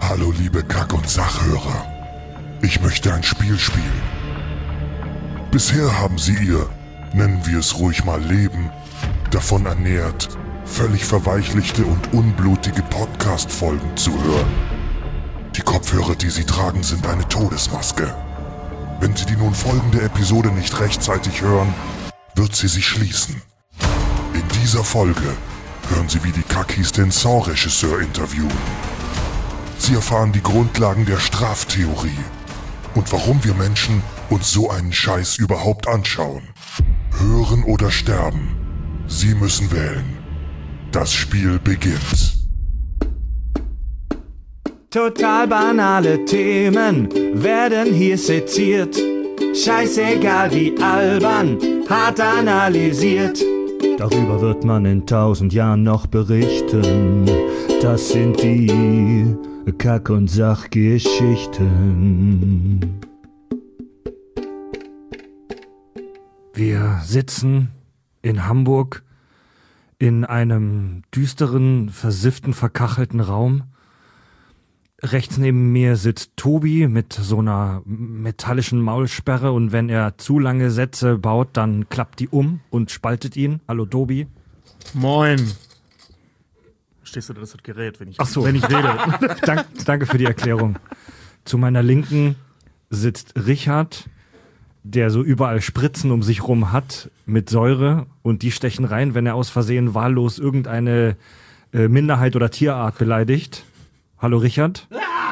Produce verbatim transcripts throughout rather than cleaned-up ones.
Hallo liebe Kack- und Sachhörer. Ich möchte ein Spiel spielen. Bisher haben Sie Ihr, nennen wir es ruhig mal Leben, davon ernährt, völlig verweichlichte und unblutige Podcast-Folgen zu hören. Die Kopfhörer, die Sie tragen, sind eine Todesmaske. Wenn Sie die nun folgende Episode nicht rechtzeitig hören, wird sie sich schließen. In dieser Folge hören Sie, wie die Kackis den Saw-Regisseur interviewen. Sie erfahren die Grundlagen der Straftheorie und warum wir Menschen uns so einen Scheiß überhaupt anschauen. Hören oder sterben? Sie müssen wählen. Das Spiel beginnt. Total banale Themen werden hier seziert. Scheißegal wie albern, hart analysiert. Darüber wird man in tausend Jahren noch berichten. Das sind die Kack- und Sachgeschichten. Wir sitzen in Hamburg in einem düsteren, versifften, verkachelten Raum. Rechts neben mir sitzt Tobi mit so einer metallischen Maulsperre und wenn er zu lange Sätze baut, dann klappt die um und spaltet ihn. Hallo Tobi. Moin. Stehst du da, das hat Gerät, wenn ich, Ach so. wenn ich rede? Dank, danke für die Erklärung. Zu meiner Linken sitzt Richard, der so überall Spritzen um sich rum hat mit Säure und die stechen rein, wenn er aus Versehen wahllos irgendeine äh, Minderheit oder Tierart beleidigt. Hallo Richard.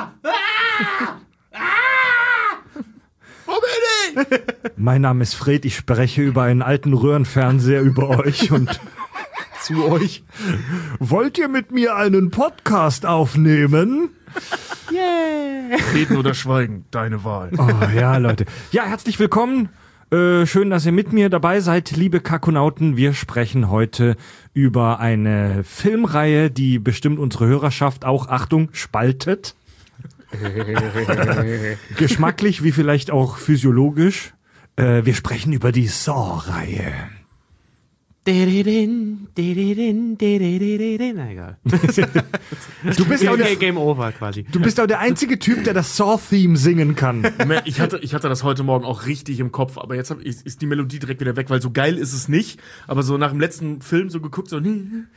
Wo bin ich? Mein Name ist Fred, ich spreche über einen alten Röhrenfernseher über euch und Zu euch. wollt ihr mit mir einen Podcast aufnehmen? Yeah. Reden oder schweigen, deine Wahl. Oh ja, Leute. Ja, herzlich willkommen. Äh, schön, dass ihr mit mir dabei seid, liebe Kakonauten. Wir sprechen heute über eine Filmreihe, die bestimmt unsere Hörerschaft auch, Achtung, spaltet. Geschmacklich wie vielleicht auch physiologisch. Äh, wir sprechen über die Saw-Reihe. Na egal. Du bist ja auch der, Game over quasi. du bist auch der einzige Typ, der das Saw-Theme singen kann. Ich hatte, ich hatte das heute Morgen auch richtig im Kopf, aber jetzt hab, ist, ist die Melodie direkt wieder weg, weil so geil ist es nicht. Aber so nach dem letzten Film so geguckt, so.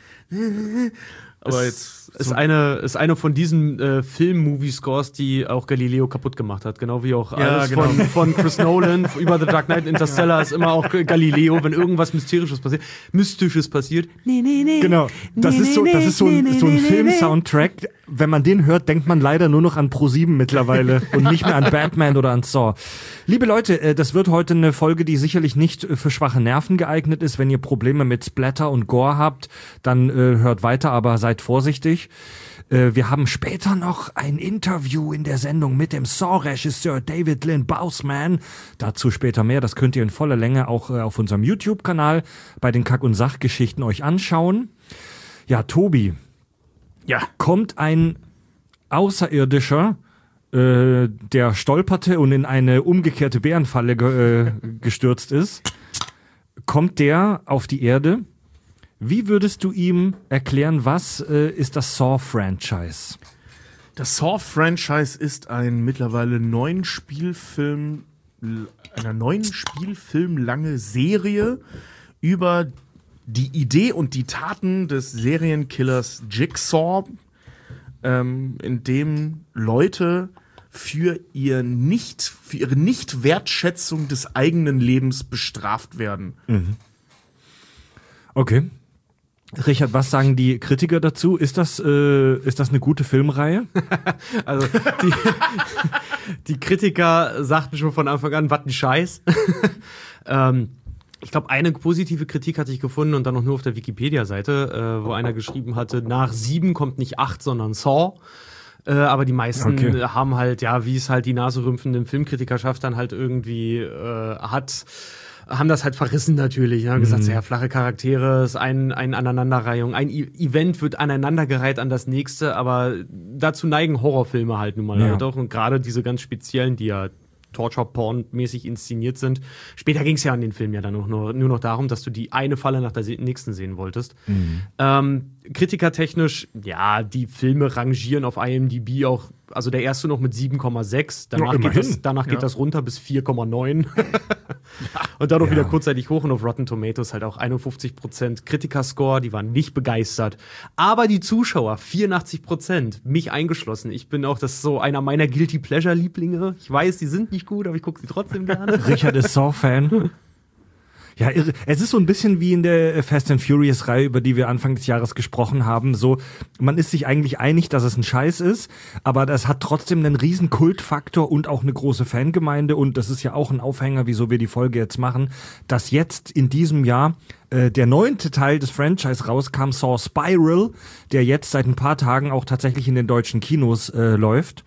Aber jetzt. Ist So, eine, ist eine von diesen äh, Film-Movie-Scores, die auch Galileo kaputt gemacht hat. Genau wie auch Ja, alles genau. von, von Chris Nolan über The Dark Knight, Interstellar ist immer auch Galileo, wenn irgendwas Mysterisches passiert. Mystisches passiert. Nee, nee, nee. Genau, das ist so, das ist so ein, so ein Film-Soundtrack. Wenn man den hört, denkt man leider nur noch an ProSieben mittlerweile und nicht mehr an Batman oder an Saw. Liebe Leute, das wird heute eine Folge, die sicherlich nicht für schwache Nerven geeignet ist. Wenn ihr Probleme mit Splatter und Gore habt, dann äh, hört weiter, aber seid vorsichtig. Äh, wir haben später noch ein Interview in der Sendung mit dem Saw-Regisseur David Lynn Bousman. Dazu später mehr. Das könnt ihr in voller Länge auch äh, auf unserem YouTube-Kanal bei den Kack- und Sachgeschichten euch anschauen. Ja, Tobi. ja. Kommt ein Außerirdischer, äh, der stolperte und in eine umgekehrte Bärenfalle ge- äh, gestürzt ist, kommt der auf die Erde. Wie würdest du ihm erklären, was äh, ist das Saw-Franchise? Das Saw-Franchise ist ein mittlerweile neun Spielfilm, einer neuen Spielfilm lange Serie über die Idee und die Taten des Serienkillers Jigsaw, ähm, in dem Leute für ihr nicht, für ihre Nicht-Wertschätzung des eigenen Lebens bestraft werden. Okay. Richard, was sagen die Kritiker dazu? Ist das, äh, ist das eine gute Filmreihe? Also die, die Kritiker sagten schon von Anfang an, was ein Scheiß. ähm, ich glaube, eine positive Kritik hatte ich gefunden und dann noch nur auf der Wikipedia-Seite, äh, wo einer geschrieben hatte, nach sieben kommt nicht acht, sondern Saw. Äh, aber die meisten Okay. haben halt, ja, wie es halt die naserümpfende Filmkritikerschaft dann halt irgendwie äh, hat, haben das halt verrissen natürlich. Haben gesagt, sehr flache Charaktere, ist ein, ein Aneinanderreihung, ein I- Event wird aneinandergereiht an das nächste, aber dazu neigen Horrorfilme halt nun mal Ja. halt auch. Und gerade diese ganz speziellen, die ja Torture-Porn-mäßig inszeniert sind. Später ging es ja an den Film ja dann auch nur, nur noch darum, dass du die eine Falle nach der nächsten sehen wolltest. Mhm. Ähm, kritikertechnisch, ja, die Filme rangieren auf I M D B auch also der erste noch mit sieben Komma sechs, danach, Ja, geht, immerhin. das, danach Ja. geht das runter bis vier Komma neun und dann noch Ja. wieder kurzzeitig hoch und auf Rotten Tomatoes halt auch einundfünfzig Prozent Kritikerscore, die waren nicht begeistert. Aber die Zuschauer, vierundachtzig Prozent, mich eingeschlossen. Ich bin auch, das ist so einer meiner Guilty Pleasure-Lieblinge. Ich weiß, die sind nicht gut, aber ich gucke sie trotzdem gerne. Richard ist Saw-Fan. Ja, irre. Es ist so ein bisschen wie in der Fast and Furious-Reihe, über die wir Anfang des Jahres gesprochen haben. So, man ist sich eigentlich einig, dass es ein Scheiß ist, aber das hat trotzdem einen riesen Kultfaktor und auch eine große Fangemeinde. Und das ist ja auch ein Aufhänger, wieso wir die Folge jetzt machen, dass jetzt in diesem Jahr äh, der neunte Teil des Franchise rauskam, Saw Spiral, der jetzt seit ein paar Tagen auch tatsächlich in den deutschen Kinos äh, läuft.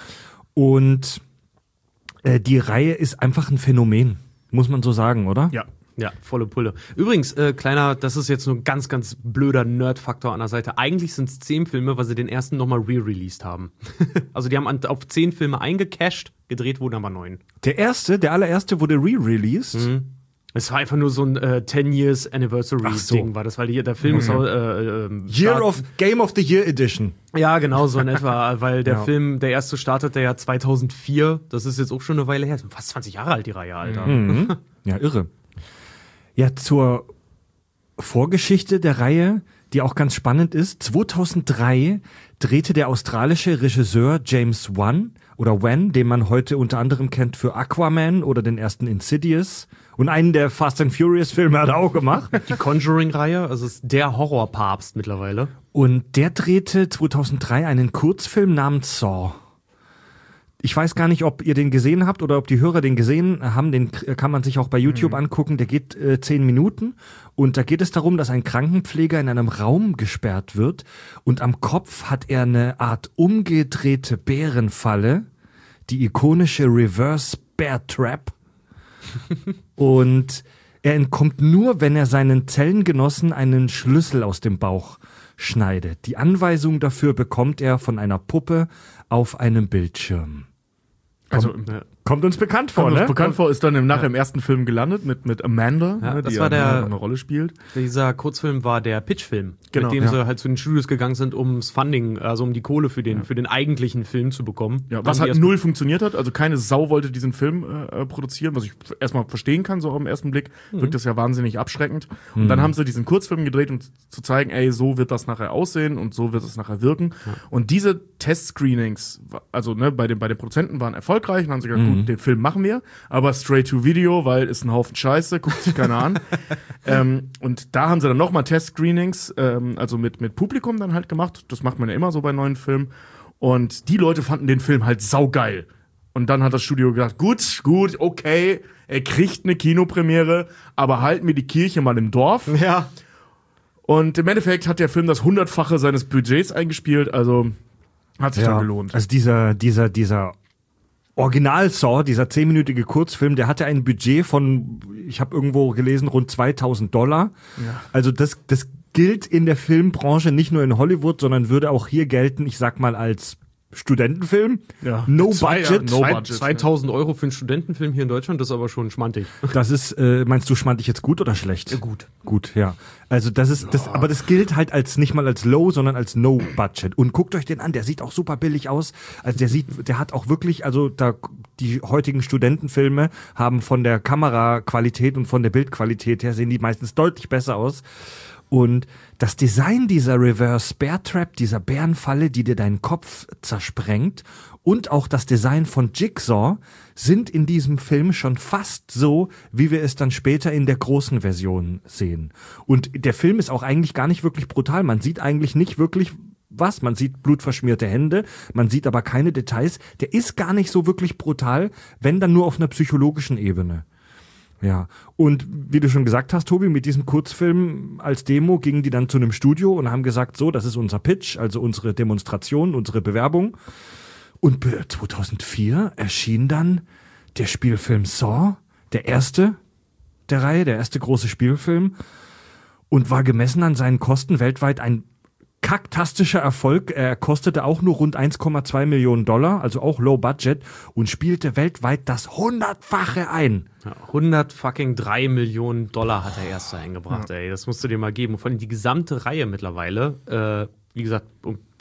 Und äh, die Reihe ist einfach ein Phänomen, muss man so sagen, oder? Ja. Ja, volle Pulle. Übrigens, äh, kleiner, das ist jetzt nur ein ganz, ganz blöder Nerd-Faktor an der Seite. Eigentlich sind es zehn Filme, weil sie den ersten nochmal re-released haben. Also die haben an, auf zehn Filme eingecashed, gedreht wurden aber neun. Der erste, der allererste wurde re-released. Mhm. Es war einfach nur so ein äh, ten Years Anniversary Ach so. Ding, war das, weil die, der Film ist auch, äh, äh, Year start- of Game of the Year Edition. Ja, genau, so in etwa, weil der Ja. Film, der erste startete ja zweitausendvier, das ist jetzt auch schon eine Weile her, fast zwanzig Jahre alt die Reihe, Alter. Mhm. Ja, irre. Ja, zur Vorgeschichte der Reihe, die auch ganz spannend ist. zweitausenddrei drehte der australische Regisseur James Wan oder Wan, den man heute unter anderem kennt für Aquaman oder den ersten Insidious. Und einen der Fast and Furious Filme hat er auch gemacht. Die Conjuring-Reihe, also ist der Horrorpapst mittlerweile. Und der drehte zweitausenddrei einen Kurzfilm namens Saw. Ich weiß gar nicht, ob ihr den gesehen habt oder ob die Hörer den gesehen haben. Den kann man sich auch bei YouTube mhm. angucken. Der geht äh, zehn Minuten. Und da geht es darum, dass ein Krankenpfleger in einem Raum gesperrt wird. Und am Kopf hat er eine Art umgedrehte Bärenfalle. Die ikonische Reverse Bear Trap. Und er entkommt nur, wenn er seinen Zellengenossen einen Schlüssel aus dem Bauch schneidet. Die Anweisung dafür bekommt er von einer Puppe auf einem Bildschirm. Also, Kommt, ja. kommt uns bekannt vor, Kommt uns ne? bekannt vor, ist dann im, nachher im ersten Film gelandet mit, mit Amanda, Ja, ne, das die war ja der- eine Rolle spielt. Dieser Kurzfilm war der Pitch-Film, Genau, mit dem ja. sie halt zu den Studios gegangen sind, ums Funding, also um die Kohle für den, für den eigentlichen Film zu bekommen. Ja, Haben was die halt erst- null funktioniert hat, also keine Sau wollte diesen Film äh, produzieren, was ich erstmal verstehen kann, so auf den ersten Blick, wirkt das ja wahnsinnig abschreckend. Und dann haben sie diesen Kurzfilm gedreht, um zu zeigen, ey, so wird das nachher aussehen und so wird es nachher wirken. Und diese Test-Screenings, also ne, bei den, bei den Produzenten waren erfolgreich und haben sie gesagt, gut, den Film machen wir, aber straight to Video, weil ist ein Haufen Scheiße, guckt sich keiner an. ähm, und da haben sie dann nochmal Test-Screenings, ähm, also mit, mit Publikum dann halt gemacht. Das macht man ja immer so bei neuen Filmen. Und die Leute fanden den Film halt saugeil. Und dann hat das Studio gedacht, gut, gut, okay, er kriegt eine Kinopremiere, aber halten wir die Kirche mal im Dorf. Ja. Und im Endeffekt hat der Film das hundertfache seines Budgets eingespielt, also hat sich dann gelohnt. Also dieser, dieser, dieser Original-Saw, dieser zehnminütige Kurzfilm, der hatte ein Budget von, ich habe irgendwo gelesen, rund zweitausend Dollar. Ja. Also das, das gilt in der Filmbranche nicht nur in Hollywood, sondern würde auch hier gelten, ich sag mal, als Studentenfilm. Ja. No Zwei- budget. no Zwei- budget, zweitausend Euro für einen Studentenfilm hier in Deutschland, das ist aber schon schmantig. Das ist, äh, meinst du, schmand ich jetzt gut oder schlecht? Gut. Gut, ja. Also das ist, das, aber das gilt halt als nicht mal als Low, sondern als No Budget. Und guckt euch den an, der sieht auch super billig aus. Also der sieht, der hat auch wirklich, also da die heutigen Studentenfilme haben von der Kameraqualität und von der Bildqualität her sehen die meistens deutlich besser aus. Und das Design dieser Reverse Bear Trap, dieser Bärenfalle, die dir deinen Kopf zersprengt, und auch das Design von Jigsaw sind in diesem Film schon fast so, wie wir es dann später in der großen Version sehen. Und der Film ist auch eigentlich gar nicht wirklich brutal. Man sieht eigentlich nicht wirklich was. Man sieht blutverschmierte Hände, man sieht aber keine Details. Der ist gar nicht so wirklich brutal, wenn dann nur auf einer psychologischen Ebene. Ja, und wie du schon gesagt hast, Tobi, mit diesem Kurzfilm als Demo gingen die dann zu einem Studio und haben gesagt, so, das ist unser Pitch, also unsere Demonstration, unsere Bewerbung. Und zweitausendvier erschien dann der Spielfilm Saw, der erste der Reihe, der erste große Spielfilm, und war gemessen an seinen Kosten weltweit ein kaktastischer Erfolg. Er kostete auch nur rund eins Komma zwei Millionen Dollar, also auch Low Budget, und spielte weltweit das hundertfache ein. Ja, hundert fucking drei Millionen Dollar hat der erste eingebracht, ey. Das musst du dir mal geben. Und vor allem die gesamte Reihe mittlerweile, äh, wie gesagt, um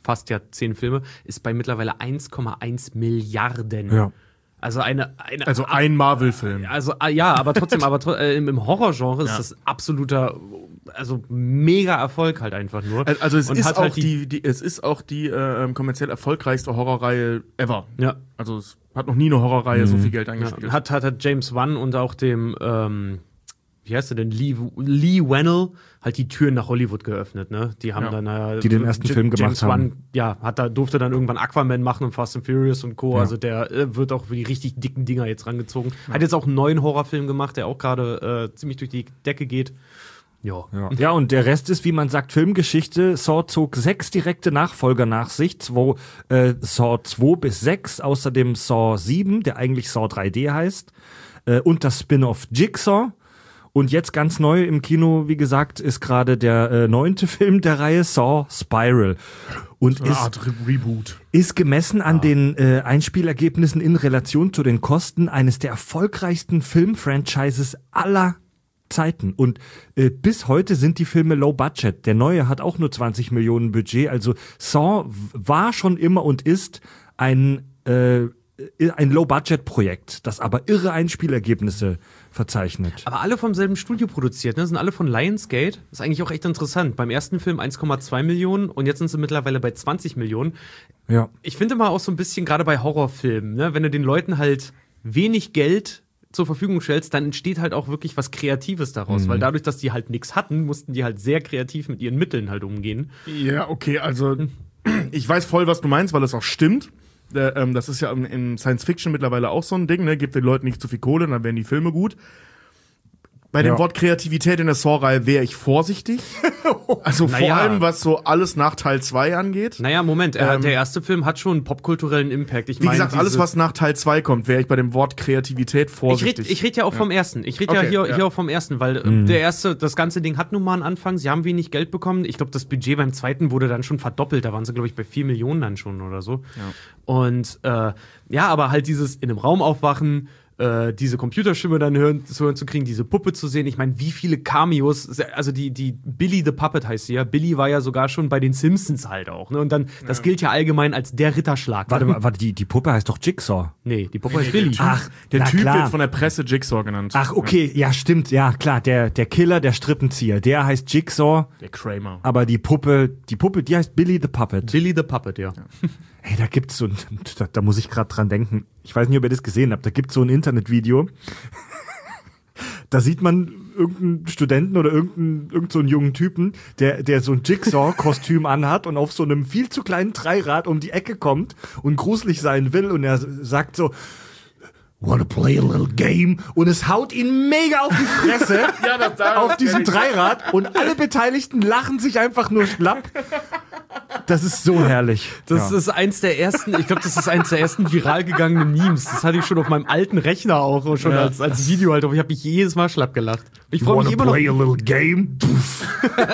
fast ja zehn Filme, ist bei mittlerweile eins Komma eins Milliarden. Ja. Also eine, eine Also ein Marvel-Film. Also ja, aber trotzdem, aber tro- äh, im, im Horrorgenre ist Ja. das absoluter, also mega Erfolg halt einfach nur. Also es Und ist hat auch halt die, die, es ist auch die äh, kommerziell erfolgreichste Horrorreihe ever. Ja. Also es hat noch nie eine Horrorreihe so viel Geld Ja, eingespielt. hat, hat, hat James Wan und auch dem, ähm, wie heißt der denn, Lee, Lee Wannell halt die Türen nach Hollywood geöffnet, ne? Die haben Ja. dann äh, Die den ersten J- Film gemacht James Wan, haben. ja, hat da, durfte dann irgendwann Aquaman machen und Fast and Furious und Co. Ja. Also der äh, wird auch für die richtig dicken Dinger jetzt rangezogen. Hat jetzt auch einen neuen Horrorfilm gemacht, der auch gerade äh, ziemlich durch die Decke geht. Ja. Ja. ja, und der Rest ist, wie man sagt, Filmgeschichte. Saw zog sechs direkte Nachfolger nach sich. Zwei, äh, Saw zwei bis sechs, außerdem Saw sieben, der eigentlich Saw drei D heißt. Äh, und das Spin-off Jigsaw. Und jetzt ganz neu im Kino, wie gesagt, ist gerade der äh, neunte Film der Reihe, Saw Spiral. Und Eine ist, Art Re Reboot. ist gemessen an den äh, Einspielergebnissen in Relation zu den Kosten eines der erfolgreichsten Filmfranchises aller Zeiten. Und äh, bis heute sind die Filme low budget. Der neue hat auch nur zwanzig Millionen Budget. Also Saw w- war schon immer und ist ein, äh, ein Low-Budget-Projekt, das aber irre Einspielergebnisse verzeichnet. Aber alle vom selben Studio produziert, ne? Sind alle von Lionsgate. Ist eigentlich auch echt interessant. Beim ersten Film eins Komma zwei Millionen und jetzt sind sie mittlerweile bei zwanzig Millionen. Ja. Ich finde mal auch so ein bisschen, gerade bei Horrorfilmen, ne? Wenn du den Leuten halt wenig Geld zur Verfügung stellst, dann entsteht halt auch wirklich was Kreatives daraus. Mhm. Weil dadurch, dass die halt nichts hatten, mussten die halt sehr kreativ mit ihren Mitteln halt umgehen. Ja, okay, also ich weiß voll, was du meinst, weil es auch stimmt. Äh, ähm, das ist ja in, in Science Fiction mittlerweile auch so ein Ding, ne? Gibt den Leuten nicht zu viel Kohle, dann werden die Filme gut. Bei dem Ja. Wort Kreativität in der Saw-Reihe wäre ich vorsichtig. Also vor Naja. allem, was so alles nach Teil zwei angeht. Naja, Moment, er, Ähm, der erste Film hat schon einen popkulturellen Impact. Ich Wie meine, gesagt, alles, diese- was nach Teil zwei kommt, wäre ich bei dem Wort Kreativität Ich vorsichtig. rede ich red ja auch vom ersten. Ich rede ja Okay, hier, ja. hier auch vom ersten, weil äh, der erste, das ganze Ding hat nun mal einen Anfang. Sie haben wenig Geld bekommen. Ich glaube, das Budget beim zweiten wurde dann schon verdoppelt. Da waren sie, glaube ich, bei vier Millionen dann schon oder so. Und äh, ja, aber halt dieses in einem Raum aufwachen, äh, diese Computerstimme dann hören, zu hören zu kriegen, diese Puppe zu sehen. Ich meine, wie viele Cameos, also die, die Billy the Puppet heißt sie ja. Billy war ja sogar schon bei den Simpsons halt auch. Ne? Und dann, das gilt ja allgemein als der Ritterschlag. Warte mal, warte, die, die Puppe heißt doch Jigsaw. Nee, die Puppe heißt Billy. Ach, Der na Typ klar. wird von der Presse Jigsaw genannt. Ach, okay, ja, stimmt, ja, klar, der, der Killer, der Strippenzieher, der heißt Jigsaw, Der Kramer. aber die Puppe, die Puppe, die heißt Billy the Puppet. Billy the Puppet, ja. Hey, da gibt's so ein, da, da muss ich gerade dran denken. Ich weiß nicht, ob ihr das gesehen habt. Da gibt's so ein Internetvideo. Da sieht man irgendeinen Studenten oder irgendeinen, irgend so einen jungen Typen, der, der so ein Jigsaw-Kostüm anhat und auf so einem viel zu kleinen Dreirad um die Ecke kommt und gruselig sein will und er sagt so, wanna play a little game? Und es haut ihn mega auf die Fresse Ja, das da auf diesem Dreirad und alle Beteiligten lachen sich einfach nur schlapp. Das ist so herrlich. Das Ja. ist eins der ersten, ich glaube, das ist eins der ersten viral gegangenen Memes. Das hatte ich schon auf meinem alten Rechner auch schon Ja. als, als Video halt. Ich habe mich jedes Mal schlapp gelacht. Ich freue mich Wanna immer noch. play a little game? Puff.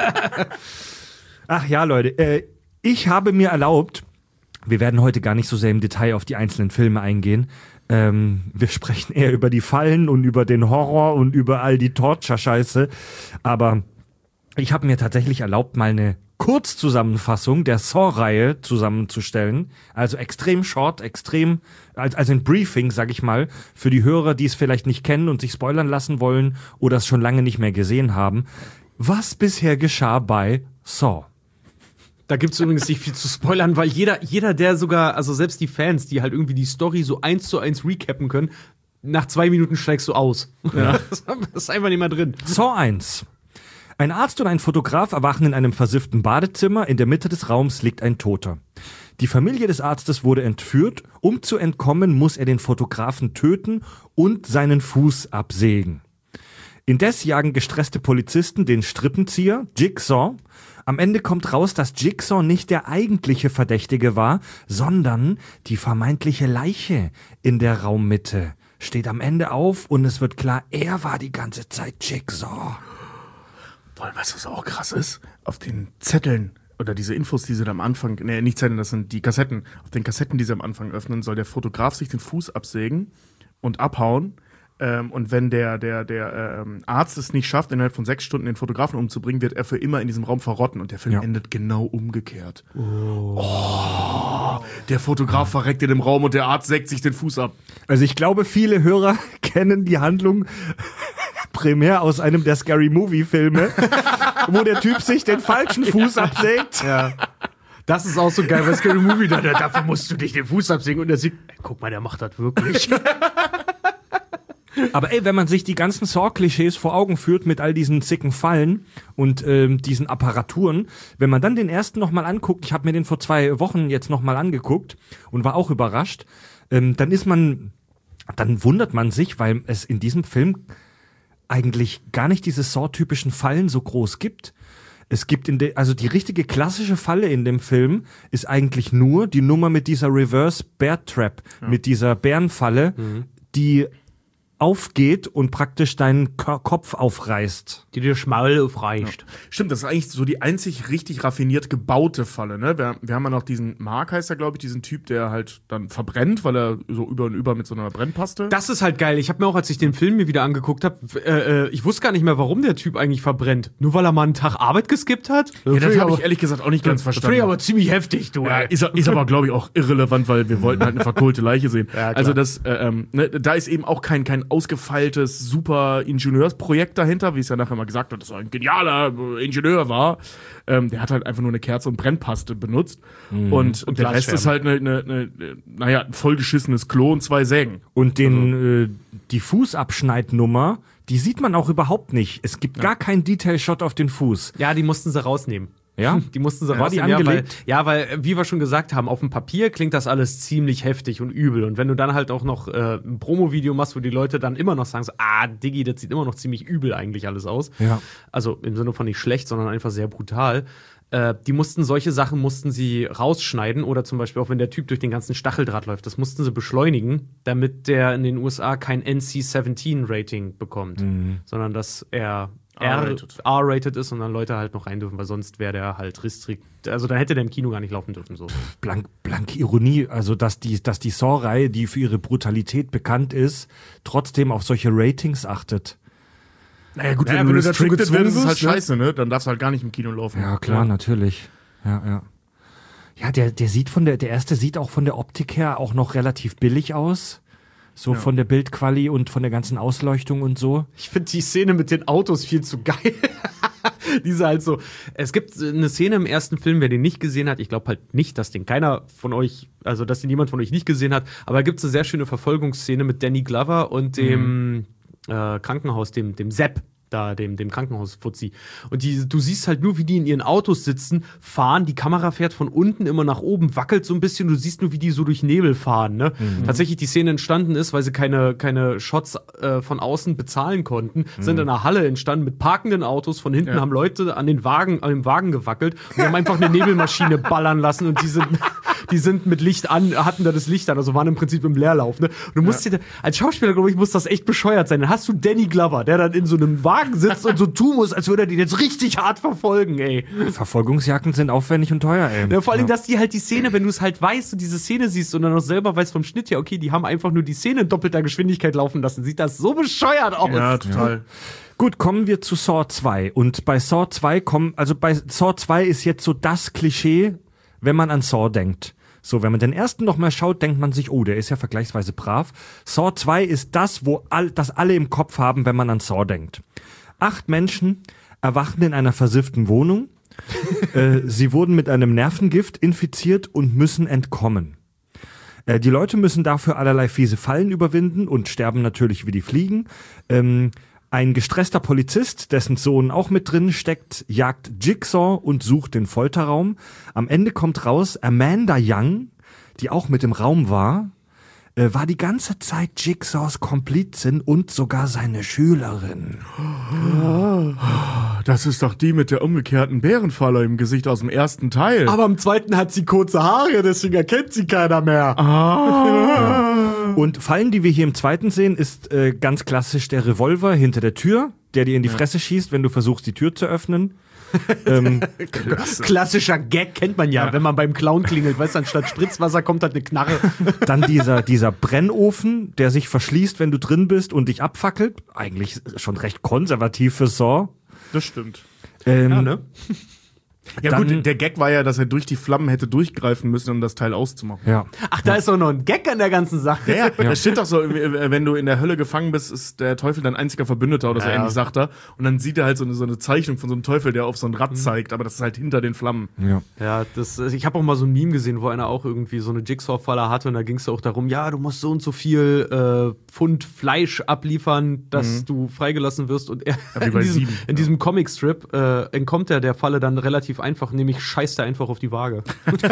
Ach ja, Leute, äh, ich habe mir erlaubt, wir werden heute gar nicht so sehr im Detail auf die einzelnen Filme eingehen. Ähm, wir sprechen eher über die Fallen und über den Horror und über all die Torture-Scheiße. Aber ich habe mir tatsächlich erlaubt, mal eine Kurzzusammenfassung der Saw-Reihe zusammenzustellen. Also extrem short, extrem, also ein Briefing, sag ich mal, für die Hörer, die es vielleicht nicht kennen und sich spoilern lassen wollen oder es schon lange nicht mehr gesehen haben. Was bisher geschah bei Saw? Da gibt es übrigens nicht viel zu spoilern, weil jeder, jeder, der sogar, also selbst die Fans, die halt irgendwie die Story so eins zu eins recappen können, nach zwei Minuten steigst du aus. Ja. Das ist einfach nicht mehr drin. Saw eins. Ein Arzt und ein Fotograf erwachen in einem versifften Badezimmer. In der Mitte des Raums liegt ein Toter. Die Familie des Arztes wurde entführt. Um zu entkommen, muss er den Fotografen töten und seinen Fuß absägen. Indes jagen gestresste Polizisten den Strippenzieher, Jigsaw. Am Ende kommt raus, dass Jigsaw nicht der eigentliche Verdächtige war, sondern die vermeintliche Leiche in der Raummitte. Steht am Ende auf und es wird klar, er war die ganze Zeit Jigsaw. Vor allem, weißt du, was auch krass ist? Auf den Zetteln oder diese Infos, die sie da am Anfang, nee, nicht Zetteln, das sind die Kassetten. Auf den Kassetten, die sie am Anfang öffnen, soll der Fotograf sich den Fuß absägen und abhauen. Ähm, und wenn der, der, der ähm, Arzt es nicht schafft, innerhalb von sechs Stunden den Fotografen umzubringen, wird er für immer in diesem Raum verrotten. Und der Film Ja. endet genau umgekehrt. Oh. Oh, der Fotograf verreckt in dem Raum und der Arzt sägt sich den Fuß ab. Also ich glaube, viele Hörer kennen die Handlung primär aus einem der Scary Movie Filme, wo der Typ sich den falschen Fuß absägt. Ja. Das ist auch so geil, bei Scary Movie, da, da, dafür musst du dich den Fuß absägen und der sieht, ey, guck mal, der macht das wirklich. Aber ey, wenn man sich die ganzen Saw-Klischees vor Augen führt mit all diesen zicken Fallen und ähm, diesen Apparaturen, wenn man dann den ersten nochmal anguckt, ich habe mir den vor zwei Wochen jetzt nochmal angeguckt und war auch überrascht, ähm, dann ist man, dann wundert man sich, weil es in diesem Film eigentlich gar nicht diese Saw-typischen Fallen so groß gibt. Es gibt in de, also die richtige klassische Falle in dem Film ist eigentlich nur die Nummer mit dieser Reverse Bear Trap, ja. mit dieser Bärenfalle, mhm. die aufgeht und praktisch deinen K- Kopf aufreißt. Die dir Schmaul aufreißt. Ja. Stimmt, das ist eigentlich so die einzig richtig raffiniert gebaute Falle, ne? Wir, wir haben ja noch diesen Mark, heißt er, glaube ich, diesen Typ, der halt dann verbrennt, weil er so über und über mit so einer Brennpaste. Das ist halt geil. Ich habe mir auch, als ich den Film mir wieder angeguckt habe, äh, äh, ich wusste gar nicht mehr, warum der Typ eigentlich verbrennt. Nur weil er mal einen Tag Arbeit geskippt hat? Ja, das habe ich ehrlich gesagt auch nicht ganz verstanden. Finde ich aber ziemlich heftig, du. Ja, ist, ist aber, glaube ich, auch irrelevant, weil wir wollten halt eine verkohlte Leiche sehen. Ja, also das, äh, ähm, ne, da ist eben auch kein, kein ausgefeiltes, super Ingenieursprojekt dahinter, wie es ja nachher mal gesagt wird, dass er ein genialer Ingenieur war. Ähm, der hat halt einfach nur eine Kerze und Brennpaste benutzt. Mhm. Und, und der Rest ist halt eine, eine, eine, naja, ein vollgeschissenes Klo und zwei Sägen. Und den, also, äh, die Fußabschneidnummer, die sieht man auch überhaupt nicht. Es gibt ja. gar keinen Detail-Shot auf den Fuß. Ja, die mussten sie rausnehmen. Ja? Die mussten sie War rausnehmen. die angelegt? Ja, weil, ja, weil, wie wir schon gesagt haben, auf dem Papier klingt das alles ziemlich heftig und übel. Und wenn du dann halt auch noch äh, ein Promo-Video machst, wo die Leute dann immer noch sagen, so, ah, Diggi, das sieht immer noch ziemlich übel eigentlich alles aus. Ja. Also im Sinne von nicht schlecht, sondern einfach sehr brutal. Äh, die mussten, solche Sachen mussten sie rausschneiden oder zum Beispiel auch, wenn der Typ durch den ganzen Stacheldraht läuft, das mussten sie beschleunigen, damit der in den U S A kein N C siebzehn Rating bekommt, mhm. sondern dass er R-rated ist und dann Leute halt noch rein dürfen, weil sonst wäre der halt restrikt. Also dann hätte der im Kino gar nicht laufen dürfen. So. Blank, blanke Ironie, also dass die, dass die Saw-Reihe, die für ihre Brutalität bekannt ist, trotzdem auf solche Ratings achtet. Naja gut, naja, wenn, wenn du du dazu restricted gezwungen wirst, ist es halt bist, ne? scheiße, ne? Dann darfst du halt gar nicht im Kino laufen. Ja, klar, ja. natürlich. Ja, ja. Ja, der, der sieht von der, der erste sieht auch von der Optik her auch noch relativ billig aus. So ja. von der Bildquali und von der ganzen Ausleuchtung und so. Ich finde die Szene mit den Autos viel zu geil. Diese halt so. Es gibt eine Szene im ersten Film, wer den nicht gesehen hat, ich glaube halt nicht, dass den keiner von euch, also dass den jemand von euch nicht gesehen hat, aber da gibt es eine sehr schöne Verfolgungsszene mit Danny Glover und dem mhm. äh, Krankenhaus, dem, dem Sepp. Da, dem, dem Krankenhaus-Fuzzi. Und die, du siehst halt nur, wie die in ihren Autos sitzen, fahren, die Kamera fährt von unten immer nach oben, wackelt so ein bisschen, du siehst nur, wie die so durch Nebel fahren, ne? Mhm. Tatsächlich die Szene entstanden ist, weil sie keine, keine Shots äh, von außen bezahlen konnten, mhm. sind in einer Halle entstanden mit parkenden Autos, von hinten ja. haben Leute an den Wagen, an dem Wagen gewackelt und die haben einfach eine Nebelmaschine ballern lassen und die sind, die sind mit Licht an, hatten da das Licht an, also waren im Prinzip im Leerlauf, ne? Und du musst ja. dir, als Schauspieler, glaube ich, muss das echt bescheuert sein. Dann hast du Danny Glover, der dann in so einem Wagen sitzt und so tun muss, als würde er den jetzt richtig hart verfolgen, ey. Verfolgungsjagden sind aufwendig und teuer, ey. Ja, vor allem, ja. dass die halt die Szene, wenn du es halt weißt und diese Szene siehst und dann noch selber weißt vom Schnitt, ja, okay, die haben einfach nur die Szene in doppelter Geschwindigkeit laufen lassen. Sieht das so bescheuert aus. Ja, total. Ja. Gut, kommen wir zu Saw zwei. Und bei Saw zwei kommen, also bei Saw zwei ist jetzt so das Klischee, wenn man an Saw denkt. So, wenn man den ersten noch mal schaut, denkt man sich, oh, der ist ja vergleichsweise brav. Saw zwei ist das, wo all, das alle im Kopf haben, wenn man an Saw denkt. Acht Menschen erwachen in einer versifften Wohnung. äh, sie wurden mit einem Nervengift infiziert und müssen entkommen. Äh, die Leute müssen dafür allerlei fiese Fallen überwinden und sterben natürlich wie die Fliegen. Ähm, ein gestresster Polizist, dessen Sohn auch mit drin steckt, jagt Jigsaw und sucht den Folterraum. Am Ende kommt raus, Amanda Young, die auch mit im Raum war, äh, war die ganze Zeit Jigsaws Komplizin und sogar seine Schülerin. Das ist doch die mit der umgekehrten Bärenfalle im Gesicht aus dem ersten Teil. Aber im zweiten hat sie kurze Haare, deswegen erkennt sie keiner mehr. Ah. Und Fallen, die wir hier im zweiten sehen, ist äh, ganz klassisch der Revolver hinter der Tür, der dir in die ja. Fresse schießt, wenn du versuchst, die Tür zu öffnen. ähm, Klassischer Gag kennt man ja, ja, wenn man beim Clown klingelt. Weißt du, anstatt Spritzwasser kommt halt eine Knarre. Dann dieser, dieser Brennofen, der sich verschließt, wenn du drin bist und dich abfackelt. Eigentlich schon recht konservativ für Saw. Das stimmt. Ähm, ja, ne? Ja Dann, gut, der Gag war ja, dass er durch die Flammen hätte durchgreifen müssen, um das Teil auszumachen. Ja. Ach, da ist doch noch ein Gag an der ganzen Sache. Ja, ja, ja. Das steht doch so, wenn du in der Hölle gefangen bist, ist der Teufel dein einziger Verbündeter oder so ja. ähnlich, sagt er. Und dann sieht er halt so eine, so eine Zeichnung von so einem Teufel, der auf so ein Rad zeigt, aber das ist halt hinter den Flammen. Ja, ja das, ich habe auch mal so ein Meme gesehen, wo einer auch irgendwie so eine Jigsaw-Falle hatte und da ging es auch darum, ja, du musst so und so viel äh, Pfund Fleisch abliefern, dass mhm. du freigelassen wirst. Und er, ja, in, diesem, sieben, in ja. diesem Comicstrip äh, entkommt er der Falle dann relativ einfach, nämlich scheißt er einfach auf die Waage.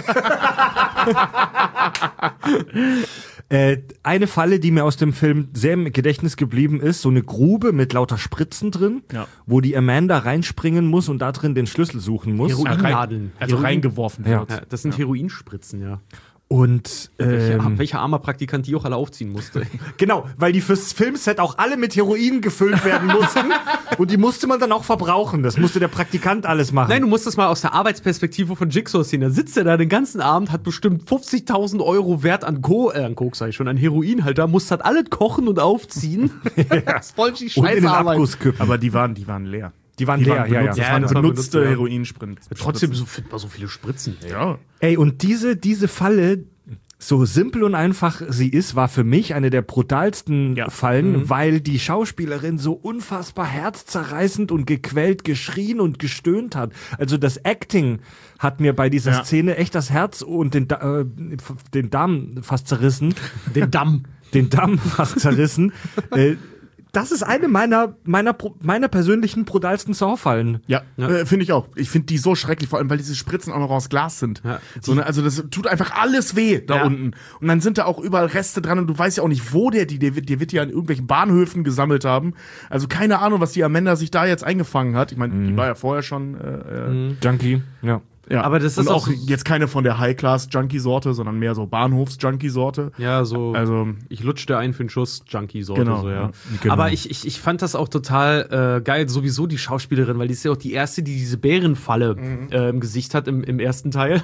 äh, eine Falle, die mir aus dem Film sehr im Gedächtnis geblieben ist, so eine Grube mit lauter Spritzen drin, ja. wo die Amanda reinspringen muss und da drin den Schlüssel suchen muss. Heroinnadeln. Also Heroin. reingeworfen ja. wird. Ja, das sind ja. Heroinspritzen, ja. Und ähm, welcher, welcher armer Praktikant die auch alle aufziehen musste. Genau, weil die fürs Filmset auch alle mit Heroin gefüllt werden mussten und die musste man dann auch verbrauchen. Das musste der Praktikant alles machen. Nein, du musst das mal aus der Arbeitsperspektive von Jigsaw sehen. Da sitzt er da den ganzen Abend, hat bestimmt fünfzigtausend Euro Wert an Co, äh, an Coke, sag ich schon, an Heroin halt da, muss das alles kochen und aufziehen. Ja. Das ist voll die und in den Scheißarbeit. Abgusskippen. Aber die waren, die waren leer. Die waren die leer, waren ja, ja. Das ja, waren das benutzte war benutzt, Heroinspritzen. Ja. Trotzdem so, findet man so viele Spritzen. Ey. Ja. Ey, und diese, diese Falle, so simpel und einfach sie ist, war für mich eine der brutalsten ja. Fallen, mhm. weil die Schauspielerin so unfassbar herzzerreißend und gequält geschrien und gestöhnt hat. Also das Acting hat mir bei dieser ja. Szene echt das Herz und den, äh, den Darm fast zerrissen. Den Damm. Den Damm fast zerrissen. äh, Das ist eine meiner, meiner, meiner persönlichen brutalsten Saw-Fallen. Ja, ja. Äh, finde ich auch. Ich finde die so schrecklich, vor allem, weil diese Spritzen auch noch aus Glas sind. Ja, so, ne, also das tut einfach alles weh da ja. unten. Und dann sind da auch überall Reste dran und du weißt ja auch nicht, wo der die, der wird, der wird ja an irgendwelchen Bahnhöfen gesammelt haben. Also keine Ahnung, was die Amanda sich da jetzt eingefangen hat. Ich meine, mhm. die war ja vorher schon äh, mhm. Junkie, ja. Ja, aber das ist und auch so jetzt keine von der High-Class-Junkie-Sorte, sondern mehr so Bahnhofs-Junkie-Sorte. Ja, so also ich lutschte ein für einen Schuss Junkie-Sorte. Genau, so, ja. ja, genau. Aber ich, ich, ich fand das auch total äh, geil, sowieso die Schauspielerin, weil die ist ja auch die erste, die diese Bärenfalle mhm. äh, im Gesicht hat im, im ersten Teil.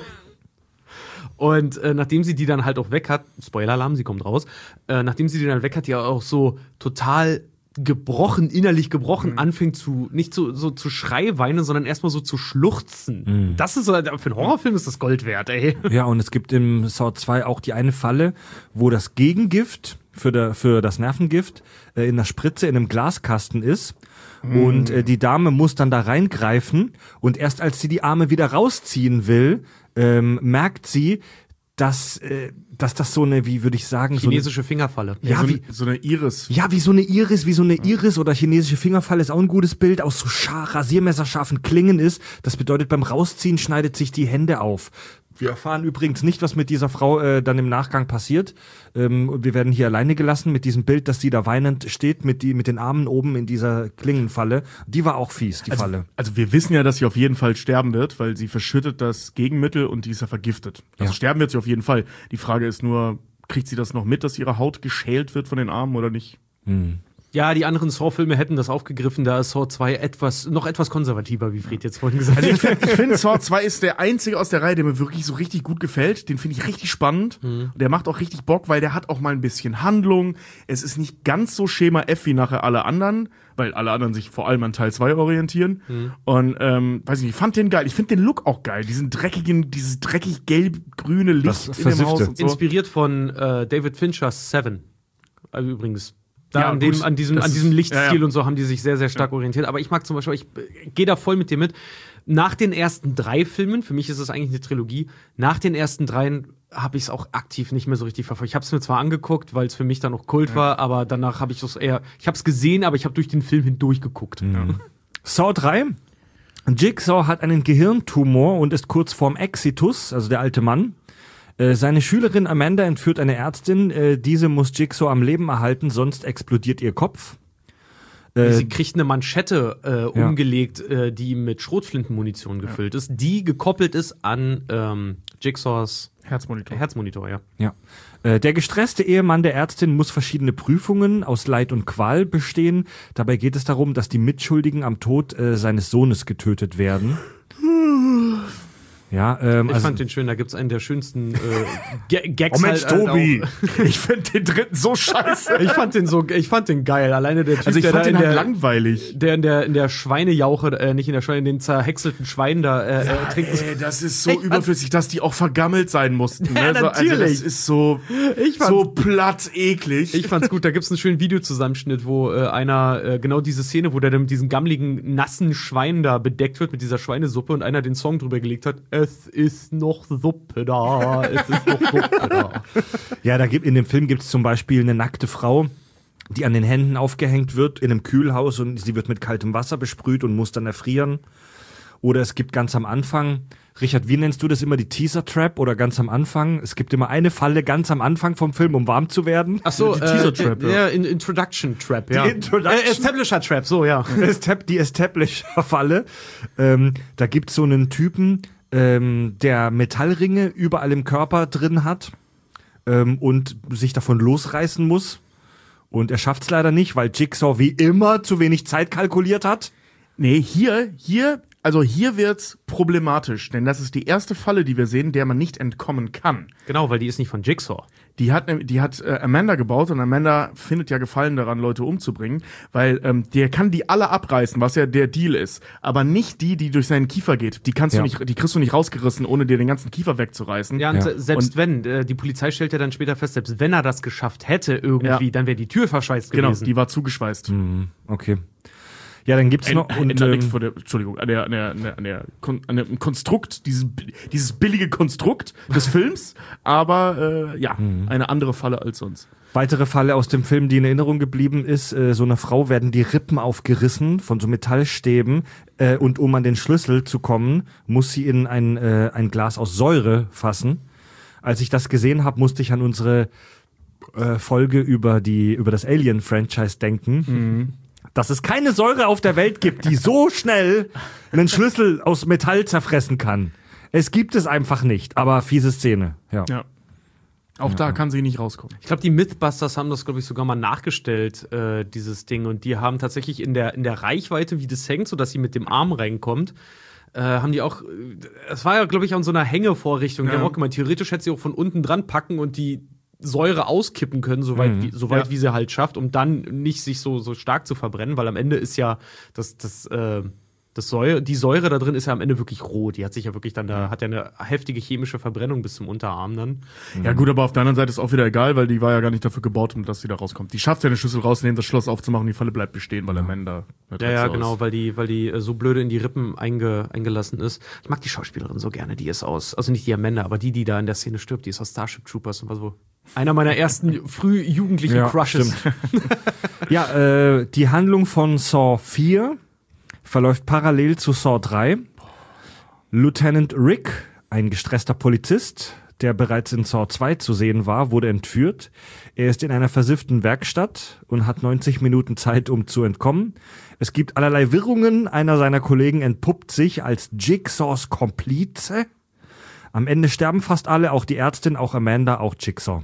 Und äh, nachdem sie die dann halt auch weg hat, Spoiler-Alarm, sie kommt raus, äh, nachdem sie die dann weg hat, die auch so total gebrochen, innerlich gebrochen, mhm. anfängt zu, nicht so, so zu Schreiweinen, sondern erstmal so zu schluchzen. Mhm. Das ist so, für einen Horrorfilm ist das Gold wert, ey. Ja, und es gibt im Saw zwei auch die eine Falle, wo das Gegengift für, der, für das Nervengift äh, in der Spritze in einem Glaskasten ist. Mhm. Und äh, die Dame muss dann da reingreifen und erst als sie die Arme wieder rausziehen will, ähm, merkt sie, dass, äh, dass das so eine, wie würde ich sagen, chinesische so eine, Fingerfalle. Ja, so, wie, so eine Iris. Ja, wie so eine Iris, wie so eine Iris oder chinesische Fingerfalle ist auch ein gutes Bild, aus so schar, rasiermesserscharfen Klingen ist. Das bedeutet, beim Rausziehen schneidet sich die Hände auf. Wir erfahren übrigens nicht, was mit dieser Frau äh, dann im Nachgang passiert. Ähm, wir werden hier alleine gelassen mit diesem Bild, dass sie da weinend steht mit, die, mit den Armen oben in dieser Klingenfalle. Die war auch fies, die also, Falle. Also wir wissen ja, dass sie auf jeden Fall sterben wird, weil sie verschüttet das Gegenmittel und die ist ja vergiftet. Also ja. sterben wird sie auf jeden Fall. Die Frage ist nur, kriegt sie das noch mit, dass ihre Haut geschält wird von den Armen oder nicht? Hm. Ja, die anderen Saw-Filme hätten das aufgegriffen, da ist Saw zwei etwas, noch etwas konservativer, wie Fred jetzt vorhin gesagt hat. Also ich finde, find, Saw zwei ist der einzige aus der Reihe, der mir wirklich so richtig gut gefällt. Den finde ich richtig spannend. Mhm. Der macht auch richtig Bock, weil der hat auch mal ein bisschen Handlung. Es ist nicht ganz so Schema F wie nachher alle anderen, weil alle anderen sich vor allem an Teil zwei orientieren. Mhm. Und, ähm, weiß ich nicht, ich fand den geil. Ich finde den Look auch geil. Diesen dreckigen, dieses dreckig gelb-grüne Licht in dem Haus und so. Inspiriert von äh, David Finchers Seven. Also übrigens. Da ja, an, dem, gut, an, diesem, an diesem Lichtstil ja, ja. und so haben die sich sehr, sehr stark ja. orientiert. Aber ich mag zum Beispiel, ich gehe da voll mit dir mit. Nach den ersten drei Filmen, für mich ist es eigentlich eine Trilogie, nach den ersten dreien habe ich es auch aktiv nicht mehr so richtig verfolgt. Ich habe es mir zwar angeguckt, weil es für mich dann noch Kult ja. war, aber danach habe ich es eher, ich habe es gesehen, aber ich habe durch den Film hindurch geguckt. Mhm. Ja. Saw drei. Jigsaw hat einen Gehirntumor und ist kurz vorm Exitus, also der alte Mann. Seine Schülerin Amanda entführt eine Ärztin. Diese muss Jigsaw am Leben erhalten, sonst explodiert ihr Kopf. Sie kriegt eine Manschette äh, umgelegt, ja. äh, die mit Schrotflintenmunition gefüllt ja. ist, die gekoppelt ist an ähm, Jigsaws Herzmonitor. Herzmonitor, ja. Ja. Äh, der gestresste Ehemann der Ärztin muss verschiedene Prüfungen aus Leid und Qual bestehen. Dabei geht es darum, dass die Mitschuldigen am Tod äh, seines Sohnes getötet werden. Ja, ähm, Ich also, fand den schön, da gibt's einen der schönsten äh, G- Gags. Oh Mensch, halt, halt Tobi! auch. Ich finde den dritten so scheiße. Ich fand den so, ich fand den geil. Alleine der Typ, Also ich der fand da den in halt der, langweilig. der in der in der Schweinejauche, äh, nicht in der Schweine, in den zerhäckselten Schwein da äh, äh, trinkt. Ey, das ist so Ich fand- überflüssig, dass die auch vergammelt sein mussten. Ne? Ja, So, also natürlich. das ist so, Ich fand's- so platt eklig. Ich fand's gut, da gibt's einen schönen Videozusammenschnitt, wo äh, einer, äh, genau diese Szene, wo der dann mit diesem gammeligen, nassen Schwein da bedeckt wird, mit dieser Schweinesuppe und einer den Song drüber gelegt hat, es ist noch Suppe da, es ist noch Suppe da. ja, da gibt in dem Film gibt es zum Beispiel eine nackte Frau, die an den Händen aufgehängt wird in einem Kühlhaus und sie wird mit kaltem Wasser besprüht und muss dann erfrieren. Oder es gibt ganz am Anfang, Richard, wie nennst du das immer, die Teaser-Trap oder ganz am Anfang? Es gibt immer eine Falle ganz am Anfang vom Film, um warm zu werden. Ach so, Die äh, Teaser-Trap, ja. ja. ja, in, Introduction Trap, ja. Introduction- Äh, Establisher Trap, so, ja. Estab- die Establisher-Falle. Ähm, da gibt es so einen Typen, ähm, der Metallringe überall im Körper drin hat ähm, und sich davon losreißen muss. Und er schafft es leider nicht, weil Jigsaw wie immer zu wenig Zeit kalkuliert hat. Nee, hier, hier, also hier wird's problematisch, denn das ist die erste Falle, die wir sehen, der man nicht entkommen kann. Genau, weil die ist nicht von Jigsaw. Die hat, ne- die hat äh, Amanda gebaut und Amanda findet ja Gefallen daran, Leute umzubringen, weil ähm, der kann die alle abreißen, was ja der Deal ist, aber nicht die, die durch seinen Kiefer geht. Die kannst Ja. du nicht, die kriegst du nicht rausgerissen, ohne dir den ganzen Kiefer wegzureißen. Ja, und Ja. se- selbst Und- wenn, äh, die Polizei stellt ja dann später fest, selbst wenn er das geschafft hätte irgendwie, Ja. dann wäre die Tür verschweißt Genau, gewesen. die war zugeschweißt. Okay. Ja, dann gibt's noch. Und, Und, ähm, ähm, vor der, Entschuldigung, an der, an der, an der, an der, Kon, an dem Konstrukt, dieses, bi- dieses billige Konstrukt des Films, aber äh, ja, eine andere Falle als sonst. weitere Falle aus dem Film, die in Erinnerung geblieben ist, äh, so einer Frau werden die Rippen aufgerissen von so Metallstäben äh, und um an den Schlüssel zu kommen, muss sie in ein, äh, ein Glas aus Säure fassen. Als ich das gesehen habe, musste ich an unsere äh, Folge über, die, über das Alien-Franchise denken. Dass es keine Säure auf der Welt gibt, die so schnell einen Schlüssel aus Metall zerfressen kann. Es gibt es einfach nicht, aber fiese Szene. Ja. Ja. Auch da kann sie nicht rauskommen. Ich glaube, die Mythbusters haben das, glaube ich, sogar mal nachgestellt, äh, dieses Ding. Und die haben tatsächlich in der, in der Reichweite, wie das hängt, sodass sie mit dem Arm reinkommt, äh, haben die auch, äh, es war ja, glaube ich, an so einer Hängevorrichtung. Die Ja. haben auch gemeint, theoretisch hätte sie auch von unten dran packen und die Säure auskippen können, soweit, wie, soweit Ja. wie sie halt schafft, um dann nicht sich so, so stark zu verbrennen, weil am Ende ist ja das, das, äh, das Säure, die Säure da drin ist ja am Ende wirklich roh. Die hat sich ja wirklich dann, da hat ja eine heftige chemische Verbrennung bis zum Unterarm dann. Ja gut, aber auf der anderen Seite ist auch wieder egal, weil die war ja gar nicht dafür gebaut, um dass sie da rauskommt. Die schafft ja den Schlüssel rausnehmen, das Schloss aufzumachen, die Falle bleibt bestehen, weil Amanda eine Ja, ja, Drecksau genau, ist. weil die, weil die äh, so blöde in die Rippen einge, eingelassen ist. Ich mag die Schauspielerin so gerne, die ist aus, also nicht die Amanda, aber die, die da in der Szene stirbt, die ist aus Starship Troopers und war so einer meiner ersten früh jugendlichen Ja, Crushes. Ja, äh, die Handlung von Saw vier verläuft parallel zu Saw drei. Lieutenant Rick, ein gestresster Polizist, der bereits in Saw zwei zu sehen war, wurde entführt. Er ist in einer versifften Werkstatt und hat neunzig Minuten Zeit, um zu entkommen. Es gibt allerlei Wirrungen. Einer seiner Kollegen entpuppt sich als Jigsaws Komplize. Am Ende sterben fast alle, auch die Ärztin, auch Amanda, auch Jigsaw.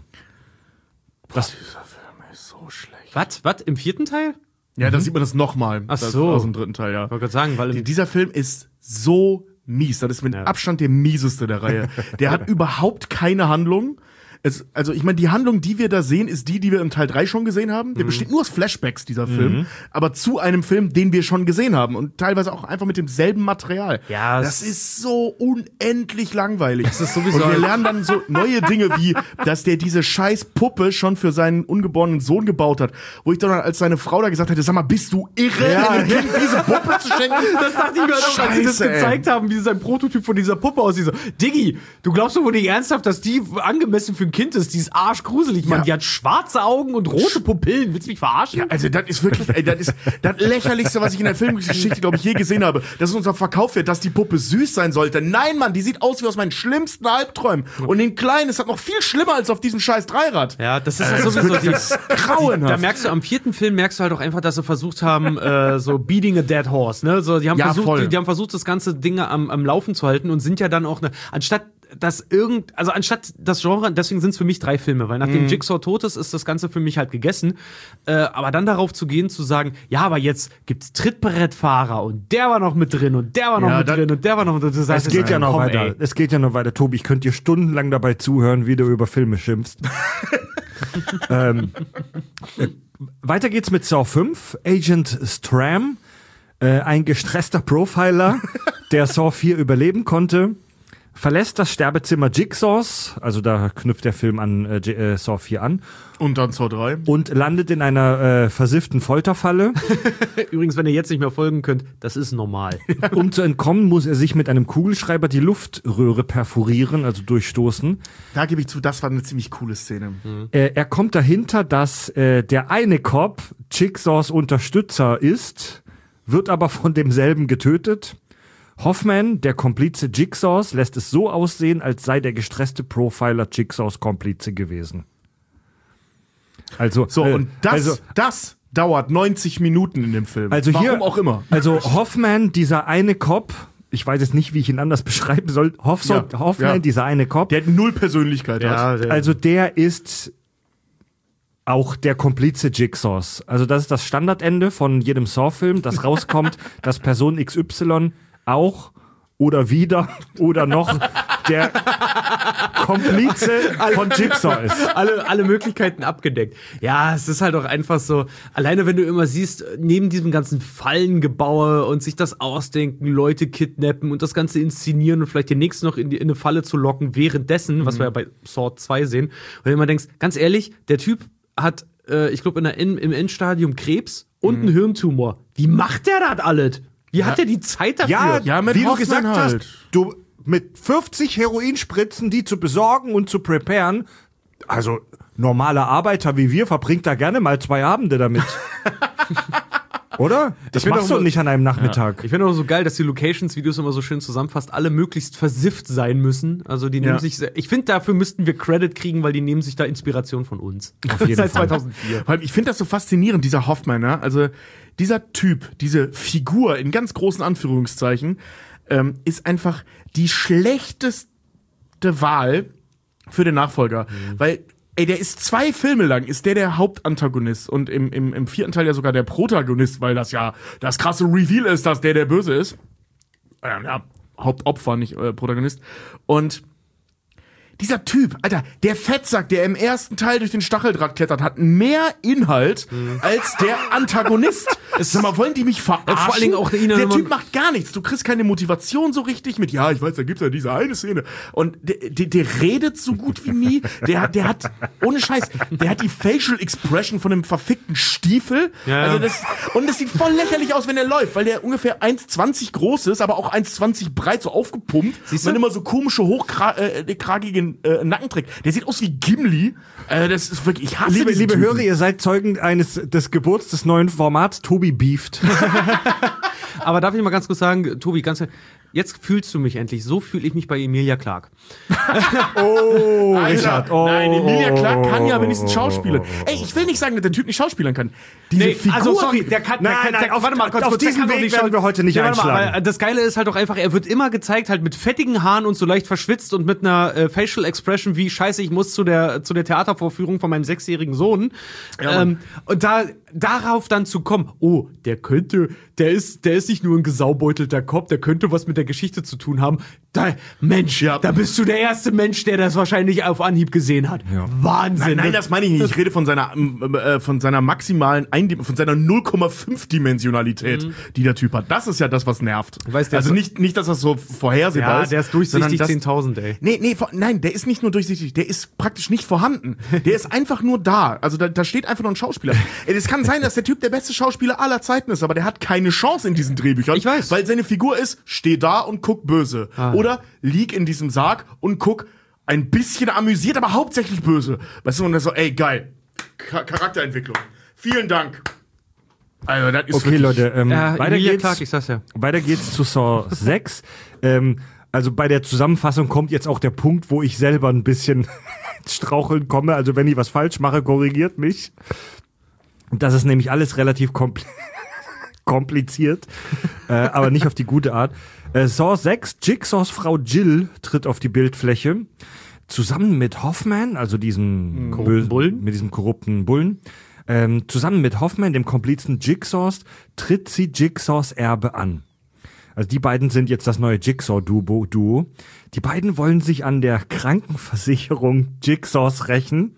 Das, Dieser Film ist so schlecht. Was? Was? Im vierten Teil? Ja, da sieht man das nochmal. Ach Das so. Aus dem dritten Teil, ja. Ich wollte gerade sagen, weil Die- im, Dieser Film ist so mies. Das ist mit Ja. Abstand der mieseste der Reihe. Der hat überhaupt keine Handlung. Es, also ich meine, die Handlung, die wir da sehen, ist die, die wir im Teil drei schon gesehen haben. Der besteht nur aus Flashbacks, dieser Film. Aber zu einem Film, den wir schon gesehen haben. Und teilweise auch einfach mit demselben Material. Ja, das es- ist so unendlich langweilig. Das ist sowieso Und wir ein- lernen dann so neue Dinge wie, dass der diese scheiß Puppe schon für seinen ungeborenen Sohn gebaut hat. Wo ich dann, als seine Frau da gesagt hätte, sag mal, bist du irre, Ja. einem Kind diese Puppe zu schenken? das dachte ich mir halt auch, als sie das Scheiße, ey. gezeigt haben, wie sein Prototyp von dieser Puppe aussieht. So, Diggi, du glaubst doch wohl nicht ernsthaft, dass die angemessen für ein Kind ist? Die ist arschgruselig, Mann. Ja. Die hat schwarze Augen und rote Pupillen. Willst du mich verarschen? Ja, also das ist wirklich, ey, das ist das lächerlichste, was ich in der Filmgeschichte, glaube ich, je gesehen habe. Dass es uns auch verkauft wird, dass die Puppe süß sein sollte. Nein, Mann, die sieht aus wie aus meinen schlimmsten Albträumen. Und den Kleinen ist das noch viel schlimmer als auf diesem scheiß Dreirad. Ja, das ist Äh, ja das sowieso ist wirklich die, grauenhaft. Da merkst du, am vierten Film merkst du halt auch einfach, dass sie versucht haben, äh, so beating a dead horse, ne? So, die haben Ja, versucht, voll. die, die haben versucht, das ganze Ding am, am Laufen zu halten und sind ja dann auch, ne, anstatt dass irgend, also anstatt das Genre, deswegen sind es für mich drei Filme, weil nachdem Mhm. Jigsaw tot ist, ist das Ganze für mich halt gegessen. Äh, aber dann darauf zu gehen, zu sagen, ja, aber jetzt gibt's Trittbrettfahrer und der war noch mit drin und der war noch Ja, mit dann- drin und der war noch mit drin. Du sagst, Es geht ja noch komm, weiter. ey. Es geht ja noch weiter. Tobi, ich könnte dir stundenlang dabei zuhören, wie du über Filme schimpfst. ähm, äh, weiter geht's mit Saw fünf. Agent Stram, äh, ein gestresster Profiler, der Saw vier überleben konnte, verlässt das Sterbezimmer Jigsaws, also da knüpft der Film an äh, J- äh, Saw vier an, Und dann Saw drei. und landet in einer äh, versifften Folterfalle. Übrigens, wenn ihr jetzt nicht mehr folgen könnt, das ist normal. Um zu entkommen, muss er sich mit einem Kugelschreiber die Luftröhre perforieren, also durchstoßen. Da gebe ich zu, das war eine ziemlich coole Szene. Äh, er kommt dahinter, dass äh, der eine Cop Jigsaws Unterstützer ist, wird aber von demselben getötet. Hoffman, der Komplize Jigsaws, lässt es so aussehen, als sei der gestresste Profiler Jigsaws Komplize gewesen. Also, So, äh, und das, also, das dauert neunzig Minuten in dem Film. also Warum hier, auch immer. Also Hoffman, dieser eine Cop, ich weiß jetzt nicht, wie ich ihn anders beschreiben soll. Hoff, Ja, Hoffman, ja. dieser eine Cop, Der hat null Persönlichkeit. hat. der, also der ist auch der Komplize Jigsaws. Also das ist das Standardende von jedem Saw-Film, das rauskommt, dass Person X Y auch oder wieder oder noch der Komplize von Jigsaw ist. alle, alle Möglichkeiten abgedeckt. Ja, es ist halt auch einfach so, alleine wenn du immer siehst, neben diesem ganzen Fallengebaue und sich das ausdenken, Leute kidnappen und das Ganze inszenieren und vielleicht den nächsten noch in, die, in eine Falle zu locken, währenddessen, was wir ja bei Saw zwei sehen, und du immer denkst, ganz ehrlich, der Typ hat, äh, ich glaube, in der In- im Endstadium Krebs und einen Hirntumor. Wie macht der das alles? Wie hat der die Zeit dafür? Ja, Ja, mit wie du Hoffmann gesagt halt. hast, du mit fünfzig Heroinspritzen, die zu besorgen und zu preparen, also normaler Arbeiter wie wir verbringt da gerne mal zwei Abende damit. Oder? Das find machst auch du mal- nicht an einem Nachmittag. Ich finde auch so geil, dass die Locations, wie du es immer so schön zusammenfasst, alle möglichst versifft sein müssen. Also die nehmen Ja. sich, sehr- ich finde, dafür müssten wir Credit kriegen, weil die nehmen sich da Inspiration von uns. Auf jeden Seit Fall. zweitausendvier. Vor allem, ich finde das so faszinierend, dieser Hoffmann, ja? Also dieser Typ, diese Figur in ganz großen Anführungszeichen, ähm, ist einfach die schlechteste Wahl für den Nachfolger. Weil, ey, der ist zwei Filme lang, ist der der Hauptantagonist und im, im, im vierten Teil ja sogar der Protagonist, weil das ja das krasse Reveal ist, dass der der Böse ist. Ähm, ja, Hauptopfer, nicht äh, Protagonist. Und dieser Typ, Alter, der Fettsack, der im ersten Teil durch den Stacheldraht klettert, hat mehr Inhalt als der Antagonist. Sag mal, wollen die mich verarschen? vor allen Dingen auch ihn- der Typ macht gar nichts. Du kriegst keine Motivation so richtig mit, ja, ich weiß, da gibt's ja diese eine Szene. Und der, der, der redet so gut wie nie. Der, hat- der hat, ohne Scheiß, der hat die Facial Expression von einem verfickten Stiefel. Ja. Also das, und das sieht voll lächerlich aus, wenn er läuft, weil der ungefähr eins zwanzig groß ist, aber auch eins zwanzig breit, so aufgepumpt. Siehst Und du? dann immer so komische, hochkragigen äh, Nacken trägt. Der sieht aus wie Gimli. Äh, das ist wirklich, ich hasse Liebe, diesen liebe Typen. Hörer, ihr seid Zeugen eines des Geburts des neuen Formats Tobi beeft. Aber darf ich mal ganz kurz sagen, Tobi, ganz jetzt fühlst du mich endlich. So fühle ich mich bei Emilia Clarke. Oh, Alter, Richard. Oh, nein, Emilia Clarke kann ja oh, wenigstens oh, schauspielern. oh, oh, oh. Ey, ich will nicht sagen, dass der Typ nicht schauspielern kann. Diese Nee, Figur, also sorry, der kann, der Nein, kann nein, der, auf- warte mal, kurz, auf kurz, der diesen kann doch Weg nicht werden schau- wir heute nicht Ja, warte mal, einschlagen. weil das Geile ist halt auch einfach, er wird immer gezeigt halt mit fettigen Haaren und so leicht verschwitzt und mit einer äh, Facial Expression wie scheiße, ich muss zu der zu der Theatervorführung von meinem sechsjährigen Sohn. ähm, und da darauf dann zu kommen, oh, der könnte, der ist der ist nicht nur ein gesaubeutelter Kopf, der könnte was mit der Geschichte zu tun haben. Da, Mensch, Ja. da bist du der erste Mensch, der das wahrscheinlich auf Anhieb gesehen hat. Wahnsinn. Nein, nein, ne? das meine ich nicht. Ich rede von seiner, ähm, äh, von seiner maximalen Eindim von seiner null Komma fünf Dimensionalität, die der Typ hat. Das ist ja das, was nervt. weiß, der also ist- nicht, nicht, dass das so vorhersehbar ja, ist. der ist sondern durchsichtig das- zehntausend, ey. Nee, nee, vor- nein, der ist nicht nur durchsichtig, der ist praktisch nicht vorhanden. Der ist einfach nur da. Also da, da steht einfach nur ein Schauspieler. Ey, es kann sein, dass der Typ der beste Schauspieler aller Zeiten ist, aber der hat keine Chance in diesen Drehbüchern. Ich weiß. Weil seine Figur ist, steh da und guck böse. Oder lieg in diesem Sarg und guck ein bisschen amüsiert, aber hauptsächlich böse. Weißt du, und dann so, ey, geil. Cha- Charakterentwicklung. Vielen Dank. Also, das ist Okay, wirklich- Leute, ähm, Ja, weiter, Emilia geht's, Clarke, ich sag's ja. weiter geht's zu Saw sechs. ähm, also bei der Zusammenfassung kommt jetzt auch der Punkt, wo ich selber ein bisschen ins Straucheln komme. Also wenn ich was falsch mache, korrigiert mich. Das ist nämlich alles relativ kompl kompliziert, äh, aber nicht auf die gute Art. Äh, Saw sechs, Jigsaws Frau Jill tritt auf die Bildfläche. Zusammen mit Hoffman, also diesem korrupten Bullen, mit diesem korrupten Bullen, ähm, zusammen mit Hoffman, dem Komplizen Jigsaws, tritt sie Jigsaws Erbe an. Also die beiden sind jetzt das neue Jigsaw-Duo. Die beiden wollen sich an der Krankenversicherung Jigsaws rächen.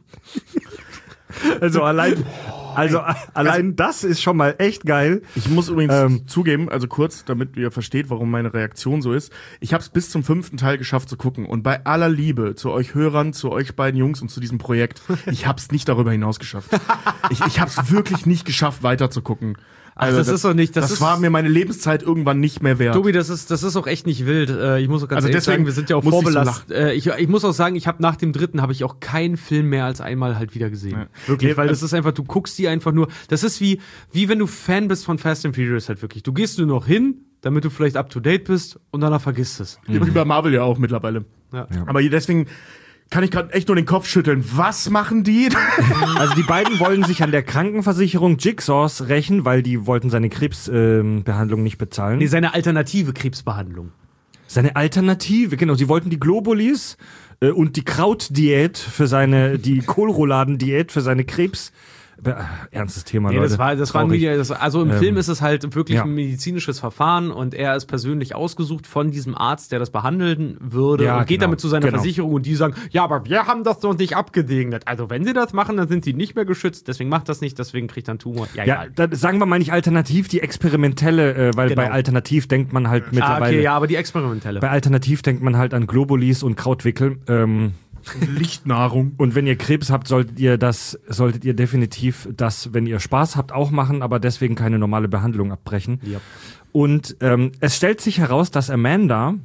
Also allein, also allein das ist schon mal echt geil. Ich muss übrigens Ähm, zugeben, also kurz, damit ihr versteht, warum meine Reaktion so ist. Ich habe es bis zum fünften Teil geschafft zu gucken. Und bei aller Liebe zu euch Hörern, zu euch beiden Jungs und zu diesem Projekt, ich habe es nicht darüber hinaus geschafft. Ich, ich habe es wirklich nicht geschafft, weiter zu gucken. Also Ach, das, das ist doch nicht, das, das ist, war mir meine Lebenszeit irgendwann nicht mehr wert. Tobi, das ist, das ist auch echt nicht wild. Äh, ich muss auch ganz Also ehrlich deswegen sagen, wir sind ja auch musste ich so vorbelastet. äh, ich, ich muss auch sagen, ich habe nach dem dritten habe ich auch keinen Film mehr als einmal halt wieder gesehen. Ja. Wirklich, Nee, weil also- das ist einfach, du guckst die einfach nur. Das ist wie, wie wenn du Fan bist von Fast and Furious halt wirklich. Du gehst nur noch hin, damit du vielleicht up to date bist und danach vergisst es. Wie bei Marvel ja auch mittlerweile. Ja. Aber deswegen kann ich gerade echt nur den Kopf schütteln. Was machen die? Also die beiden wollen sich an der Krankenversicherung Jigsaws rächen, weil die wollten seine Krebsbehandlung nicht bezahlen. Nee, seine alternative Krebsbehandlung. Seine Alternative, genau. Sie wollten die Globulis äh, und die Krautdiät für seine, die Kohlrouladen-Diät für seine Krebs. Äh, ernstes Thema, Nee, Leute. das war, das war Traurig. nie, das, also im Ähm, Film ist es halt wirklich ja. ein medizinisches Verfahren und er ist persönlich ausgesucht von diesem Arzt, der das behandeln würde Ja, und geht genau, damit zu seiner genau. Versicherung und die sagen, ja, aber wir haben das doch nicht abgesegnet. Also wenn sie das machen, dann sind sie nicht mehr geschützt, deswegen macht das nicht, deswegen kriegt er einen Tumor. Ja, Ja, ja. dann sagen wir mal nicht alternativ, die experimentelle, äh, weil Genau. bei alternativ denkt man halt Ah, mittlerweile. okay, ja, aber die experimentelle. Bei alternativ denkt man halt an Globulis und Krautwickel. Ähm, Lichtnahrung. und wenn ihr Krebs habt, solltet ihr das, solltet ihr definitiv das, wenn ihr Spaß habt, auch machen, aber deswegen keine normale Behandlung abbrechen. Ja. Und ähm, es stellt sich heraus, dass Amanda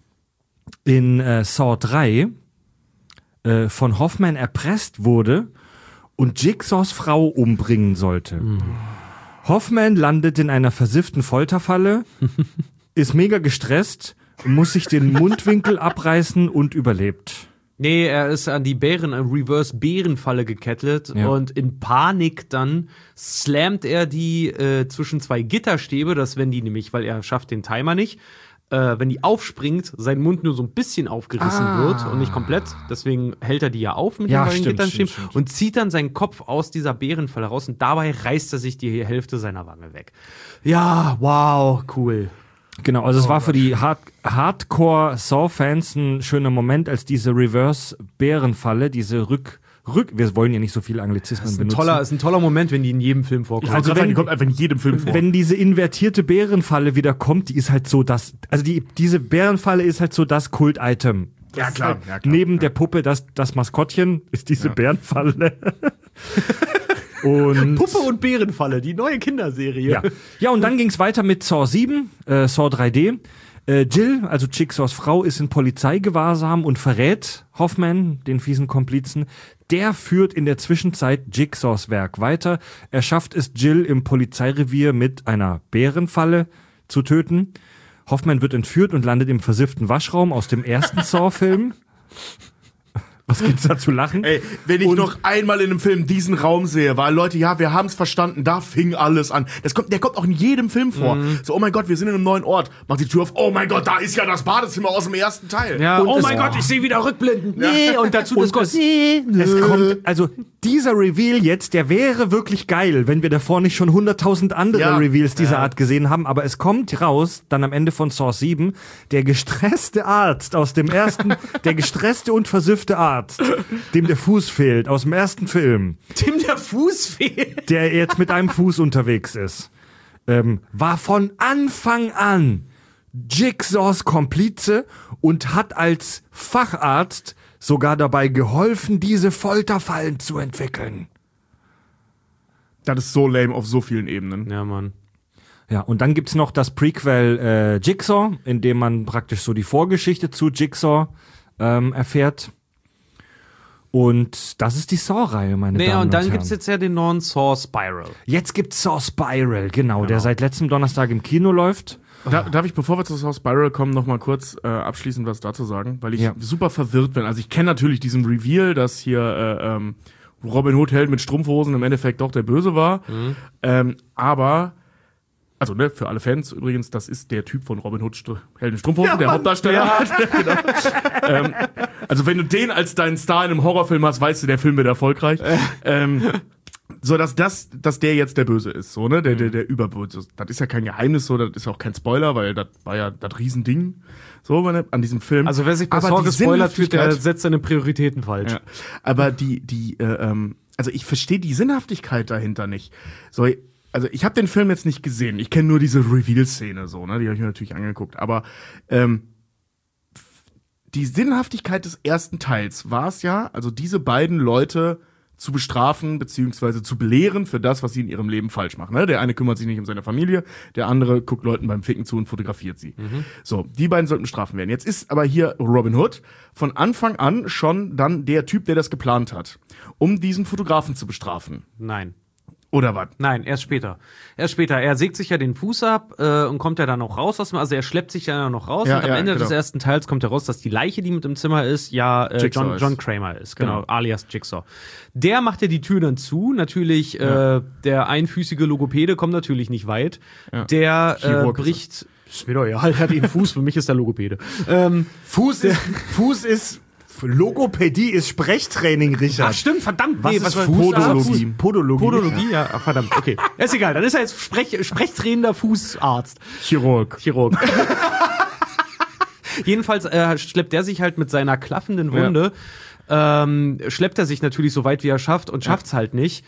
in äh, Saw drei äh, von Hoffman erpresst wurde und Jigsaws Frau umbringen sollte. Mhm. Hoffman landet in einer versifften Folterfalle, ist mega gestresst, muss sich den Mundwinkel abreißen und überlebt. Nee, er ist an die Bären, an Reverse-Bärenfalle gekettet Ja. und in Panik dann slammt er die äh, zwischen zwei Gitterstäbe, dass wenn die nämlich, weil er schafft den Timer nicht, äh, wenn die aufspringt, sein Mund nur so ein bisschen aufgerissen Ah. wird und nicht komplett. Deswegen hält er die ja auf mit Ja, den beiden stimmt, Gitternstäben stimmt, stimmt. und zieht dann seinen Kopf aus dieser Bärenfalle raus und dabei reißt er sich die Hälfte seiner Wange weg. Ja, wow, cool. Genau, also es war für die Hard Hardcore-Saw-Fans ein schöner Moment, als diese Reverse-Bärenfalle, diese Rück... Rück, wir wollen ja nicht so viele Anglizismen Das ist ein benutzen. toller, ist ein toller Moment, wenn die in jedem Film vorkommen. Also wenn- wenn, die kommt einfach in jedem Film vor. Wenn diese invertierte Bärenfalle wieder kommt, die ist halt so das, also die, diese Bärenfalle ist halt so das Kult-Item. Ja, Das klar, ist halt ja, klar, Neben ja. der Puppe, das, das Maskottchen, ist diese Bärenfalle. Und Puppe und Bärenfalle, die neue Kinderserie. ja. ja, und dann ging's weiter mit Saw sieben, äh, Saw drei D. Äh, Jill, also Jigsaws Frau, ist in Polizeigewahrsam und verrät Hoffman, den fiesen Komplizen. Der führt in der Zwischenzeit Jigsaws Werk weiter. Er schafft es, Jill im Polizeirevier mit einer Bärenfalle zu töten. Hoffman wird entführt und landet im versifften Waschraum aus dem ersten Saw-Film. Was gibt's da zu lachen? Ey, wenn ich Und- noch einmal in einem Film diesen Raum sehe, war Leute, ja, wir haben's verstanden, da fing alles an. Das kommt, der kommt auch in jedem Film vor. Mhm. So, oh mein Gott, wir sind in einem neuen Ort. Macht die Tür auf, oh mein Gott, da ist ja das Badezimmer aus dem ersten Teil. Ja, Und oh es- mein Gott, ich sehe wieder Rückblenden. Nee, und dazu das Und es, es kommt, also dieser Reveal jetzt, der wäre wirklich geil, wenn wir davor nicht schon hunderttausend andere Ja. Reveals dieser Art gesehen haben, aber es kommt raus, dann am Ende von Saw sieben, der gestresste Arzt aus dem ersten, der gestresste und versiffte Arzt, dem der Fuß fehlt, aus dem ersten Film, Tim der Fuß fehlt. der jetzt mit einem Fuß unterwegs ist, ähm, war von Anfang an Jigsaws Komplize und hat als Facharzt sogar dabei geholfen, diese Folterfallen zu entwickeln. Das ist so lame auf so vielen Ebenen. Ja, Mann. Ja, und dann gibt's noch das Prequel äh, Jigsaw, in dem man praktisch so die Vorgeschichte zu Jigsaw ähm, erfährt. Und das ist die Saw-Reihe, meine Naja, Damen und und dann Herren. gibt's jetzt ja den neuen Saw Spiral. Jetzt gibt's Saw Spiral, genau, der seit letztem Donnerstag im Kino läuft. Da, darf ich, bevor wir zu Saw Spiral kommen, noch mal kurz äh, abschließend was dazu sagen, weil ich Ja. super verwirrt bin. Also ich kenne natürlich diesen Reveal, dass hier äh, ähm, Robin Hood Held mit Strumpfhosen im Endeffekt doch der Böse war. Ähm, aber Also, ne, für alle Fans übrigens, das ist der Typ von Robin Hood, St- Helden Strumpfhosen, Ja, der Mann. Hauptdarsteller. Ja. genau. ähm, also, wenn du den als deinen Star in einem Horrorfilm hast, weißt du, der Film wird erfolgreich. ähm, so, dass das, dass der jetzt der Böse ist, so, ne, der, der, der Überböse. Das ist ja kein Geheimnis, so, das ist auch kein Spoiler, weil das war ja das Riesending, so, ne, an diesem Film. Also wer sich bei Aber Saw die gespoilert fühlt, der Sinnhaftigkeit- setzt seine Prioritäten falsch. Ja. Aber die, die, äh, ähm, also ich verstehe die Sinnhaftigkeit dahinter nicht. So, also ich habe den Film jetzt nicht gesehen. Ich kenne nur diese Reveal-Szene, so, ne, die habe ich mir natürlich angeguckt. Aber ähm, die Sinnhaftigkeit des ersten Teils war es ja, also diese beiden Leute zu bestrafen beziehungsweise zu belehren für das, was sie in ihrem Leben falsch machen. Ne? Der eine kümmert sich nicht um seine Familie, der andere guckt Leuten beim Ficken zu und fotografiert sie. Mhm. So, die beiden sollten bestrafen werden. Jetzt ist aber hier Robin Hood von Anfang an schon dann der Typ, der das geplant hat, um diesen Fotografen zu bestrafen. Nein. Oder was? Nein, erst später. Erst später. Er sägt sich ja den Fuß ab äh, und kommt ja dann noch raus aus dem, also er schleppt sich ja noch raus Ja, und am ja, Ende genau. des ersten Teils kommt heraus, dass die Leiche, die mit im Zimmer ist, ja äh, Jigsaw John, ist. John Kramer ist, genau, Genau. alias Jigsaw. Der macht ja die Tür dann zu, natürlich Ja. äh, der einfüßige Logopäde kommt natürlich nicht weit. Ja. Der äh, Chirurg ist bricht, ist mir doch egal, er hat den Fuß, für mich ist der Logopäde. Ähm, Fuß ist, Fuß ist, Logopädie ist Sprechtraining, Richard. ach stimmt, verdammt, Was nee, ist war- Podologie? Fuß- Podologie. Podologie, ja, ach, verdammt, okay. Ist egal, dann ist er jetzt Sprech, sprechtrainender Fußarzt. Chirurg. Chirurg. Jedenfalls äh, schleppt er sich halt mit seiner klaffenden Wunde, ähm, schleppt er sich natürlich so weit wie er schafft und schafft's halt nicht.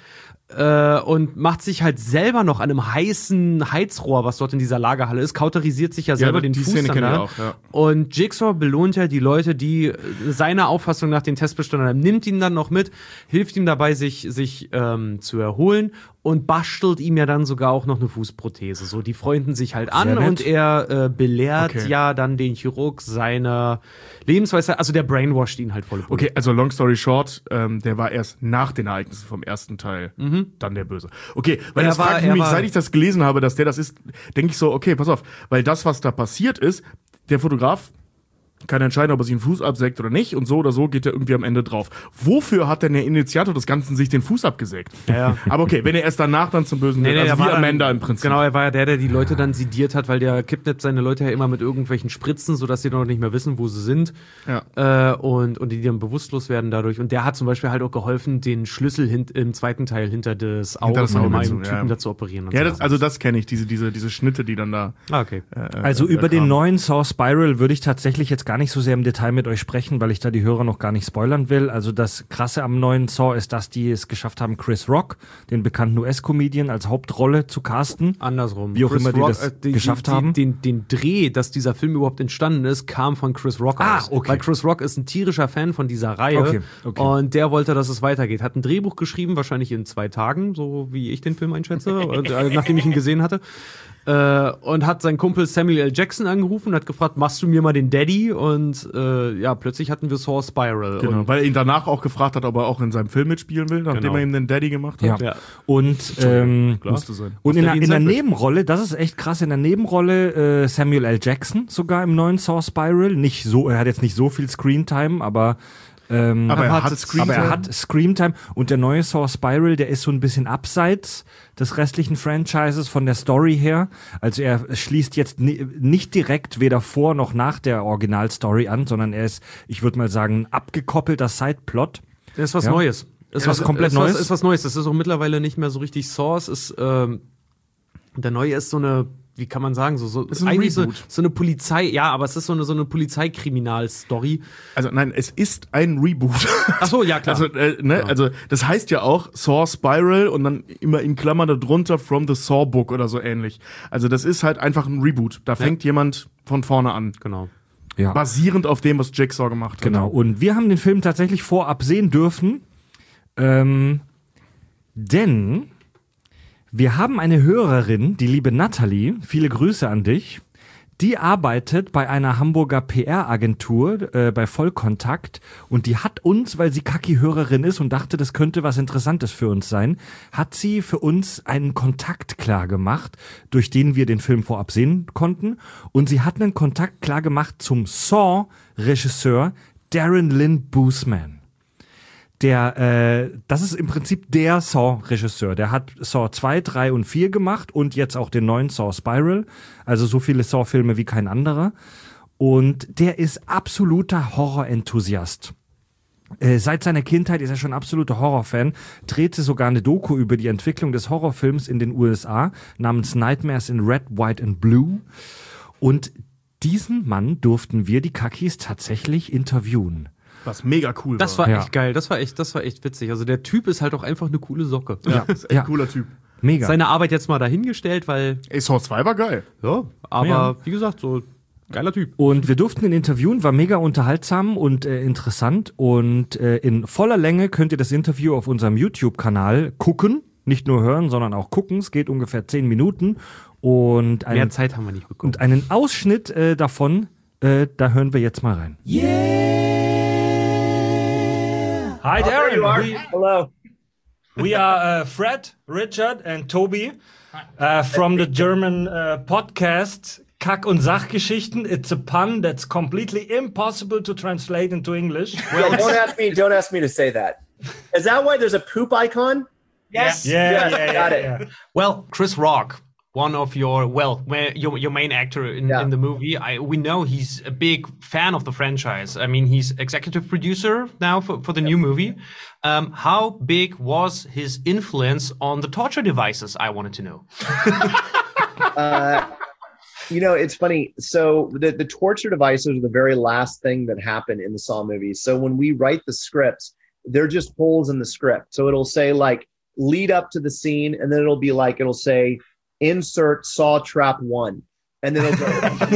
Äh, und macht sich halt selber noch an einem heißen Heizrohr, was dort in dieser Lagerhalle ist, kauterisiert sich ja selber den die Fuß Szene dann kenn ich da. auch, ja. Und Jigsaw belohnt ja die Leute, die äh, seiner Auffassung nach den Test bestanden haben, nimmt ihn dann noch mit, hilft ihm dabei, sich, sich ähm, zu erholen und bastelt ihm ja dann sogar auch noch eine Fußprothese. So, die freunden sich halt an Sehr nett. und er äh, belehrt Okay. ja dann den Chirurg seiner Lebensweise, also der brainwasht ihn halt voll. Okay, also long story short, ähm, der war erst nach den Ereignissen vom ersten Teil dann der Böse. Okay, weil Er das war- fragt er mich, war- seit ich das gelesen habe, dass der das ist, denke ich so, okay, pass auf, weil das, was da passiert ist, der Fotograf kann entscheiden, ob er sich den Fuß absägt oder nicht und so oder so geht er irgendwie am Ende drauf. Wofür hat denn der Initiator des Ganzen sich den Fuß abgesägt? Ja, ja. Aber okay, wenn er erst danach dann zum Bösen Nee, wird, nee, also der wie war dann- Amanda im Prinzip. Genau, er war ja der, der die Leute dann sediert hat, weil der kidnappt seine Leute ja immer mit irgendwelchen Spritzen, sodass sie noch nicht mehr wissen, wo sie sind. Ja. Äh, und, und die dann bewusstlos werden dadurch. Und der hat zum Beispiel halt auch geholfen, den Schlüssel hint, im zweiten Teil hinter das Auge das von dem Auge einen zu, Typen ja. da zu operieren. Und Ja, so. das, also das kenne ich, diese, diese, diese Schnitte, die dann da. ah, okay. Äh, Also äh, über den kamen. neuen Saw Spiral würde ich tatsächlich jetzt gar nicht so sehr im Detail mit euch sprechen, weil ich da die Hörer noch gar nicht spoilern will. Also das Krasse am neuen Saw ist, dass die es geschafft haben, Chris Rock, den bekannten U S-Comedian, als Hauptrolle zu casten. Andersrum. Wie auch immer die das geschafft haben. Den, den Dreh, dass dieser Film überhaupt entstanden ist, kam von Chris Rock Ah, aus. okay. Weil Chris Rock ist ein tierischer Fan von dieser Reihe. Okay, okay. Und der wollte, dass es weitergeht. Hat ein Drehbuch geschrieben, wahrscheinlich in zwei Tagen, so wie ich den Film einschätze, und, äh, nachdem ich ihn gesehen hatte. Äh, und hat seinen Kumpel Samuel L. Jackson angerufen und hat gefragt, machst du mir mal den Daddy? Und äh, ja, plötzlich hatten wir Saw Spiral. Genau, Und, weil er ihn danach auch gefragt hat, ob er auch in seinem Film mitspielen will, nachdem Genau. er ihm den Daddy gemacht Ja. hat. ja. Und, ähm, Musste sein. und in, der der, Dean in der Sandwich. Nebenrolle, das ist echt krass, in der Nebenrolle äh, Samuel L. Jackson sogar im neuen Saw Spiral. Nicht so, er hat jetzt nicht so viel Screentime, aber ähm, Aber er hat, hat Screentime. aber er hat Screentime und der neue Saw Spiral, der ist so ein bisschen abseits des restlichen Franchises von der Story her. Also er schließt jetzt ni nicht direkt weder vor noch nach der Originalstory an, sondern er ist, ich würde mal sagen, ein abgekoppelter Sideplot. Das ist was Ja. Neues. Ist was komplett ist was, Neues? Ist was Neues. Das ist auch mittlerweile nicht mehr so richtig Saw. Es ist, ähm, der neue ist so eine, wie kann man sagen, so, so ist ein eigentlich so, Reboot. so eine Polizei, ja, aber es ist so eine, so eine Polizeikriminalstory. Also nein, es ist ein Reboot. Ach so, ja, klar. Also, äh, ne, also das heißt ja auch Saw Spiral und dann immer in Klammern darunter From the Saw Book oder so ähnlich. Also das ist halt einfach ein Reboot. Da fängt jemand von vorne an. Genau. Ja. Basierend auf dem, was Jigsaw gemacht hat. Genau. Und wir haben den Film tatsächlich vorab sehen dürfen, ähm, denn wir haben eine Hörerin, die liebe Natalie, viele Grüße an dich, die arbeitet bei einer Hamburger P R-Agentur, äh, bei Vollkontakt, und die hat uns, weil sie Kacki-Hörerin ist und dachte, das könnte was Interessantes für uns sein, hat sie für uns einen Kontakt klar gemacht, durch den wir den Film vorab sehen konnten, und sie hat einen Kontakt klar gemacht zum Saw-Regisseur Darren Lynn Bousman. Der, äh, das ist im Prinzip der Saw-Regisseur. Der hat Saw zwei, drei und vier gemacht und jetzt auch den neuen Saw Spiral. Also so viele Saw-Filme wie kein anderer. Und der ist absoluter Horror-Enthusiast. Äh, seit seiner Kindheit ist er schon absoluter Horrorfan, drehte sogar eine Doku über die Entwicklung des Horrorfilms in den U S A namens Nightmares in Red, White and Blue. Und diesen Mann durften wir, die Kakis, tatsächlich interviewen. Was mega cool war. Das war Ja. echt geil, das war echt, das war echt witzig. Also der Typ ist halt auch einfach eine coole Socke. Ja, ist echt Ja. ein cooler Typ. Mega. Seine Arbeit jetzt mal dahingestellt, weil, Ey, Saw zwei war geil. ja, aber Ja. wie gesagt, so geiler Typ. Und wir durften ihn interviewen, war mega unterhaltsam und äh, interessant. Und äh, in voller Länge könnt ihr das Interview auf unserem YouTube-Kanal gucken. Nicht nur hören, sondern auch gucken. Es geht ungefähr zehn Minuten. Und, Mehr einen, Zeit haben wir nicht bekommen. und einen Ausschnitt äh, davon, äh, da hören wir jetzt mal rein. Hi, There you are. Darren. We, Hello. we are uh, Fred, Richard, and Toby uh, from the German uh, podcast Kack- und Sachgeschichten. It's a pun that's completely impossible to translate into English. Well, don't ask me. Don't ask me to say that. Is that why there's a poop icon? Yes. Yeah, Yes, yeah, yeah. got it. yeah. Well, Chris Rock, one of your, well, where- your, your main actor in, Yeah. in the movie, I, we know he's a big fan of the franchise. I mean, he's executive producer now for, for the new movie. Um, how big was his influence on the torture devices? I wanted to know. Uh, you know, it's funny. So the, the torture devices are the very last thing that happened in the Saw movies. So when we write the scripts, they're just holes in the script. So it'll say like lead up to the scene, and then it'll be like it'll say insert Saw Trap one, and then it'll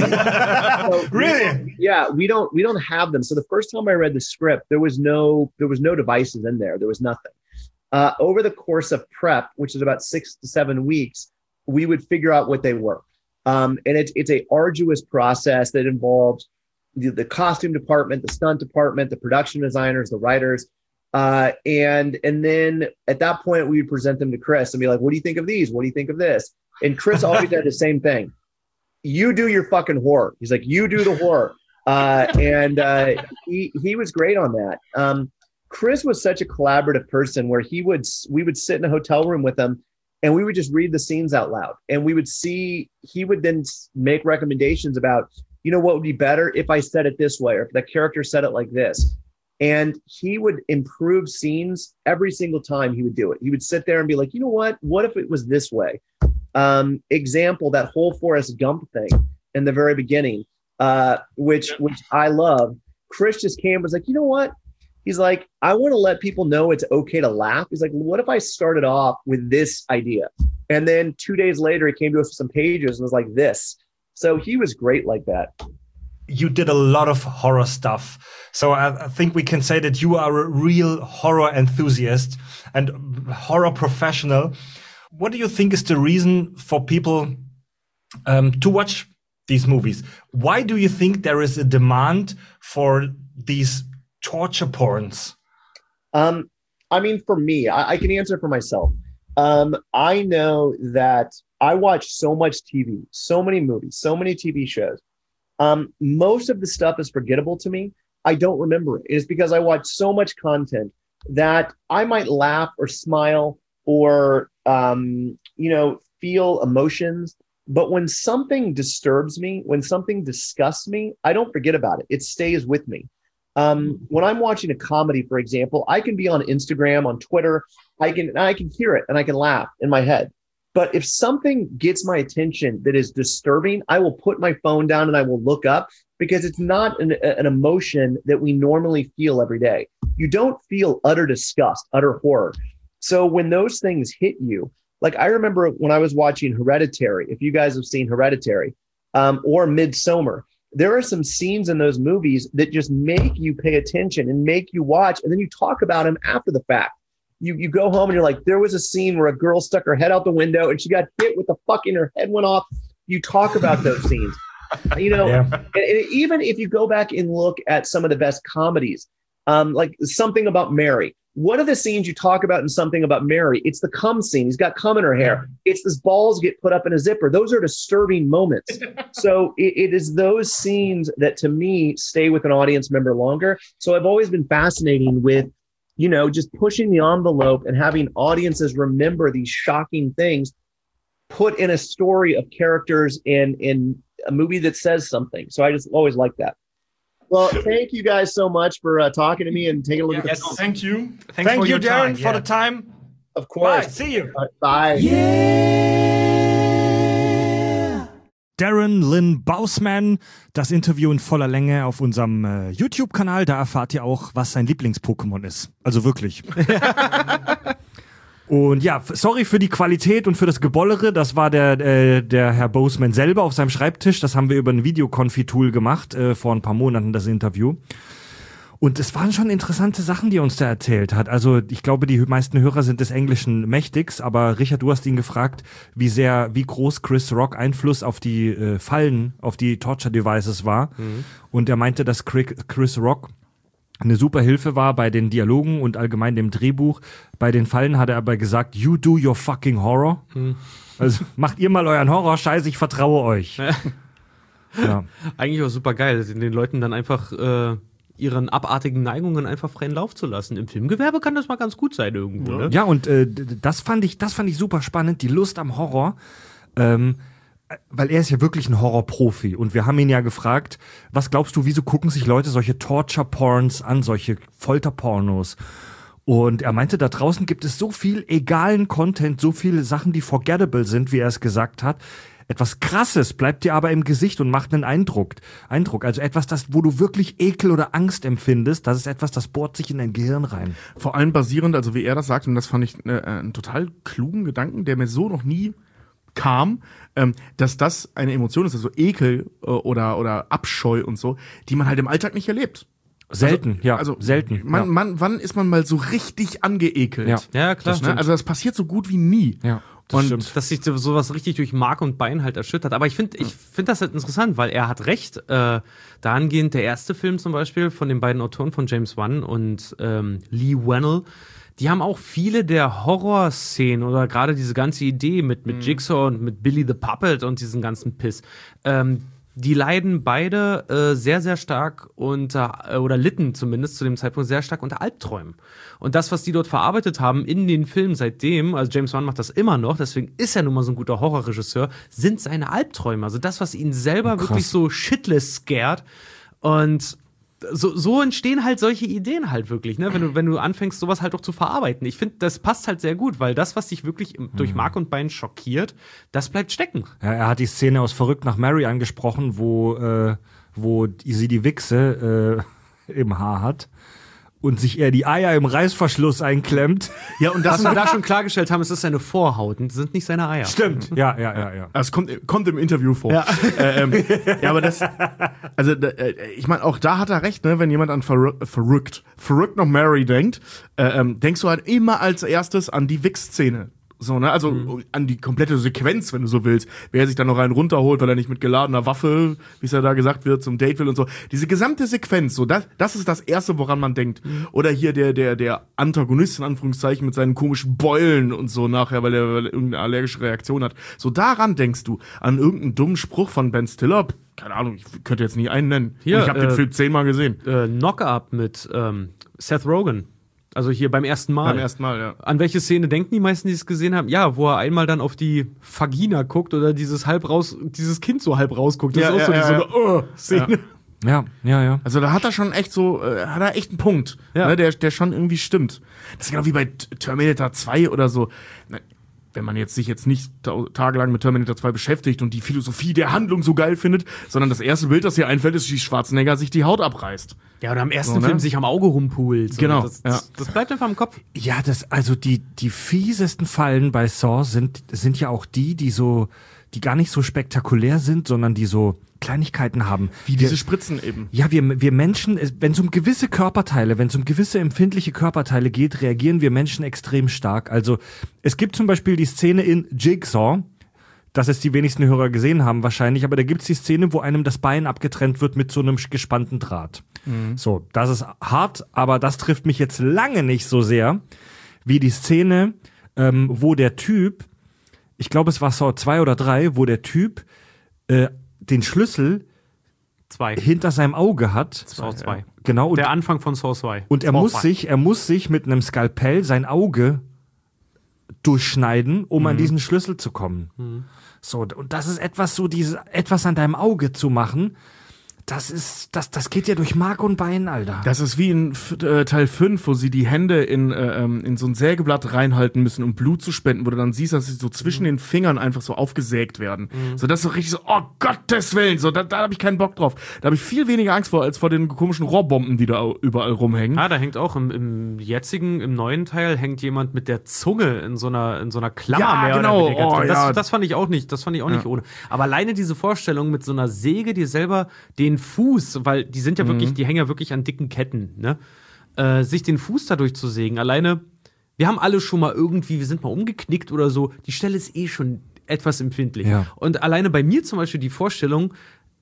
go. So, Really? Yeah, we don't we don't have them. So the first time I read the script, there was no there was no devices in there. There was nothing. Uh, over the course of prep, which is about six to seven weeks, we would figure out what they were. Um, and it's it's a arduous process that involves the, the costume department, the stunt department, the production designers, the writers. Uh, and and then at that point, we would present them to Chris and be like, what do you think of these? What do you think of this? And Chris always had the same thing. You do your fucking horror. He's like, you do the horror. Uh, and uh, he, he was great on that. Um, Chris was such a collaborative person where he would, we would sit in a hotel room with him and we would just read the scenes out loud. And we would see, he would then make recommendations about, you know, what would be better if I said it this way, or if the character said it like this. And he would improve scenes every single time he would do it. He would sit there and be like, you know what? What if it was this way? Um, example, that whole Forrest Gump thing in the very beginning, uh, which which I love. Chris just came and was like, you know what? He's like, I want to let people know it's okay to laugh. He's like, what if I started off with this idea? And then two days later, he came to us with some pages and was like this. So he was great like that. You did a lot of horror stuff. So I, I think we can say that you are a real horror enthusiast and horror professional. What do you think is the reason for people um, to watch these movies? Why do you think there is a demand for these torture porns? Um, I mean, for me, I, I can answer for myself. Um, I know that I watch so much T V, so many movies, so many T V shows. Um, most of the stuff is forgettable to me. I don't remember it. It's because I watch so much content that I might laugh or smile or, um, you know, feel emotions. But when something disturbs me, when something disgusts me, I don't forget about it. It stays with me. Um, when I'm watching a comedy, for example, I can be on Instagram, on Twitter, I can, I can hear it and I can laugh in my head. But if something gets my attention that is disturbing, I will put my phone down and I will look up, because it's not an, an emotion that we normally feel every day. You don't feel utter disgust, utter horror. So when those things hit you, like I remember when I was watching Hereditary, if you guys have seen Hereditary, um, or Midsommar, there are some scenes in those movies that just make you pay attention and make you watch, and then you talk about them after the fact. You you go home and you're like, there was a scene where a girl stuck her head out the window and she got hit with the fucking, her head went off. You talk about those scenes, you know, Yeah. and, and even if you go back and look at some of the best comedies, um, like Something About Mary, one of the scenes you talk about in Something About Mary, it's the cum scene. He's got cum in her hair. It's this balls get put up in a zipper. Those are disturbing moments. So it, it is those scenes that to me stay with an audience member longer. So I've always been fascinating with you know, just pushing the envelope and having audiences remember these shocking things put in a story of characters in, in a movie that says something. So I just always like that. Well, thank you guys so much for uh, talking to me and taking a look Yes, at the thank you. Thank Thank for you, your Darren, time, for yeah. the time. Of course. Bye. See you. Uh, bye. Darren Lynn Bousman, das Interview in voller Länge auf unserem äh, YouTube-Kanal. Da erfahrt ihr auch, was sein Lieblings-Pokémon ist. Also wirklich. Und ja, sorry für die Qualität und für das Gebollere. Das war der, äh, der Herr Bousman selber auf seinem Schreibtisch. Das haben wir über ein Videokonfi-Tool gemacht, äh, vor ein paar Monaten, das Interview. Und es waren schon interessante Sachen, die er uns da erzählt hat. Also ich glaube, die meisten Hörer sind des Englischen mächtigs, aber Richard, du hast ihn gefragt, wie sehr, wie groß Chris Rock Einfluss auf die äh, Fallen, auf die Torture-Devices war. Mhm. Und er meinte, dass Chris Rock eine super Hilfe war bei den Dialogen und allgemein dem Drehbuch. Bei den Fallen hat er aber gesagt, you do your fucking horror. Mhm. Also macht ihr mal euren Horror-Scheiß, ich vertraue euch. Ja. Ja. Eigentlich auch super geil, den Leuten dann einfach äh, ihren abartigen Neigungen einfach freien Lauf zu lassen. Im Filmgewerbe kann das mal ganz gut sein irgendwo. Ja, ne? ja und äh, das fand ich, das fand ich super spannend, die Lust am Horror. Ähm, weil er ist ja wirklich ein Horrorprofi und wir haben ihn ja gefragt, was glaubst du, wieso gucken sich Leute solche Torture-Porns an, solche Folterpornos? Und er meinte, da draußen gibt es so viel egalen Content, so viele Sachen, die forgettable sind, wie er es gesagt hat. Etwas Krasses bleibt dir aber im Gesicht und macht einen Eindruck. Eindruck. Also etwas, das, wo du wirklich Ekel oder Angst empfindest, das ist etwas, das bohrt sich in dein Gehirn rein. Vor allem basierend, also wie er das sagt, und das fand ich äh, einen total klugen Gedanken, der mir so noch nie kam, ähm, dass das eine Emotion ist, also Ekel äh, oder, oder Abscheu und so, die man halt im Alltag nicht erlebt. Selten, also, ja, also selten. Man, ja. man, wann ist man mal so richtig angeekelt? Ja, ja klar. Das, ne? Also das passiert so gut wie nie. Ja. Das und stimmt. Dass sich sowas richtig durch Mark und Bein halt erschüttert. Aber ich finde ich find das halt interessant, weil er hat recht. Äh, dahingehend der erste Film zum Beispiel von den beiden Autoren von James Wan und ähm, Lee Whannell, die haben auch viele der Horrorszenen oder gerade diese ganze Idee mit, mit Jigsaw und mit Billy the Puppet und diesen ganzen Piss, ähm, die leiden beide äh, sehr, sehr stark unter, äh, oder litten zumindest zu dem Zeitpunkt sehr stark unter Albträumen. Und das, was die dort verarbeitet haben in den Filmen seitdem, also James Wan macht das immer noch, deswegen ist er nun mal so ein guter Horrorregisseur, sind seine Albträume. Also das, was ihn selber Krass. wirklich so shitless scared. Und so, so entstehen halt solche Ideen halt wirklich, ne? Wenn du, wenn du anfängst, sowas halt auch zu verarbeiten. Ich finde, das passt halt sehr gut, weil das, was dich wirklich im, durch Mark und Bein schockiert, das bleibt stecken. Ja, er hat die Szene aus Verrückt nach Mary angesprochen, wo, äh, wo sie die Wichse äh, im Haar hat und sich eher die Eier im Reißverschluss einklemmt. ja, und das Was wir da schon klargestellt haben, es ist seine Vorhaut und sind nicht seine Eier. Stimmt. Ja, ja, ja, ja. Das kommt, kommt im Interview vor. Ja, äh, ähm, ja aber das, also äh, ich meine, auch da hat er recht, ne? Wenn jemand an Verrück, Verrückt, Verrückt noch Mary denkt, äh, ähm, denkst du halt immer als erstes an die Wichs-Szene. So, ne? Also mhm. an die komplette Sequenz, wenn du so willst. Wer sich dann noch einen runterholt, weil er nicht mit geladener Waffe, wie es ja da gesagt wird, zum Date will und so. Diese gesamte Sequenz, so, das, das ist das Erste, woran man denkt. Mhm. Oder hier der, der, der Antagonist, in Anführungszeichen, mit seinen komischen Beulen und so nachher, weil er, weil er irgendeine allergische Reaktion hat. So, daran denkst du. An irgendeinen dummen Spruch von Ben Stiller. Keine Ahnung, ich könnte jetzt nicht einen nennen. Hier, und ich habe äh, den Film zehnmal gesehen. Äh, Knock-Up mit ähm, Seth Rogen. Also hier beim ersten Mal. Beim ersten Mal, ja. An welche Szene denken die meisten, die es gesehen haben? Ja, wo er einmal dann auf die Vagina guckt oder dieses halb raus, dieses Kind so halb rausguckt. Das Ja, ist auch ja, so, ja, so eine oh, Szene. Ja, ja, ja. Also da hat er schon echt so, äh, hat er echt einen Punkt, Ja. ne, der, der schon irgendwie stimmt. Das ist genau wie bei T- Terminator zwei oder so. Na, wenn man jetzt sich jetzt nicht ta- tagelang mit Terminator zwei beschäftigt und die Philosophie der Handlung so geil findet, sondern das erste Bild, das hier einfällt, ist, wie Schwarzenegger sich die Haut abreißt. Ja, oder am ersten So, ne? Film sich am Auge rumpult. So, Genau, Das, das, ja. das bleibt einfach im Kopf. Ja, das, also die, die fiesesten Fallen bei Saw sind, sind ja auch die, die so, die gar nicht so spektakulär sind, sondern die so Kleinigkeiten haben. Wie diese Spritzen eben. Ja, wir, wir Menschen, wenn es um gewisse Körperteile, wenn es um gewisse empfindliche Körperteile geht, reagieren wir Menschen extrem stark. Also es gibt zum Beispiel die Szene in Jigsaw, das es die wenigsten Hörer gesehen haben wahrscheinlich, aber da gibt's die Szene, wo einem das Bein abgetrennt wird mit so einem gespannten Draht. Mhm. So, das ist hart, aber das trifft mich jetzt lange nicht so sehr, wie die Szene, ähm, wo der Typ, ich glaube es war Saw zwei oder drei, wo der Typ äh, den Schlüssel zwei. hinter seinem Auge hat. Saw zwei. Genau. Und, Der Anfang von Saw zwei. und er Saw muss zwei. sich, er muss sich mit einem Skalpell sein Auge durchschneiden, um Mhm. an diesen Schlüssel zu kommen. Mhm. So, und das ist etwas so, diese, etwas an deinem Auge zu machen, das ist, das, das geht ja durch Mark und Bein, Alter. Das ist wie in F- äh, Teil fünf, wo sie die Hände in, äh, ähm, in so ein Sägeblatt reinhalten müssen, um Blut zu spenden, wo du dann siehst, dass sie so zwischen den Fingern einfach so aufgesägt werden. So, das ist so richtig so, oh Gottes Willen, so, da, da habe ich keinen Bock drauf. Da habe ich viel weniger Angst vor, als vor den komischen Rohrbomben, die da au- überall rumhängen. Ah, da hängt auch im, im jetzigen, im neuen Teil, hängt jemand mit der Zunge in so einer, in so einer Klammer Ja, mehr genau. oder weniger Oh, drin. Das, ja. das fand ich auch nicht, das fand ich auch nicht ohne. Aber alleine diese Vorstellung mit so einer Säge, die selber den Fuß, weil die sind ja wirklich, die hängen ja wirklich an dicken Ketten, ne? Äh, sich den Fuß dadurch zu sägen, alleine, wir haben alle schon mal irgendwie, wir sind mal umgeknickt oder so, die Stelle ist eh schon etwas empfindlich. Ja. Und alleine bei mir zum Beispiel die Vorstellung,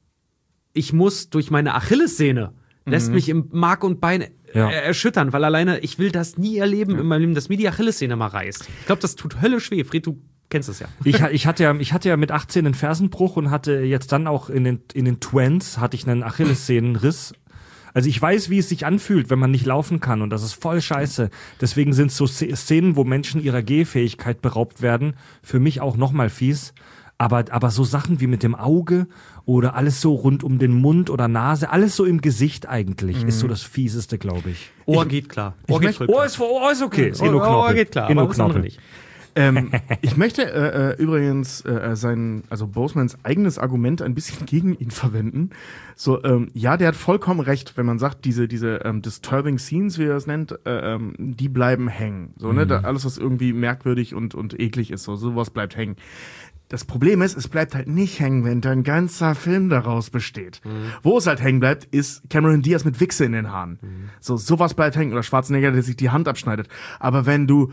ich muss durch meine Achillessehne, lässt mich im Mark und Bein Ja. äh, erschüttern, weil alleine, ich will das nie erleben in meinem Leben, dass mir die Achillessehne mal reißt. Ich glaube, das tut höllisch weh. Fred, du kennst es ja. Ich, ich, hatte ja, ich hatte ja mit achtzehn einen Fersenbruch und hatte jetzt dann auch in den, in den Twents hatte ich einen Achillessehnenriss. Also ich weiß, wie es sich anfühlt, wenn man nicht laufen kann und das ist voll scheiße. Deswegen sind so Szenen, wo Menschen ihrer Gehfähigkeit beraubt werden, für mich auch nochmal fies. Aber, aber so Sachen wie mit dem Auge oder alles so rund um den Mund oder Nase, alles so im Gesicht eigentlich, ist so das Fieseste, glaube ich. Ohr geht klar. Ohr geht voll Oh, klar. ist, oh, ist okay. Ist eh Ohr, nur Knorpel. Ohr geht klar, Eh nur aber das andere Knorpel. nicht. Ähm, ich möchte äh, äh, übrigens äh, sein, also Boseman's eigenes Argument ein bisschen gegen ihn verwenden. So, ähm, ja, der hat vollkommen recht, wenn man sagt, diese diese ähm, disturbing scenes, wie er es nennt, äh, ähm, die bleiben hängen. So, ne, da, alles was irgendwie merkwürdig und und eklig ist, so sowas bleibt hängen. Das Problem ist, es bleibt halt nicht hängen, wenn dein ganzer Film daraus besteht. Wo es halt hängen bleibt, ist Cameron Diaz mit Wichse in den Haaren. So, sowas bleibt hängen. Oder Schwarzenegger, der sich die Hand abschneidet. Aber wenn du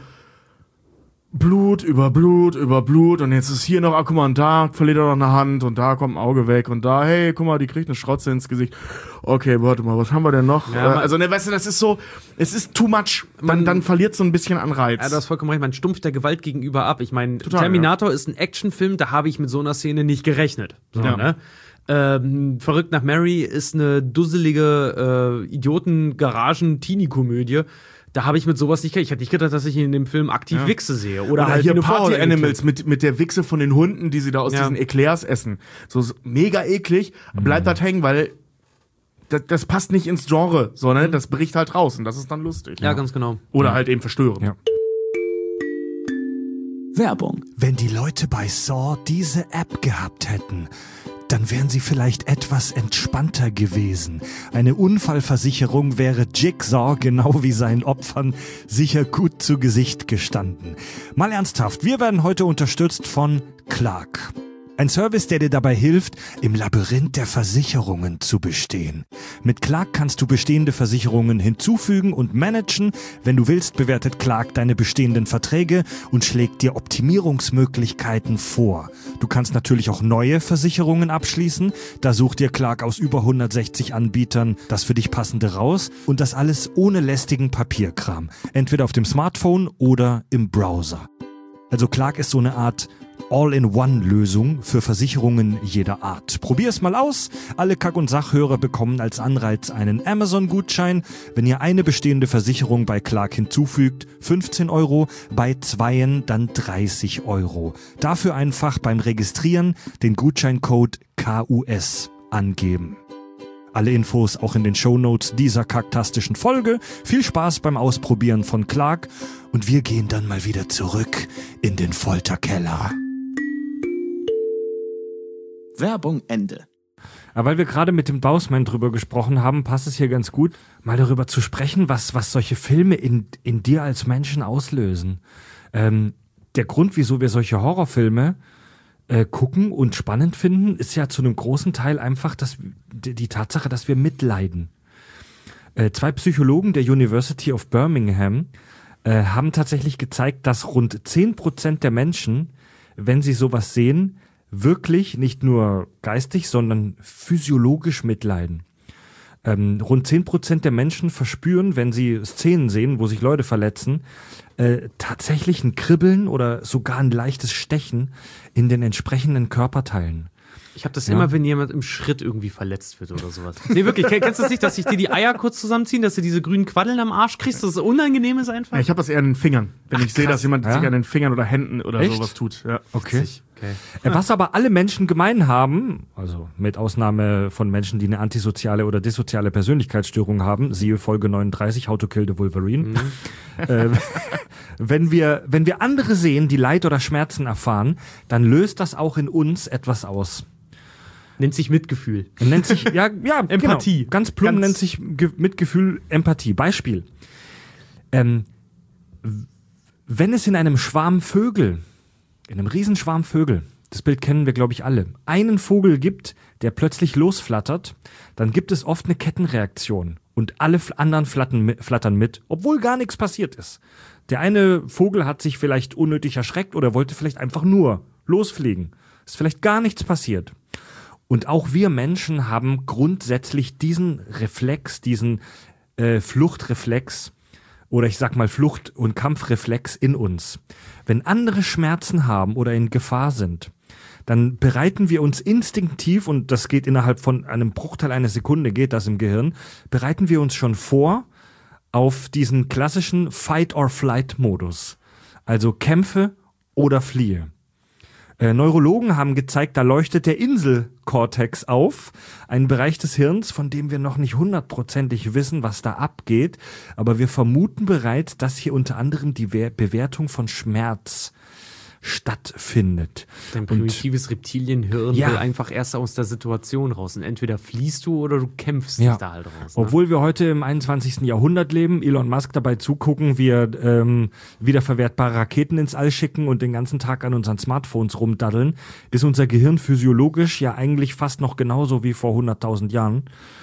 Blut über Blut über Blut und jetzt ist hier noch, ah, guck mal, und da verliert er noch eine Hand und da kommt ein Auge weg und da, hey, guck mal, die kriegt eine Schrotze ins Gesicht. Okay, warte mal, was haben wir denn noch? Ja, äh, also, ne, weißt du, das ist so, es ist too much. Dann, Man- dann verliert so ein bisschen an Reiz. Ja, du hast vollkommen recht, man stumpft der Gewalt gegenüber ab. Ich meine, Total, Terminator ist ein Actionfilm, da habe ich mit so einer Szene nicht gerechnet. So, Ja. ne? ähm, Verrückt nach Mary ist eine dusselige äh, Idioten-Garagen-Teenie-Komödie. Da habe ich mit sowas nicht gerechnet. Ich hätte nicht gedacht, dass ich in dem Film aktiv Ja. Wichse sehe. Oder, Oder halt hier eine Party Frau Animals mit, mit der Wichse von den Hunden, die sie da aus Ja. diesen Eclairs essen. So, so mega eklig, bleibt halt hängen, weil das, das passt nicht ins Genre, sondern das bricht halt raus und das ist dann lustig. Ja, ganz genau. Oder halt eben verstörend. Ja. Werbung. Wenn die Leute bei Saw diese App gehabt hätten, dann wären sie vielleicht etwas entspannter gewesen. Eine Unfallversicherung wäre Jigsaw genau wie seinen Opfern sicher gut zu Gesicht gestanden. Mal ernsthaft, wir werden heute unterstützt von Clark. Ein Service, der dir dabei hilft, im Labyrinth der Versicherungen zu bestehen. Mit Clark kannst du bestehende Versicherungen hinzufügen und managen. Wenn du willst, bewertet Clark deine bestehenden Verträge und schlägt dir Optimierungsmöglichkeiten vor. Du kannst natürlich auch neue Versicherungen abschließen. Da sucht dir Clark aus über hundertsechzig Anbietern das für dich passende raus und das alles ohne lästigen Papierkram. Entweder auf dem Smartphone oder im Browser. Also Clark ist so eine Art All-in-One-Lösung für Versicherungen jeder Art. Probier es mal aus. Alle Kack- und Sachhörer bekommen als Anreiz einen Amazon-Gutschein. Wenn ihr eine bestehende Versicherung bei Clark hinzufügt, fünfzehn Euro, bei zweien dann dreißig Euro. Dafür einfach beim Registrieren den Gutscheincode K U S angeben. Alle Infos auch in den Shownotes dieser kaktastischen Folge. Viel Spaß beim Ausprobieren von Clark und wir gehen dann mal wieder zurück in den Folterkeller. Werbung Ende. Aber weil wir gerade mit dem Bausman drüber gesprochen haben, passt es hier ganz gut, mal darüber zu sprechen, was, was solche Filme in, in dir als Menschen auslösen. Ähm, der Grund, wieso wir solche Horrorfilme äh, gucken und spannend finden, ist ja zu einem großen Teil einfach dass, die, die Tatsache, dass wir mitleiden. Äh, zwei Psychologen der University of Birmingham äh, haben tatsächlich gezeigt, dass rund zehn Prozent der Menschen, wenn sie sowas sehen, wirklich nicht nur geistig, sondern physiologisch mitleiden. Ähm, rund zehn Prozent der Menschen verspüren, wenn sie Szenen sehen, wo sich Leute verletzen, äh, tatsächlich ein Kribbeln oder sogar ein leichtes Stechen in den entsprechenden Körperteilen. Ich habe das Ja. immer, wenn jemand im Schritt irgendwie verletzt wird oder sowas. Nee, wirklich, kennst du das nicht, dass sich dir die Eier kurz zusammenziehen, dass du diese grünen Quaddeln am Arsch kriegst, dass es unangenehm ist einfach? Ja, ich habe das eher an den Fingern, wenn Ach, ich sehe, krass. dass jemand Ja? sich an den Fingern oder Händen oder Echt? sowas tut. Ja. Okay. Okay. Äh, Was aber alle Menschen gemein haben, also mit Ausnahme von Menschen, die eine antisoziale oder dissoziale Persönlichkeitsstörung haben, siehe Folge neununddreißig, How to Kill the Wolverine, äh, wenn wir, wenn wir andere sehen, die Leid oder Schmerzen erfahren, dann löst das auch in uns etwas aus. Nennt sich Mitgefühl. Nennt sich, ja, ja, Empathie. Genau, ganz plump Ganz- nennt sich Ge Mitgefühl Empathie. Beispiel. Ähm, w- wenn es in einem Schwarm Vögel, in einem Riesenschwarm Vögel, das Bild kennen wir, glaube ich, alle, einen Vogel gibt, der plötzlich losflattert, dann gibt es oft eine Kettenreaktion und alle f- anderen flattern mit, flattern mit, obwohl gar nichts passiert ist. Der eine Vogel hat sich vielleicht unnötig erschreckt oder wollte vielleicht einfach nur losfliegen. Ist vielleicht gar nichts passiert. Und auch wir Menschen haben grundsätzlich diesen Reflex, diesen äh, Fluchtreflex oder ich sag mal Flucht- und Kampfreflex in uns. Wenn andere Schmerzen haben oder in Gefahr sind, dann bereiten wir uns instinktiv, und das geht innerhalb von einem Bruchteil einer Sekunde, geht das im Gehirn, bereiten wir uns schon vor auf diesen klassischen Fight-or-Flight-Modus. Also kämpfe oder fliehe. Äh, Neurologen haben gezeigt, da leuchtet der Inselkortex auf, ein Bereich des Hirns, von dem wir noch nicht hundertprozentig wissen, was da abgeht, aber wir vermuten bereits, dass hier unter anderem die We- Bewertung von Schmerz stattfindet. Dein Und primitives Reptilienhirn Ja. will einfach erst aus der Situation raus. Und entweder fliehst du oder du kämpfst Ja. dich da halt raus. Ne? obwohl wir heute im einundzwanzigsten Jahrhundert leben, Elon Musk dabei zugucken, wir ähm, wiederverwertbare Raketen ins All schicken und den ganzen Tag an unseren Smartphones rumdaddeln, ist unser Gehirn physiologisch ja eigentlich fast noch genauso wie vor hunderttausend Jahren.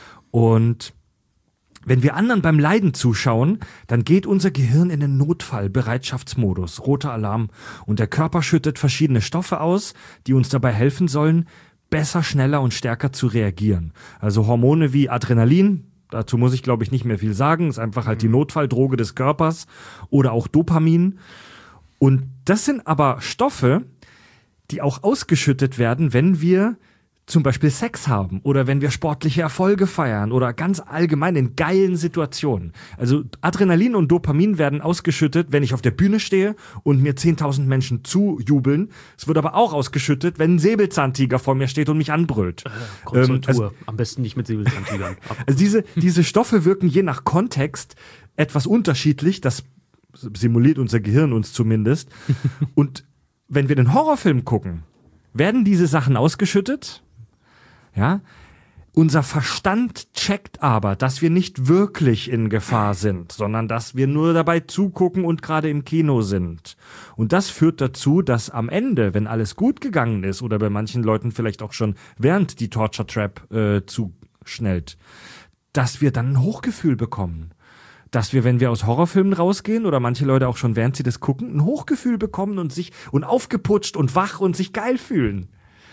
Und wenn wir anderen beim Leiden zuschauen, dann geht unser Gehirn in den Notfallbereitschaftsmodus, roter Alarm, und der Körper schüttet verschiedene Stoffe aus, die uns dabei helfen sollen, besser, schneller und stärker zu reagieren. Also Hormone wie Adrenalin, dazu muss ich glaube ich nicht mehr viel sagen, ist einfach halt die Notfalldroge des Körpers, oder auch Dopamin. Und das sind aber Stoffe, die auch ausgeschüttet werden, wenn wir zum Beispiel Sex haben oder wenn wir sportliche Erfolge feiern oder ganz allgemein in geilen Situationen. Also Adrenalin und Dopamin werden ausgeschüttet, wenn ich auf der Bühne stehe und mir zehntausend Menschen zujubeln. Es wird aber auch ausgeschüttet, wenn ein Säbelzahntiger vor mir steht und mich anbrüllt. Kommt zur Ähm, Tour. also, Am besten nicht mit Säbelzahntigern. Ab- also diese, diese Stoffe wirken je nach Kontext etwas unterschiedlich. Das simuliert unser Gehirn uns zumindest. Und wenn wir den Horrorfilm gucken, werden diese Sachen ausgeschüttet. Ja, unser Verstand checkt aber, dass wir nicht wirklich in Gefahr sind, sondern dass wir nur dabei zugucken und gerade im Kino sind. Und das führt dazu, dass am Ende, wenn alles gut gegangen ist oder bei manchen Leuten vielleicht auch schon während die Torture Trap äh, zuschnellt, dass wir dann ein Hochgefühl bekommen. Dass wir, wenn wir aus Horrorfilmen rausgehen oder manche Leute auch schon während sie das gucken, ein Hochgefühl bekommen und sich und aufgeputscht und wach und sich geil fühlen.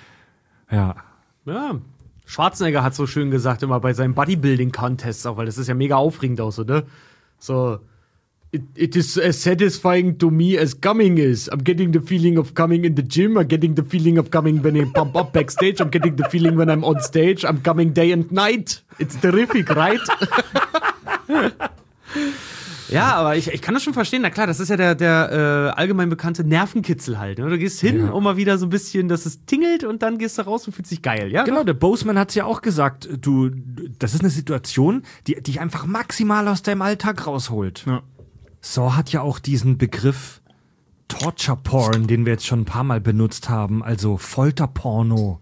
Ja. Ja. Schwarzenegger hat so schön gesagt immer bei seinen Bodybuilding-Contests auch, weil das ist ja mega aufregend auch so, ne? So, it, it is as satisfying to me as coming is. I'm getting the feeling of coming in the gym. I'm getting the feeling of coming when I pump up backstage. I'm getting the feeling when I'm on stage. I'm coming day and night. It's terrific, right? Ja, aber ich, ich kann das schon verstehen. Na klar, das ist ja der, der äh, allgemein bekannte Nervenkitzel halt. Ne? Du gehst hin, Ja. um mal wieder so ein bisschen, dass es tingelt und dann gehst du raus und fühlst dich geil, ja? Genau, der Boseman hat's ja auch gesagt, du, das ist eine Situation, die die dich einfach maximal aus deinem Alltag rausholt. Ja. Saw hat ja auch diesen Begriff Torture Porn, den wir jetzt schon ein paar Mal benutzt haben, also Folterporno,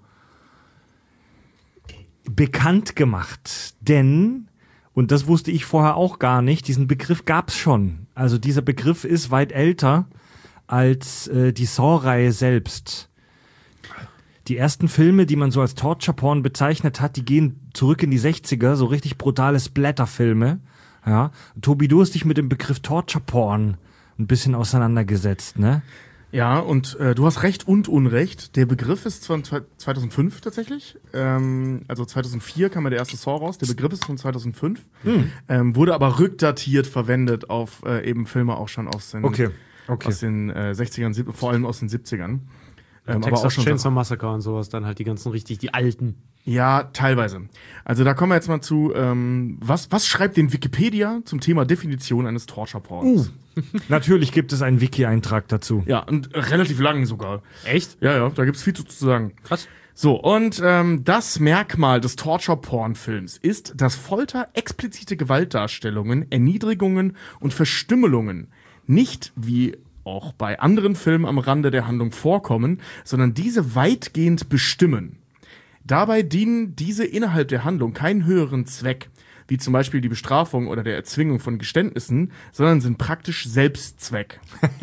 bekannt gemacht. Denn, und das wusste ich vorher auch gar nicht, diesen Begriff gab's schon. Also dieser Begriff ist weit älter als äh, die Saw-Reihe selbst. Die ersten Filme, die man so als Torture-Porn bezeichnet hat, die gehen zurück in die sechziger, so richtig brutale Splatter-Filme. Ja. Tobi, du hast dich mit dem Begriff Torture-Porn ein bisschen auseinandergesetzt, ne? Ja, und äh, du hast Recht und Unrecht. Der Begriff ist von zweitausendfünf tatsächlich. Ähm, also zweitausendvier kam ja der erste Saw raus. Der Begriff ist von zweitausendfünf. Hm. Ähm, wurde aber rückdatiert verwendet auf äh, eben Filme auch schon aus den, Okay, okay. aus den äh, sechzigern, sieb- vor allem aus den siebzigern. Ähm, aber Texas auch schon Chainsaw Massacre und sowas, dann halt die ganzen richtig, die alten. Ja, teilweise. Also da kommen wir jetzt mal zu, ähm, was, was schreibt denn Wikipedia zum Thema Definition eines Torture-Porns? Uh, natürlich gibt es einen Wiki-Eintrag dazu. Ja, und relativ lang sogar. Echt? Ja, ja, da gibt's viel zu, zu sagen. Krass. So, und ähm, das Merkmal des Torture-Porn-Films ist, dass Folter explizite Gewaltdarstellungen, Erniedrigungen und Verstümmelungen nicht wie auch bei anderen Filmen am Rande der Handlung vorkommen, sondern diese weitgehend bestimmen. Dabei dienen diese innerhalb der Handlung keinen höheren Zweck, wie zum Beispiel die Bestrafung oder der Erzwingung von Geständnissen, sondern sind praktisch Selbstzweck.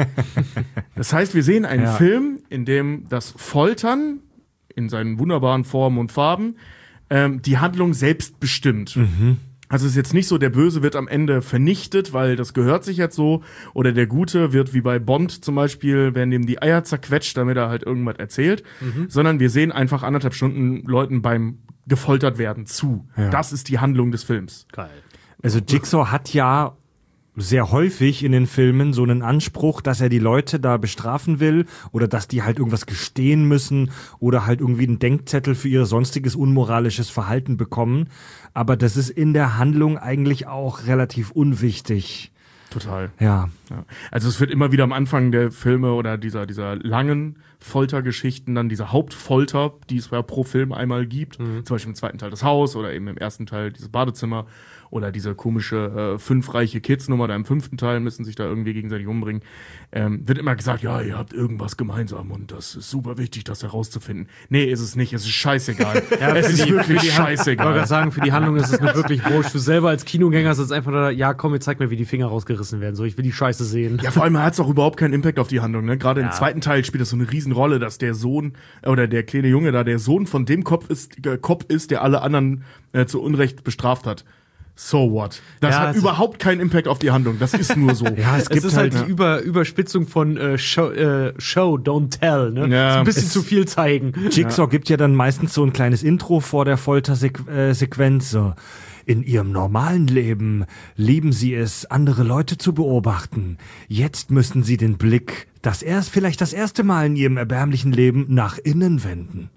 Das heißt, wir sehen einen Ja. Film, in dem das Foltern in seinen wunderbaren Formen und Farben ähm, die Handlung selbst bestimmt. Mhm. Also es ist jetzt nicht so, der Böse wird am Ende vernichtet, weil das gehört sich jetzt so, oder der Gute wird wie bei Bond zum Beispiel, werden ihm die Eier zerquetscht, damit er halt irgendwas erzählt, Mhm. sondern wir sehen einfach anderthalb Stunden Leuten beim gefoltert werden zu. Ja. Das ist die Handlung des Films. Geil. Also Jigsaw hat ja sehr häufig in den Filmen so einen Anspruch, dass er die Leute da bestrafen will oder dass die halt irgendwas gestehen müssen oder halt irgendwie einen Denkzettel für ihr sonstiges unmoralisches Verhalten bekommen. Aber das ist in der Handlung eigentlich auch relativ unwichtig. Total. Ja. Ja. Also es wird immer wieder am Anfang der Filme oder dieser, dieser langen Foltergeschichten dann diese Hauptfolter, die es ja pro Film einmal gibt, zum Beispiel im zweiten Teil das Haus oder eben im ersten Teil dieses Badezimmer oder diese komische äh, fünf reiche Kids-Nummer, da im fünften Teil müssen sich da irgendwie gegenseitig umbringen, ähm, wird immer gesagt, ja, ihr habt irgendwas gemeinsam und das ist super wichtig, das herauszufinden. Nee, ist es nicht, es ist scheißegal. es ist wirklich Ich wollte scheißegal. gerade sagen, für die Handlung ist es nur wirklich wurscht. Du selber als Kinogänger sitzt einfach da, ja komm, jetzt zeig mir, wie die Finger rausgerissen werden. So, ich will die Scheiße sehen. Ja, vor allem hat es auch überhaupt keinen Impact auf die Handlung. Ne? Gerade Ja. im zweiten Teil spielt das so eine Riesenrolle, dass der Sohn äh, oder der kleine Junge da der Sohn von dem Kopf ist, äh, Kopf ist, der alle anderen äh, zu Unrecht bestraft hat. So what? Das Ja, hat das- überhaupt keinen Impact auf die Handlung. Das ist nur so. Ja, es Es gibt ist halt, halt, die Über Überspitzung von äh, Show, äh, Show, don't tell, ne? Ja. So ein bisschen Es- zu viel zeigen. Jigsaw gibt ja dann meistens so ein kleines Intro vor der Foltersequenz. So. In ihrem normalen Leben lieben sie es, andere Leute zu beobachten. Jetzt müssen sie den Blick, das erst vielleicht das erste Mal in ihrem erbärmlichen Leben, nach innen wenden.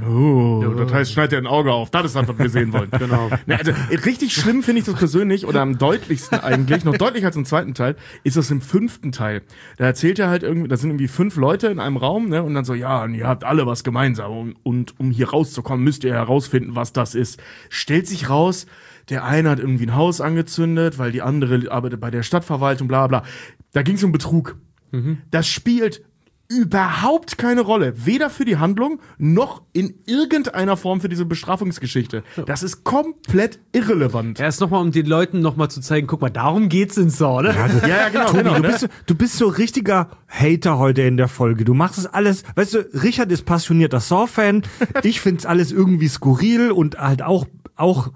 Oh, das heißt, schneid dir ein Auge auf. Das ist das, was wir sehen wollen. Genau. Ne, also, richtig schlimm finde ich das persönlich oder am deutlichsten eigentlich, noch deutlicher als im zweiten Teil, ist das im fünften Teil. Da erzählt er halt irgendwie, da sind irgendwie fünf Leute in einem Raum, ne, und dann so, ja, und ihr habt alle was gemeinsam und, und um hier rauszukommen, müsst ihr herausfinden, was das ist. Stellt sich raus, der eine hat irgendwie ein Haus angezündet, weil die andere arbeitet bei der Stadtverwaltung, bla bla. Da ging es um Betrug. Das spielt überhaupt keine Rolle. Weder für die Handlung, noch in irgendeiner Form für diese Bestrafungsgeschichte. Das ist komplett irrelevant. Erst nochmal, um den Leuten nochmal zu zeigen, guck mal, darum geht's in Saw, ne? Ja, ja, genau. genau Du ne? bist, so- du bist so richtiger Hater heute in der Folge. Du machst es alles, weißt du, Richard ist passionierter Saw-Fan. Ich find's alles irgendwie skurril und halt auch, auch,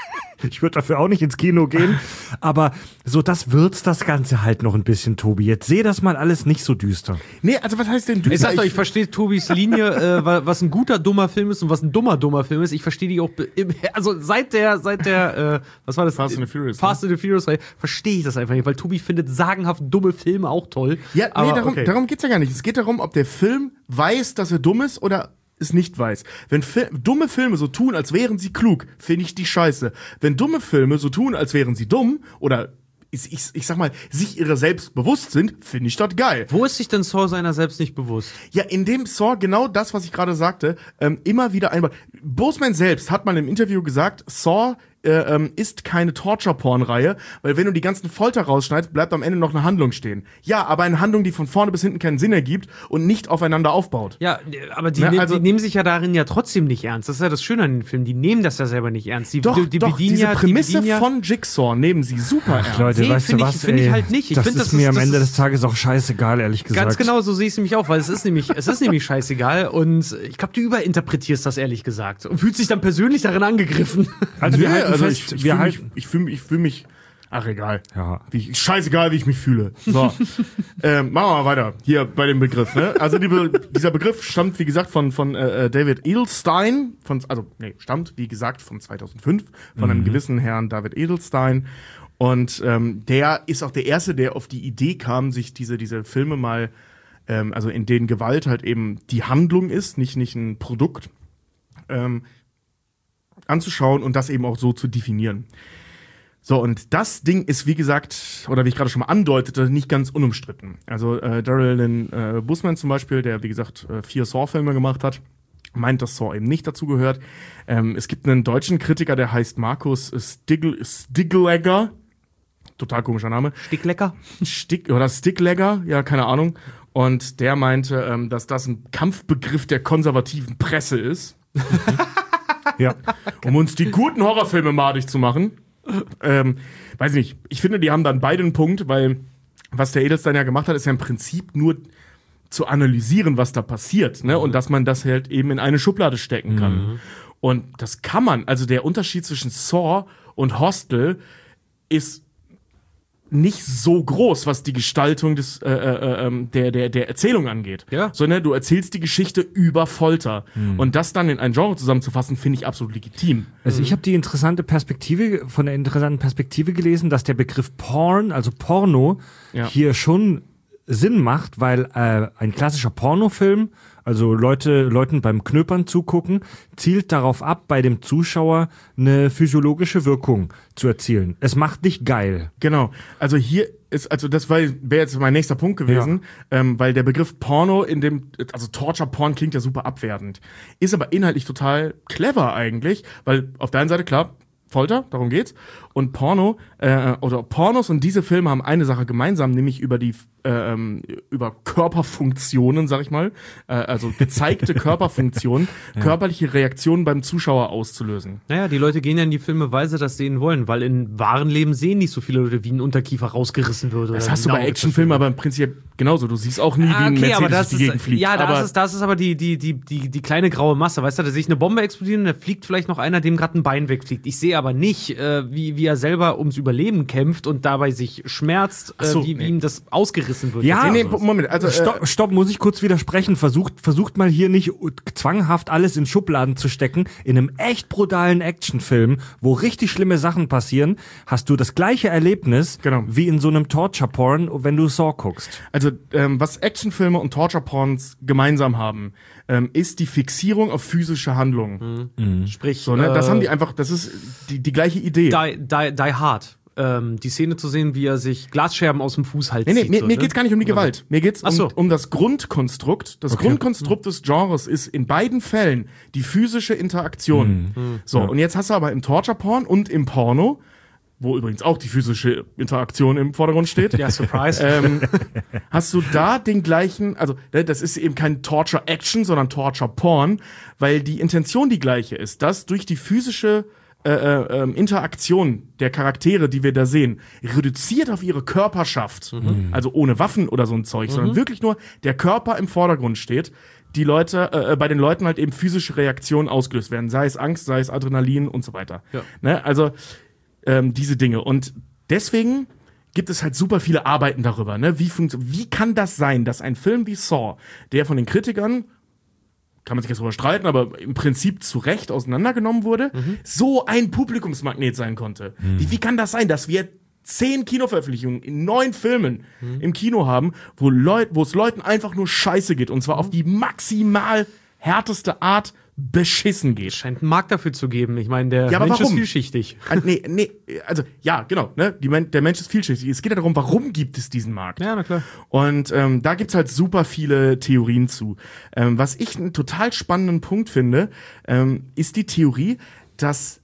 ich würde dafür auch nicht ins Kino gehen. Aber so, das würzt das Ganze halt noch ein bisschen, Tobi. Jetzt seh das mal alles nicht so düster. Nee, also was heißt denn düster? Ich sag doch, ich verstehe Tobis Linie, äh, wa- was ein guter, dummer Film ist und was ein dummer, dummer Film ist. Ich verstehe die auch, be- im, also seit der, seit der, äh, was war das? Fast and the Furious, Fast and the Furious Reihe, verstehe ich das einfach nicht, weil Tobi findet sagenhaft dumme Filme auch toll. Ja, nee, aber, darum, okay. darum geht's ja gar nicht. Es geht darum, ob der Film weiß, dass er dumm ist oder es nicht weiß. Wenn Fi- dumme Filme so tun, als wären sie klug, finde ich die scheiße. Wenn dumme Filme so tun, als wären sie dumm oder ich, ich, ich sag mal, sich ihrer selbst bewusst sind, finde ich das geil. Wo ist sich denn Saw seiner selbst nicht bewusst? Ja, in dem Saw genau das, was ich gerade sagte, ähm, immer wieder einbaut. Boseman selbst hat mal im Interview gesagt, Saw äh, ähm, ist keine Torture-Porn-Reihe, weil wenn du die ganzen Folter rausschneidest, bleibt am Ende noch eine Handlung stehen. Ja, aber eine Handlung, die von vorne bis hinten keinen Sinn ergibt und nicht aufeinander aufbaut. Ja, aber die, Ne, nehm- also- die nehmen sich ja darin ja trotzdem nicht ernst. Das ist ja das Schöne an den Filmen. Die nehmen das ja selber nicht ernst. Die, Doch, die, die doch, bedienen diese ja, Prämisse die bedienen ja, von Jigsaw nehmen sie super ernst. Leute, Nee, weißt du find ich- was? find ich ey? halt nicht. Ich das find, ist das mir ist- am das Ende ist- des Tages auch scheißegal, ehrlich gesagt. Ganz genau, so sehe ich es nämlich auch, weil es ist nämlich, es ist nämlich scheißegal und ich glaube, du überinterpretierst das ehrlich gesagt und fühlst dich dann persönlich darin angegriffen. Also wir Nee, halten also fest, ich, ich wir fühle halten, mich, ich fühl mich, ich fühl mich, ach egal. Ja. Wie ich, scheißegal, wie ich mich fühle. So, ähm, machen wir mal weiter. Hier bei dem Begriff. Ne? Also die, Be- dieser Begriff stammt, wie gesagt, von von äh, David Edelstein. Von, also nee, stammt, wie gesagt, von zweitausendfünf von einem gewissen Herrn David Edelstein. Und ähm, der ist auch der Erste, der auf die Idee kam, sich diese diese Filme mal ähm, also in denen Gewalt halt eben die Handlung ist, nicht, nicht ein Produkt, ähm, anzuschauen und das eben auch so zu definieren. So, und das Ding ist, wie gesagt, oder wie ich gerade schon mal andeutete, nicht ganz unumstritten. Also äh, Daryl Lynn äh, Bousman zum Beispiel, der, wie gesagt, äh, vier Saw-Filme gemacht hat, meint, dass Saw eben nicht dazu gehört. Ähm, es gibt einen deutschen Kritiker, der heißt Markus Stigl- Stiglegger. Total komischer Name. Sticklecker? Stick oder Sticklegger, ja, keine Ahnung. Und der meinte, ähm, dass das ein Kampfbegriff der konservativen Presse ist. Ja. Um uns die guten Horrorfilme madig zu machen. Ähm, weiß nicht, ich finde, die haben dann beide einen Punkt, weil was der Edelstein ja gemacht hat, ist ja im Prinzip nur zu analysieren, was da passiert, ne? Und dass man das halt eben in eine Schublade stecken kann. Mhm. Und das kann man, also der Unterschied zwischen Saw und Hostel ist nicht so groß, was die Gestaltung des äh, äh, äh, der der der Erzählung angeht, ja. Sondern du erzählst die Geschichte über Folter mhm. und das dann in ein Genre zusammenzufassen, finde ich absolut legitim. Also ich habe die interessante Perspektive von der interessanten Perspektive gelesen, dass der Begriff Porn, also Porno, ja. hier schon Sinn macht, weil äh, ein klassischer Pornofilm, also Leute Leuten beim Knöpern zugucken, zielt darauf ab, bei dem Zuschauer eine physiologische Wirkung zu erzielen. Es macht dich geil. Genau. Also hier ist, also das wäre jetzt mein nächster Punkt gewesen, ja. ähm, weil der Begriff Porno in dem, also Torture Porn klingt ja super abwertend, ist aber inhaltlich total clever eigentlich, weil auf der einen Seite, klar, Folter, darum geht's. Und Porno, äh, oder Pornos und diese Filme haben eine Sache gemeinsam, nämlich über die, äh, über Körperfunktionen, sag ich mal, äh, also gezeigte Körperfunktionen, ja. körperliche Reaktionen beim Zuschauer auszulösen. Naja, die Leute gehen ja in die Filme, weil sie das sehen wollen, weil in wahren Leben sehen nicht so viele Leute, wie ein Unterkiefer rausgerissen wird. Das hast du bei Actionfilmen aber im Prinzip genauso. Du siehst auch nie, wie ein okay, Mercedes aber das durch die Gegend ist, fliegt. Ja, das, aber ist, das ist aber die, die, die, die, die kleine graue Masse, weißt du, da sehe ich eine Bombe explodieren, da fliegt vielleicht noch einer, dem gerade ein Bein wegfliegt. Ich sehe aber nicht, äh, wie, wie er selber ums Überleben kämpft und dabei sich schmerzt, äh, so, wie, wie nee. ihm das ausgerissen wird. Ja, nee, nee, Moment, also äh, stopp, stopp, muss ich kurz widersprechen. Versucht, versucht mal hier nicht zwanghaft alles in Schubladen zu stecken. In einem echt brutalen Actionfilm, wo richtig schlimme Sachen passieren, hast du das gleiche Erlebnis genau. wie in so einem Torture-Porn, wenn du Saw guckst. Also, ähm, was Actionfilme und Torture-Porns gemeinsam haben, ähm, ist die Fixierung auf physische Handlungen. Mhm. Sprich, so, ne? Das äh, haben die einfach, das ist die, die gleiche Idee. Die, die, die Hard. Ähm, die Szene zu sehen, wie er sich Glasscherben aus dem Fußhals nee, nee, zieht. mir, so, mir ne? geht's gar nicht um die Gewalt. Mir geht's um, so. um das Grundkonstrukt. Das okay. Grundkonstrukt des Genres ist in beiden Fällen die physische Interaktion. Mhm. So, ja. und jetzt hast du aber im Torture-Porn und im Porno, wo übrigens auch die physische Interaktion im Vordergrund steht. Ja, Surprise. ähm, hast du da den gleichen, also das ist eben kein Torture-Action, sondern Torture-Porn, weil die Intention die gleiche ist, dass durch die physische Äh, äh, Interaktion der Charaktere, die wir da sehen, reduziert auf ihre Körperschaft, mhm. also ohne Waffen oder so ein Zeug, mhm. sondern wirklich nur der Körper im Vordergrund steht, die Leute, äh, bei den Leuten halt eben physische Reaktionen ausgelöst werden, sei es Angst, sei es Adrenalin und so weiter. Ja. Ne? Also ähm, diese Dinge. Und deswegen gibt es halt super viele Arbeiten darüber. Ne? Wie, funkt- wie kann das sein, dass ein Film wie Saw, der von den Kritikern, kann man sich jetzt darüber streiten, aber im Prinzip zu Recht auseinandergenommen wurde, mhm. so ein Publikumsmagnet sein konnte. Mhm. Wie, wie kann das sein, dass wir zehn Kinoveröffentlichungen in neun Filmen mhm. im Kino haben, wo Leut, wo es Leuten einfach nur scheiße geht, und zwar mhm. auf die maximal härteste Art beschissen geht. Scheint einen Markt dafür zu geben. Ich meine, der ja, Mensch warum? ist vielschichtig. Ah, nee, nee, also ja, genau, ne? Die, der Mensch ist vielschichtig. Es geht ja darum, warum gibt es diesen Markt? Ja, na klar. Und ähm, da gibt's halt super viele Theorien zu. Ähm, was ich einen total spannenden Punkt finde, ähm, ist die Theorie, dass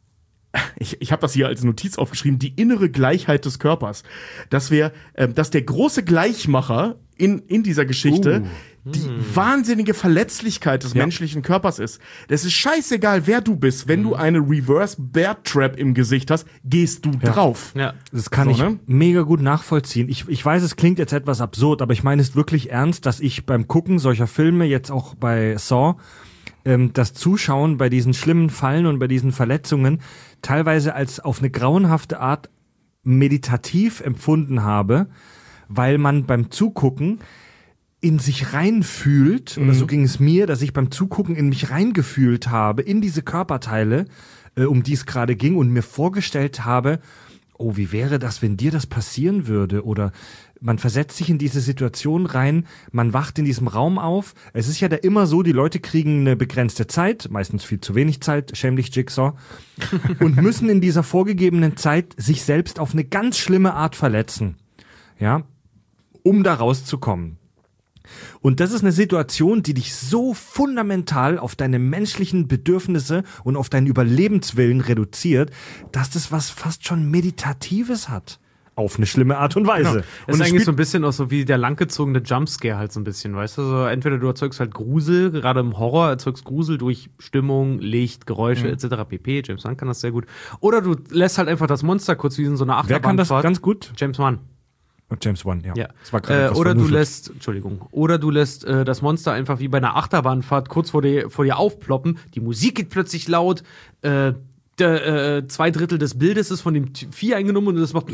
ich, ich habe das hier als Notiz aufgeschrieben, die innere Gleichheit des Körpers. Dass wir, ähm, dass der große Gleichmacher in, in dieser Geschichte Uh. die wahnsinnige Verletzlichkeit des Ja. menschlichen Körpers ist. Das ist scheißegal, wer du bist. Wenn du eine Reverse Bear Trap im Gesicht hast, gehst du Ja. drauf. Ja. Das kann So, ich ne? mega gut nachvollziehen. Ich, ich weiß, es klingt jetzt etwas absurd, aber ich meine es wirklich ernst, dass ich beim Gucken solcher Filme, jetzt auch bei Saw, ähm, das Zuschauen bei diesen schlimmen Fallen und bei diesen Verletzungen teilweise als auf eine grauenhafte Art meditativ empfunden habe, weil man beim Zugucken in sich reinfühlt, oder so ging es mir, dass ich beim Zugucken in mich reingefühlt habe, in diese Körperteile, äh, um die es gerade ging, und mir vorgestellt habe, oh, wie wäre das, wenn dir das passieren würde? Oder man versetzt sich in diese Situation rein, man wacht in diesem Raum auf. Es ist ja da immer so, die Leute kriegen eine begrenzte Zeit, meistens viel zu wenig Zeit, schämlich Jigsaw, und müssen in dieser vorgegebenen Zeit sich selbst auf eine ganz schlimme Art verletzen, ja, um da rauszukommen. Und das ist eine Situation, die dich so fundamental auf deine menschlichen Bedürfnisse und auf deinen Überlebenswillen reduziert, dass das was fast schon Meditatives hat. Auf eine schlimme Art und Weise. Genau. Das ist eigentlich so ein bisschen auch so wie der langgezogene Jumpscare halt so ein bisschen, weißt du? Also entweder du erzeugst halt Grusel, gerade im Horror erzeugst Grusel durch Stimmung, Licht, Geräusche mhm. et cetera pp. James Wan kann das sehr gut. Oder du lässt halt einfach das Monster kurz wie in so einer Achterbahnfahrt. Wer kann das ganz gut? James Wan. James Wan, ja. ja. Das war äh, oder du lässt, Entschuldigung, oder du lässt äh, das Monster einfach wie bei einer Achterbahnfahrt kurz vor dir, vor dir aufploppen. Die Musik geht plötzlich laut. Äh, der, äh, zwei Drittel des Bildes ist von dem Vieh eingenommen und das macht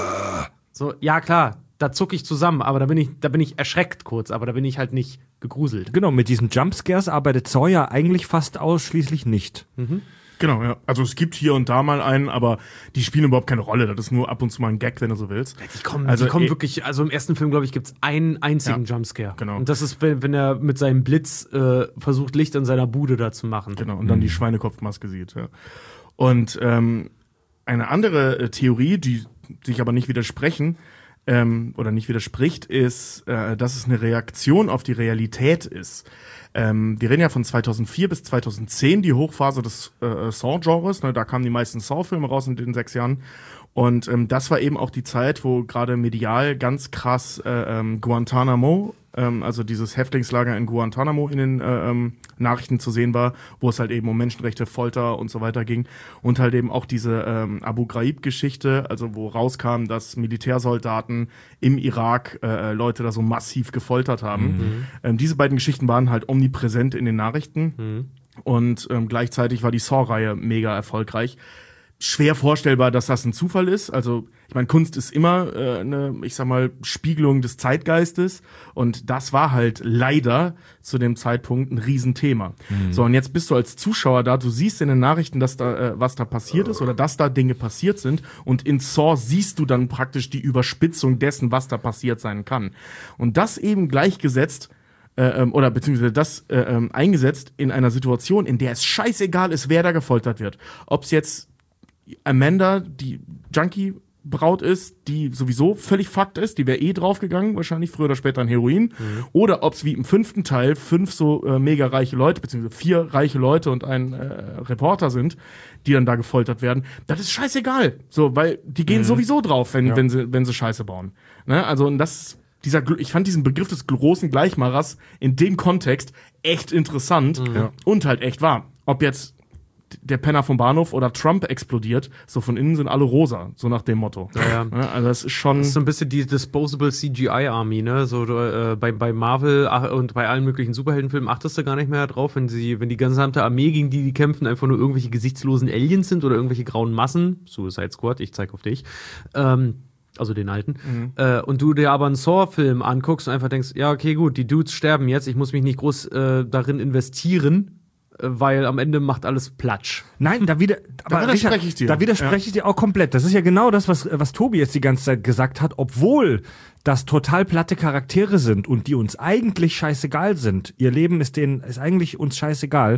so. Ja klar, da zucke ich zusammen, aber da bin ich, da bin ich erschreckt kurz, aber da bin ich halt nicht gegruselt. Genau, mit diesen Jumpscares arbeitet Saw ja eigentlich fast ausschließlich nicht. Mhm. Genau, ja. Also es gibt hier und da mal einen, aber die spielen überhaupt keine Rolle. Das ist nur ab und zu mal ein Gag, wenn du so willst. Die kommen, also, die kommen eh, wirklich, also im ersten Film, glaube ich, gibt es einen einzigen ja, Jumpscare. Genau. Und das ist, wenn, wenn er mit seinem Blitz äh, versucht, Licht in seiner Bude da zu machen. Genau, und dann mhm. die Schweinekopfmaske sieht. Ja. Und ähm, eine andere äh, Theorie, die sich aber nicht widersprechen, ähm, oder nicht widerspricht, ist, äh, dass es eine Reaktion auf die Realität ist. Ähm, wir reden ja von zweitausendvier bis zweitausendzehn, die Hochphase des äh, Saw-Genres. Ne, da kamen die meisten Saw-Filme raus in den sechs Jahren. Und ähm, das war eben auch die Zeit, wo gerade medial ganz krass äh, ähm, Guantanamo, ähm, also dieses Häftlingslager in Guantanamo in den äh, ähm, Nachrichten zu sehen war, wo es halt eben um Menschenrechte, Folter und so weiter ging. Und halt eben auch diese ähm, Abu Ghraib-Geschichte, also wo rauskam, dass Militärsoldaten im Irak äh, Leute da so massiv gefoltert haben. Mhm. Ähm, diese beiden Geschichten waren halt omnipräsent in den Nachrichten. Mhm. Und ähm, gleichzeitig war die Saw-Reihe mega erfolgreich. Schwer vorstellbar, dass das ein Zufall ist. Also, ich meine, Kunst ist immer äh, eine, ich sag mal, Spiegelung des Zeitgeistes. Und das war halt leider zu dem Zeitpunkt ein Riesenthema. Mhm. So, und jetzt bist du als Zuschauer da, du siehst in den Nachrichten, dass da äh, was da passiert ist oder dass da Dinge passiert sind. Und in Saw siehst du dann praktisch die Überspitzung dessen, was da passiert sein kann. Und das eben gleichgesetzt Äh, oder beziehungsweise das äh, äh, eingesetzt in einer Situation, in der es scheißegal ist, wer da gefoltert wird. Ob es jetzt Amanda, die Junkie-Braut ist, die sowieso völlig fucked ist, die wäre eh draufgegangen, wahrscheinlich früher oder später an Heroin. Mhm. Oder ob es wie im fünften Teil fünf so äh, mega reiche Leute, beziehungsweise vier reiche Leute und ein äh, Reporter sind, die dann da gefoltert werden. Das ist scheißegal. So, weil die gehen mhm. sowieso drauf, wenn, ja. wenn, sie, wenn sie Scheiße bauen. Ne? Also, und das Dieser, ich fand diesen Begriff des großen Gleichmachers in dem Kontext echt interessant mhm. und halt echt wahr. Ob jetzt der Penner vom Bahnhof oder Trump explodiert, so von innen sind alle rosa, so nach dem Motto. Ja, ja. Also das ist schon... Das ist so ein bisschen die Disposable C G I-Army, ne? So äh, bei, bei Marvel und bei allen möglichen Superheldenfilmen achtest du gar nicht mehr drauf, wenn sie, wenn die gesamte Armee, gegen die die kämpfen, einfach nur irgendwelche gesichtslosen Aliens sind oder irgendwelche grauen Massen. Suicide Squad, ich zeig auf dich. Ähm, Also den alten. Mhm. Äh, und du dir aber einen Saw-Film anguckst und einfach denkst, ja, okay, gut, die Dudes sterben jetzt, ich muss mich nicht groß äh, darin investieren, äh, weil am Ende macht alles Platsch. Nein, da wieder, aber da widerspreche Richard, ich dir. Da widerspreche ja. ich dir auch komplett. Das ist ja genau das, was, was Tobi jetzt die ganze Zeit gesagt hat, obwohl das total platte Charaktere sind und die uns eigentlich scheißegal sind. Ihr Leben ist denen, ist eigentlich uns scheißegal.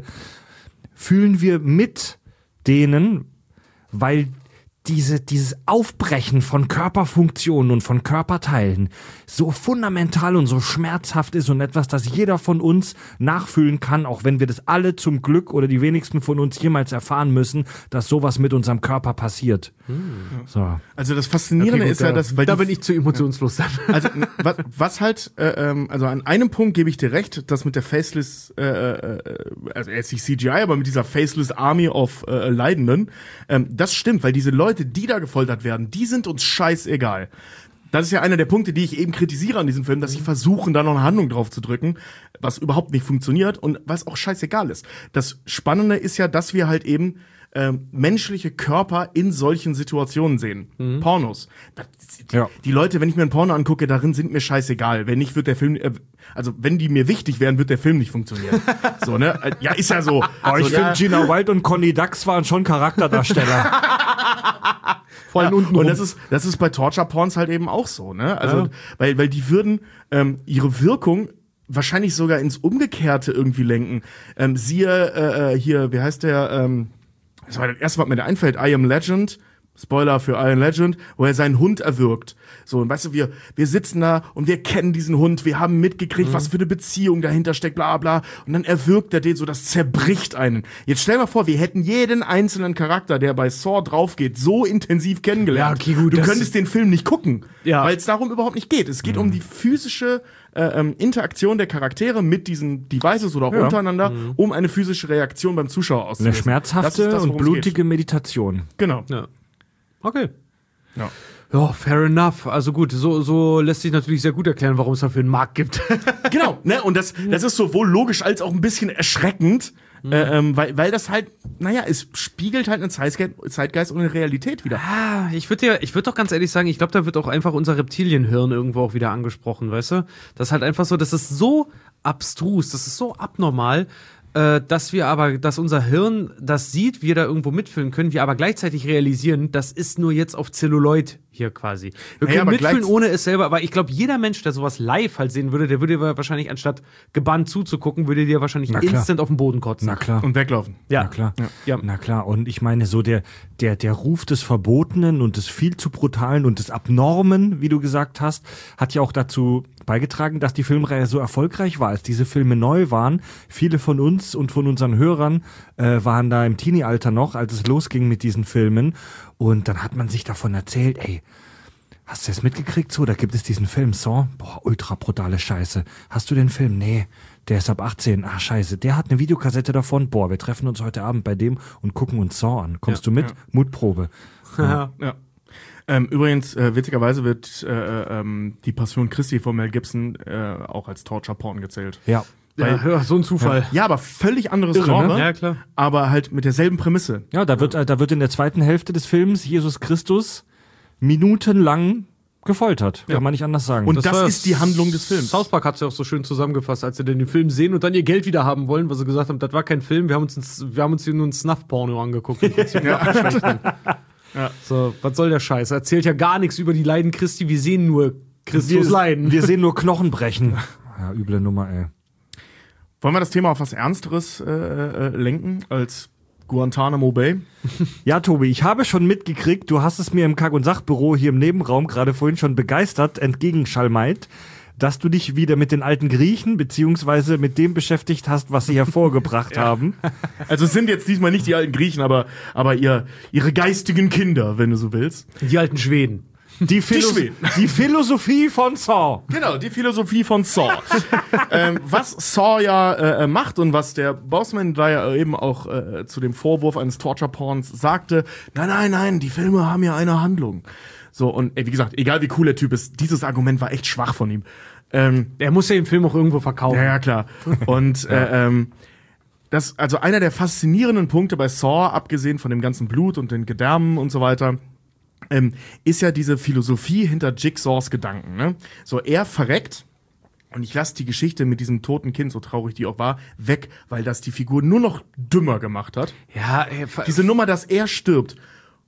Fühlen wir mit denen, weil Diese, dieses Aufbrechen von Körperfunktionen und von Körperteilen so fundamental und so schmerzhaft ist und etwas, das jeder von uns nachfühlen kann, auch wenn wir das alle zum Glück oder die wenigsten von uns jemals erfahren müssen, dass sowas mit unserem Körper passiert. Hm. So. Also das Faszinierende okay, gut, ist ja, dass... Weil da bin ich zu emotionslos. Ja. Also was, was halt, äh, ähm, also an einem Punkt gebe ich dir recht, dass mit der Faceless, äh, äh, also jetzt nicht C G I, aber mit dieser Faceless Army of äh, Leidenden, ähm, das stimmt, weil diese Leute, die da gefoltert werden, die sind uns scheißegal. Das ist ja einer der Punkte, die ich eben kritisiere an diesem Film, dass sie versuchen, da noch eine Handlung drauf zu drücken, was überhaupt nicht funktioniert und was auch scheißegal ist. Das Spannende ist ja, dass wir halt eben ähm, menschliche Körper in solchen Situationen sehen. Mhm. Pornos. Das, die, ja. die Leute, wenn ich mir ein Porno angucke, darin sind mir scheißegal. Wenn nicht, wird der Film, äh, also wenn die mir wichtig wären, wird der Film nicht funktionieren. So, ne? Ja, ist ja so. Aber ich so, finde, ja. Gina Wild und Conny Dax waren schon Charakterdarsteller. Vor allem unten und das ist, das ist bei Torture-Porns halt eben auch so, ne? Also, ja. weil, weil die würden ähm, ihre Wirkung wahrscheinlich sogar ins Umgekehrte irgendwie lenken. Ähm, siehe äh, hier, wie heißt der, ähm, das war das erste, was mir da einfällt, I Am Legend, Spoiler für I Am Legend, wo er seinen Hund erwürgt. So, und weißt du, wir, wir sitzen da und wir kennen diesen Hund, wir haben mitgekriegt, mhm. was für eine Beziehung dahinter steckt, bla bla, und dann erwürgt er den so, das zerbricht einen. Jetzt stell mal vor, wir hätten jeden einzelnen Charakter, der bei Saw draufgeht, so intensiv kennengelernt. Ja, okay, gut, du könntest den Film nicht gucken, ja. weil es darum überhaupt nicht geht. Es geht mhm. um die physische äh, ähm, Interaktion der Charaktere mit diesen Devices oder auch ja. untereinander, mhm. um eine physische Reaktion beim Zuschauer auszulösen. Eine schmerzhafte das, und blutige Meditation. Genau. Ja. Okay. Ja. Ja, fair enough. Also gut, so, so lässt sich natürlich sehr gut erklären, warum es dafür einen Markt gibt. Genau, ne? Und das, das ist sowohl logisch als auch ein bisschen erschreckend, mhm. äh, ähm, weil, weil das halt, naja, es spiegelt halt einen Zeitgeist, Zeitgeist und eine Realität wieder. Ah, ich würde dir, ich würde doch ganz ehrlich sagen, ich glaube, da wird auch einfach unser Reptilienhirn irgendwo auch wieder angesprochen, weißt du? Das ist halt einfach so, das ist so abstrus, das ist so abnormal, dass wir aber, dass unser Hirn das sieht, wir da irgendwo mitfühlen können, wir aber gleichzeitig realisieren, das ist nur jetzt auf Zelluloid hier quasi. Wir können naja, mitfühlen, ohne es selber, aber ich glaube, jeder Mensch, der sowas live halt sehen würde, der würde wahrscheinlich, anstatt gebannt zuzugucken, würde dir wahrscheinlich instant auf den Boden kotzen. Na klar. Und weglaufen. Ja. Na klar. Ja. Ja. Na klar. Und ich meine, so der, der, der Ruf des Verbotenen und des viel zu Brutalen und des Abnormen, wie du gesagt hast, hat ja auch dazu beigetragen, dass die Filmreihe so erfolgreich war, als diese Filme neu waren. Viele von uns und von unseren Hörern äh, waren da im Teenie-Alter noch, als es losging mit diesen Filmen. Und dann hat man sich davon erzählt, ey, hast du das mitgekriegt? So, da gibt es diesen Film Saw. Boah, ultra brutale Scheiße. Hast du den Film? Nee, der ist ab achtzehn. Ah, scheiße. Der hat eine Videokassette davon. Boah, wir treffen uns heute Abend bei dem und gucken uns Saw an. Kommst ja, du mit? Ja. Mutprobe. Ja. ja. Ähm, übrigens, äh, witzigerweise wird äh, ähm, die Passion Christi von Mel Gibson äh, auch als Torture-Porn gezählt. Ja. Weil, ja, so ein Zufall. Ja, aber völlig anderes Irre, Genre. ne? Ja, klar. Aber halt mit derselben Prämisse. Ja, da wird, äh, da wird in der zweiten Hälfte des Films Jesus Christus minutenlang gefoltert. Kann Ja. man nicht anders sagen. Und das, war ist die Handlung des Films. South Park hat es ja auch so schön zusammengefasst, als sie denn den Film sehen und dann ihr Geld wieder haben wollen, weil sie gesagt haben, das war kein Film, wir haben uns, ein, wir haben uns hier nur ein Snuff-Porno angeguckt. Im Prinzip. ja. Ja. So, was soll der Scheiß? Erzählt ja gar nichts über die Leiden Christi, wir sehen nur Christus wir, leiden. wir sehen nur Knochen brechen. Ja, üble Nummer, ey. Wollen wir das Thema auf was Ernsteres äh, äh, lenken als Guantanamo Bay? Ja, Tobi, ich habe schon mitgekriegt, du hast es mir im Kack- und Sachbüro hier im Nebenraum gerade vorhin schon begeistert entgegenschalmeit, dass du dich wieder mit den alten Griechen beziehungsweise mit dem beschäftigt hast, was sie hervorgebracht haben. Also es sind jetzt diesmal nicht die alten Griechen, aber, aber ihr, ihre geistigen Kinder, wenn du so willst. Die alten Schweden. Die, Philo- Schweden. die Philosophie von Saw. Genau, die Philosophie von Saw. ähm, was Saw ja äh, macht und was der Boseman da ja eben auch äh, zu dem Vorwurf eines Torture-Porns sagte, nein, nein, nein, die Filme haben ja eine Handlung. So, und ey, wie gesagt, egal wie cool der Typ ist, dieses Argument war echt schwach von ihm. Ähm, Er muss ja den Film auch irgendwo verkaufen. ja, ja, klar. Und äh, ähm, das, also einer der faszinierenden Punkte bei Saw, abgesehen von dem ganzen Blut und den Gedärmen und so weiter, ähm, ist ja diese Philosophie hinter Jigsaws Gedanken. Ne? So, er verreckt, und ich lasse die Geschichte mit diesem toten Kind, so traurig die auch war, weg, weil das die Figur nur noch dümmer gemacht hat. Ja, ey, Diese Nummer, dass er stirbt.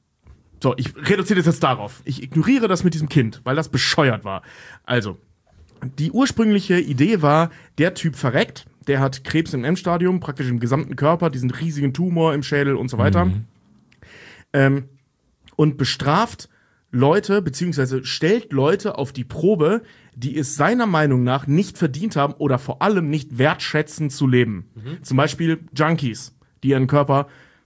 So, ich reduziere das jetzt darauf. Ich ignoriere das mit diesem Kind, weil das bescheuert war. Also, die ursprüngliche Idee war, der Typ verreckt, der hat Krebs im Endstadium, praktisch im gesamten Körper, diesen riesigen Tumor im Schädel und so weiter. Mhm. Ähm, und bestraft Leute, beziehungsweise stellt Leute auf die Probe, die es seiner Meinung nach nicht verdient haben oder vor allem nicht wertschätzen zu leben. Mhm. Zum Beispiel Junkies, die ihren Körper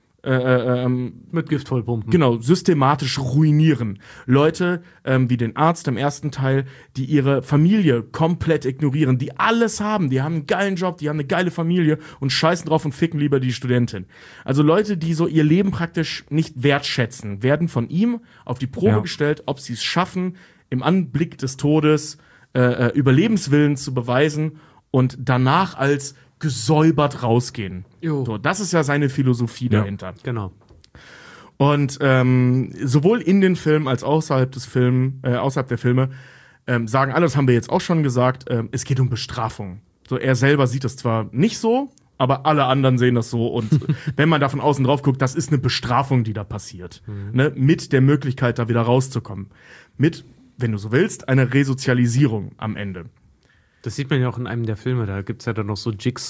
Äh, ähm, mit Gift vollpumpen. Genau, systematisch ruinieren. Leute, ähm, wie den Arzt im ersten Teil, die ihre Familie komplett ignorieren, die alles haben, die haben einen geilen Job, die haben eine geile Familie und scheißen drauf und ficken lieber die Studentin. Also Leute, die so ihr Leben praktisch nicht wertschätzen, werden von ihm auf die Probe ja. gestellt, ob sie es schaffen, im Anblick des Todes äh, Überlebenswillen zu beweisen und danach als gesäubert rausgehen. Jo. So, das ist ja seine Philosophie Ja. dahinter. Genau. Und ähm, sowohl in den Filmen als außerhalb des Film, äh, außerhalb der Filme ähm, sagen alle, das haben wir jetzt auch schon gesagt, ähm, es geht um Bestrafung. So, er selber sieht das zwar nicht so, aber alle anderen sehen das so. Und wenn man da von außen drauf guckt, das ist eine Bestrafung, die da passiert. Mhm. Ne? Mit der Möglichkeit, da wieder rauszukommen. Mit, wenn du so willst, einer Resozialisierung am Ende. Das sieht man ja auch in einem der Filme. Da gibt's ja dann noch so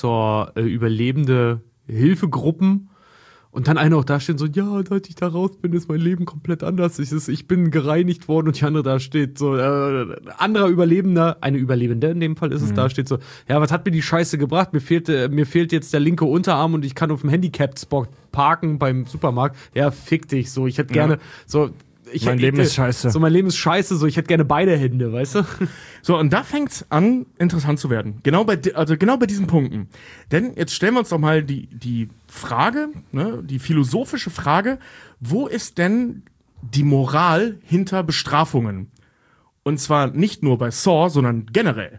Jigsaw-überlebende äh, Hilfegruppen. Und dann einer auch da steht so, ja, seit ich da raus bin, ist mein Leben komplett anders. Ich, ist, ich bin gereinigt worden und die andere da steht so, äh, anderer Überlebender, eine Überlebende in dem Fall ist es, mhm. da steht so, ja, was hat mir die Scheiße gebracht? Mir fehlt, äh, mir fehlt jetzt der linke Unterarm und ich kann auf dem Handicapped-Spot parken beim Supermarkt. Ja, fick dich, so, ich hätte gerne, ja. so, Ich mein hätte, Leben ist scheiße. So, mein Leben ist scheiße, so, ich hätte gerne beide Hände, weißt du? So, und da fängt's an, interessant zu werden. Genau bei, also genau bei diesen Punkten. Denn jetzt stellen wir uns doch mal die, die Frage, ne, die philosophische Frage, wo ist denn die Moral hinter Bestrafungen? Und zwar nicht nur bei Saw, sondern generell.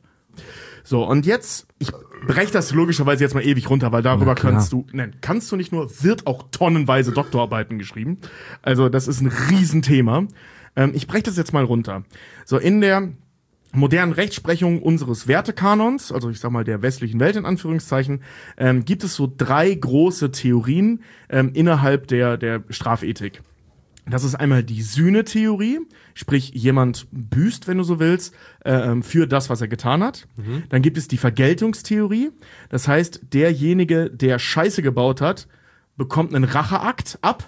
So, und jetzt, ich breche das logischerweise jetzt mal ewig runter, weil darüber kannst du, nein, kannst du nicht nur, wird auch tonnenweise Doktorarbeiten geschrieben. Also das ist ein Riesenthema. Ähm, ich breche das jetzt mal runter. So, in der modernen Rechtsprechung unseres Wertekanons, also ich sag mal der westlichen Welt in Anführungszeichen, ähm, gibt es so drei große Theorien ähm, innerhalb der, der Strafethik. Das ist einmal die Sühne-Theorie, sprich jemand büßt, wenn du so willst, äh, für das, was er getan hat. Mhm. Dann gibt es die Vergeltungstheorie, das heißt, derjenige, der Scheiße gebaut hat, bekommt einen Racheakt ab.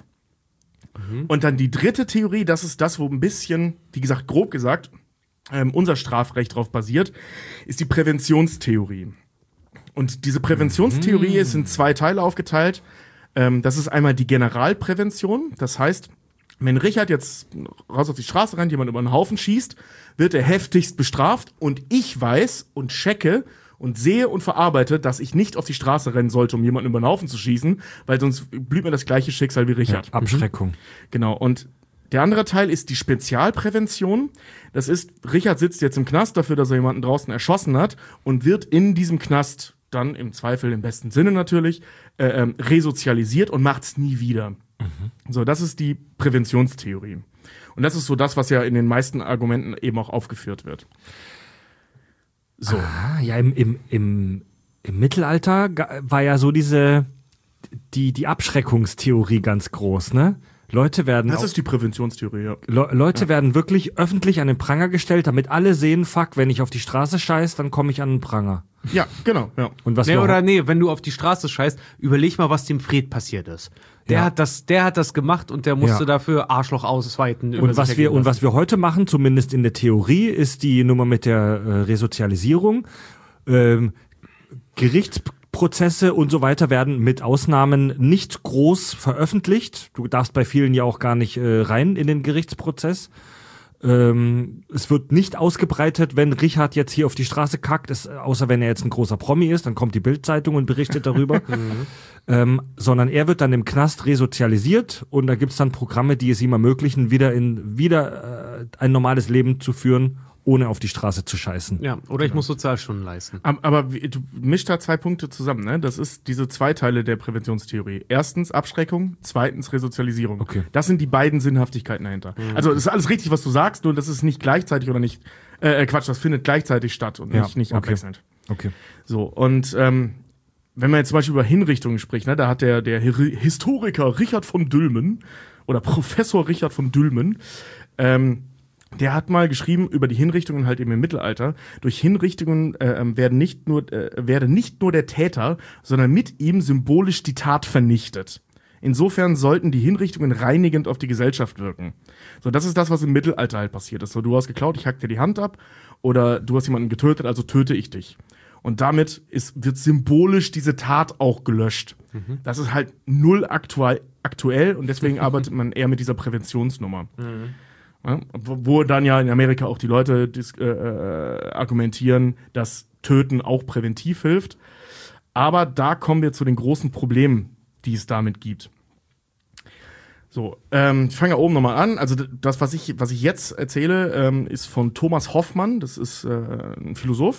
Mhm. Und dann die dritte Theorie, das ist das, wo ein bisschen, wie gesagt, grob gesagt, ähm, unser Strafrecht drauf basiert, ist die Präventionstheorie. Und diese Präventionstheorie mhm. ist in zwei Teile aufgeteilt. Ähm, das ist einmal die Generalprävention, das heißt, wenn Richard jetzt raus auf die Straße rennt, jemand über einen Haufen schießt, wird er heftigst bestraft und ich weiß und checke und sehe und verarbeite, dass ich nicht auf die Straße rennen sollte, um jemanden über den Haufen zu schießen, weil sonst blüht mir das gleiche Schicksal wie Richard. Ja, Abschreckung. Genau, und der andere Teil ist die Spezialprävention. Das ist, Richard sitzt jetzt im Knast dafür, dass er jemanden draußen erschossen hat und wird in diesem Knast dann im Zweifel, im besten Sinne natürlich, äh, ähm, resozialisiert und macht's nie wieder. Mhm. So, das ist die Präventionstheorie. Und das ist so das, was ja in den meisten Argumenten eben auch aufgeführt wird. So. Ah, ja, im, im, im, im Mittelalter war ja so diese, die, die Abschreckungstheorie ganz groß, ne? Leute werden. Das ist die Präventionstheorie, ja. Le- Leute ja. werden wirklich öffentlich an den Pranger gestellt, damit alle sehen, fuck, wenn ich auf die Straße scheiß, dann komme ich an den Pranger. Ja, genau, ja. Und was nee, wir oder nee, wenn du auf die Straße scheißt, überleg mal, was dem Fred passiert ist. Der Ja. hat das, der hat das gemacht und der musste Ja. dafür Arschloch ausweiten. Und was wir, und was wir heute machen, zumindest in der Theorie, ist die Nummer mit der äh, Resozialisierung. Ähm, Gerichtsprozesse und so weiter werden mit Ausnahmen nicht groß veröffentlicht. Du darfst bei vielen ja auch gar nicht äh, rein in den Gerichtsprozess. Ähm, es wird nicht ausgebreitet, wenn Richard jetzt hier auf die Straße kackt, es, außer wenn er jetzt ein großer Promi ist, dann kommt die Bild-Zeitung und berichtet darüber. ähm, sondern er wird dann im Knast resozialisiert und da gibt's dann Programme, die es ihm ermöglichen, wieder in wieder äh, ein normales Leben zu führen, ohne auf die Straße zu scheißen. Ja, oder ich muss Sozialstunden leisten. Aber, aber wie- du mischst da zwei Punkte zusammen, ne? Das ist diese zwei Teile der Präventionstheorie. Erstens Abschreckung, zweitens Resozialisierung. Okay. Das sind die beiden Sinnhaftigkeiten dahinter. Also es ist alles richtig, was du sagst, nur das ist nicht gleichzeitig oder nicht, äh, Quatsch, das findet gleichzeitig statt und Ja, nicht, nicht okay. abwechselnd. Okay. So, und ähm, wenn man jetzt zum Beispiel über Hinrichtungen spricht, ne, da hat der, der Hi- Historiker Richard von Dülmen oder Professor Richard von Dülmen, ähm, der hat mal geschrieben über die Hinrichtungen halt eben im Mittelalter. Durch Hinrichtungen äh, ähm, werden nicht nur, äh, werde nicht nur der Täter, sondern mit ihm symbolisch die Tat vernichtet. Insofern sollten die Hinrichtungen reinigend auf die Gesellschaft wirken. So, das ist das, was im Mittelalter halt passiert ist. So, du hast geklaut, ich hack dir die Hand ab, oder du hast jemanden getötet, also töte ich dich. Und damit ist, wird symbolisch diese Tat auch gelöscht. Mhm. Das ist halt null aktuell, aktuell und deswegen arbeitet man eher mit dieser Präventionsnummer. Mhm. Ja, wo wo dann ja in Amerika auch die Leute dis, äh, äh, argumentieren, dass Töten auch präventiv hilft. Aber da kommen wir zu den großen Problemen, die es damit gibt. So, ähm, ich fange ja oben nochmal an. Also d- das, was ich, was ich jetzt erzähle, ähm, ist von Thomas Hoffmann. Das ist äh, ein Philosoph.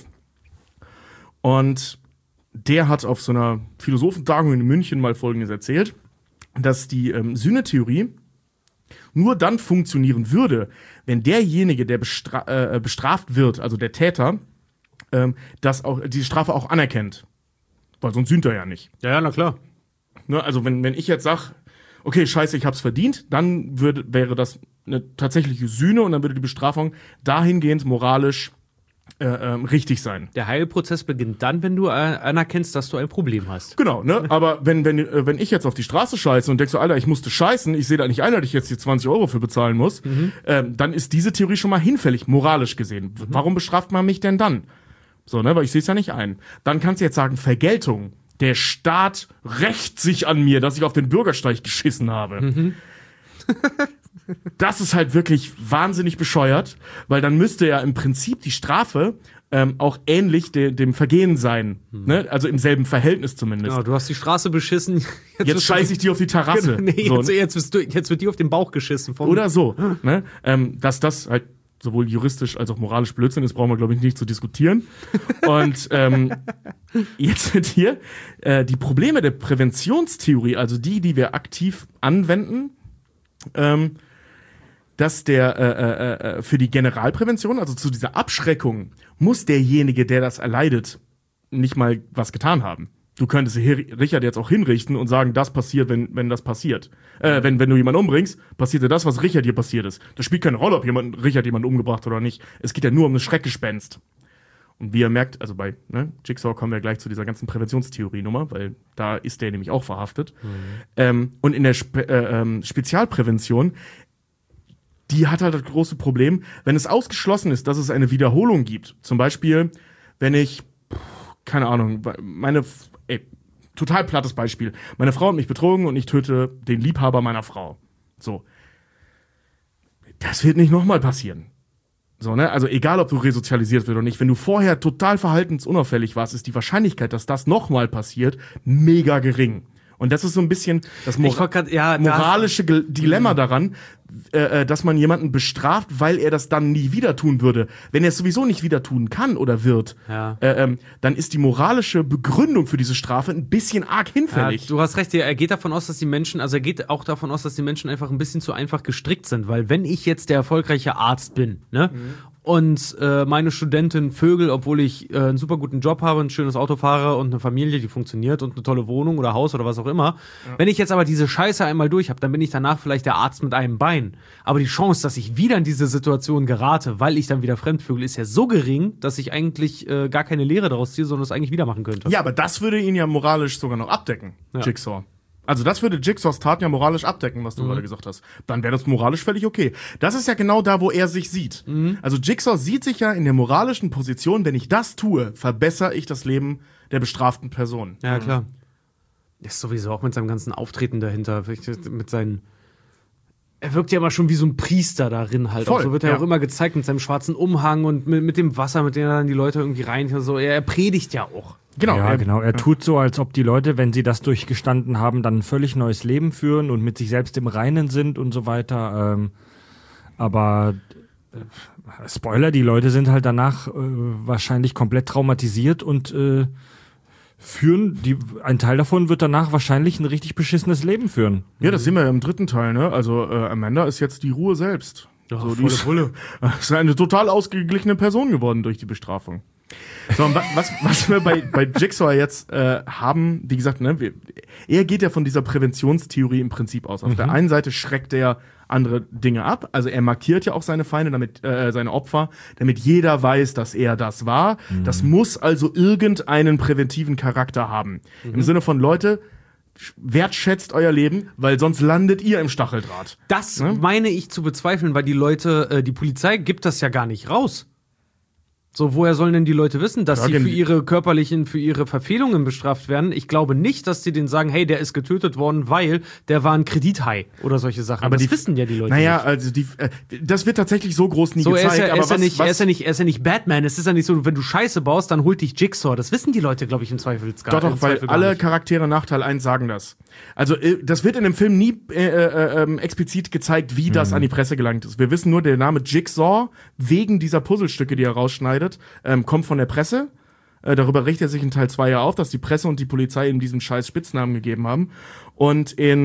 Und der hat auf so einer Philosophentagung in München mal Folgendes erzählt, dass die ähm, Sühne-Theorie nur dann funktionieren würde, wenn derjenige, der bestra äh, bestraft wird, also der Täter, ähm, das auch, die Strafe auch anerkennt. Weil sonst sühnt er ja nicht. Ja, ja, na klar. Ne, also wenn, wenn ich jetzt sage, okay, scheiße, ich hab's verdient, dann würde, wäre das eine tatsächliche Sühne und dann würde die Bestrafung dahingehend moralisch äh, ähm, richtig sein. Der Heilprozess beginnt dann, wenn du äh, anerkennst, dass du ein Problem hast. Genau, ne? Aber wenn, wenn, äh, wenn ich jetzt auf die Straße scheiße und denk so, Alter, ich musste scheißen, ich sehe da nicht ein, dass ich jetzt hier zwanzig Euro für bezahlen muss, mhm. ähm, dann ist diese Theorie schon mal hinfällig, moralisch gesehen. Mhm. Warum bestraft man mich denn dann? So, ne? Weil ich sehe es ja nicht ein. Dann kannst du jetzt sagen, Vergeltung. Der Staat rächt sich an mir, dass ich auf den Bürgersteig geschissen habe. Mhm. Das ist halt wirklich wahnsinnig bescheuert, weil dann müsste ja im Prinzip die Strafe ähm, auch ähnlich de dem Vergehen sein. Mhm. Ne? Also im selben Verhältnis zumindest. Genau, du hast die Straße beschissen. Jetzt, jetzt scheiße ich dir auf die Terrasse. Nee, so, jetzt, jetzt, wirst du, jetzt wird dir auf den Bauch geschissen. Vom Oder so. Ne? Ähm, dass das halt sowohl juristisch als auch moralisch Blödsinn ist, brauchen wir, glaube ich, nicht zu diskutieren. Und ähm, jetzt sind hier äh, die Probleme der Präventionstheorie, also die, die wir aktiv anwenden, ähm, dass der äh, äh, für die Generalprävention, also zu dieser Abschreckung, muss derjenige, der das erleidet, nicht mal was getan haben. Du könntest Richard jetzt auch hinrichten und sagen, das passiert, wenn, wenn das passiert. Äh, wenn, wenn du jemanden umbringst, passiert dir das, was Richard dir passiert ist. Das spielt keine Rolle, ob jemand, Richard jemanden umgebracht hat oder nicht. Es geht ja nur um das Schreckgespenst. Und wie ihr merkt, also bei ne, Jigsaw kommen wir gleich zu dieser ganzen Präventionstheorie-Nummer, weil da ist der nämlich auch verhaftet. Mhm. Ähm, und in der Spe äh, ähm, Spezialprävention, die hat halt das große Problem, wenn es ausgeschlossen ist, dass es eine Wiederholung gibt. Zum Beispiel, wenn ich, keine Ahnung, meine, ey, total plattes Beispiel. Meine Frau hat mich betrogen und ich töte den Liebhaber meiner Frau. So. Das wird nicht nochmal passieren. So, ne? Also egal, ob du resozialisiert wirst oder nicht, wenn du vorher total verhaltensunauffällig warst, ist die Wahrscheinlichkeit, dass das nochmal passiert, mega gering. Und das ist so ein bisschen das Mora grad, ja, moralische das Dilemma daran, äh, dass man jemanden bestraft, weil er das dann nie wieder tun würde. Wenn er es sowieso nicht wieder tun kann oder wird, ja. äh, ähm, dann ist die moralische Begründung für diese Strafe ein bisschen arg hinfällig. Ja, du hast recht, er geht davon aus, dass die Menschen, also er geht auch davon aus, dass die Menschen einfach ein bisschen zu einfach gestrickt sind, weil wenn ich jetzt der erfolgreiche Arzt bin, ne, mhm. und äh, meine Studentin Vögel, obwohl ich äh, einen super guten Job habe, ein schönes Auto fahre und eine Familie, die funktioniert und eine tolle Wohnung oder Haus oder was auch immer. Ja. Wenn ich jetzt aber diese Scheiße einmal durch habe, dann bin ich danach vielleicht der Arzt mit einem Bein. Aber die Chance, dass ich wieder in diese Situation gerate, weil ich dann wieder fremdvögel, ist ja so gering, dass ich eigentlich äh, gar keine Lehre daraus ziehe, sondern es eigentlich wieder machen könnte. Ja, aber das würde ihn ja moralisch sogar noch abdecken, ja. Jigsaw. Also das würde Jigsaws Taten ja moralisch abdecken, was du mhm. gerade gesagt hast. Dann wäre das moralisch völlig okay. Das ist ja genau da, wo er sich sieht. Mhm. Also Jigsaw sieht sich ja in der moralischen Position, wenn ich das tue, verbessere ich das Leben der bestraften Person. Ja, klar. Er ist sowieso auch mit seinem ganzen Auftreten dahinter, mit seinen... Er wirkt ja immer schon wie so ein Priester darin halt. Voll, auch so wird er ja. auch immer gezeigt mit seinem schwarzen Umhang und mit, mit dem Wasser, mit dem er dann die Leute irgendwie rein... So. Er, er predigt ja auch. Genau, ja, er, genau. Er ja. tut so, als ob die Leute, wenn sie das durchgestanden haben, dann ein völlig neues Leben führen und mit sich selbst im Reinen sind und so weiter. Ähm, aber äh, Spoiler, die Leute sind halt danach äh, wahrscheinlich komplett traumatisiert und äh, führen, die, ein Teil davon wird danach wahrscheinlich ein richtig beschissenes Leben führen. Ja, das sehen wir ja im dritten Teil, ne? Also äh, Amanda ist jetzt die Ruhe selbst. Ja, so, volle die ist, Pulle. ist eine total ausgeglichene Person geworden durch die Bestrafung. So, und was, was wir bei, bei Jigsaw jetzt äh, haben, wie gesagt, ne, wir, er geht ja von dieser Präventionstheorie im Prinzip aus. Auf mhm. der einen Seite schreckt er andere Dinge ab, also er markiert ja auch seine Feinde, damit äh, seine Opfer, damit jeder weiß, dass er das war. Mhm. Das muss also irgendeinen präventiven Charakter haben. Mhm. Im Sinne von, Leute, wertschätzt euer Leben, weil sonst landet ihr im Stacheldraht. Das ne? meine ich zu bezweifeln, weil die Leute, äh, die Polizei gibt das ja gar nicht raus. So, woher sollen denn die Leute wissen, dass ja, sie für ihre körperlichen, für ihre Verfehlungen bestraft werden? Ich glaube nicht, dass sie denen sagen, hey, der ist getötet worden, weil der war ein Kredithai oder solche Sachen. Aber das die wissen ja die Leute naja, nicht. also die, äh, das wird tatsächlich so groß nie so, gezeigt. Er ist, ja, aber er, ist was, ja nicht, was, er, ist ja nicht, er ist ja nicht Batman. Es ist ja nicht so, wenn du Scheiße baust, dann holt dich Jigsaw. Das wissen die Leute, glaube ich, im Zweifel gar nicht. Doch, doch, weil alle Charaktere nach Teil eins sagen das. Also das wird in dem Film nie äh, äh, äh, explizit gezeigt, wie das mhm. an die Presse gelangt ist. Wir wissen nur, der Name Jigsaw, wegen dieser Puzzlestücke, die er rausschneidet, ähm, kommt von der Presse. Äh, darüber richtet er sich in Teil zwei ja auf, dass die Presse und die Polizei ihm diesen scheiß Spitznamen gegeben haben. Und in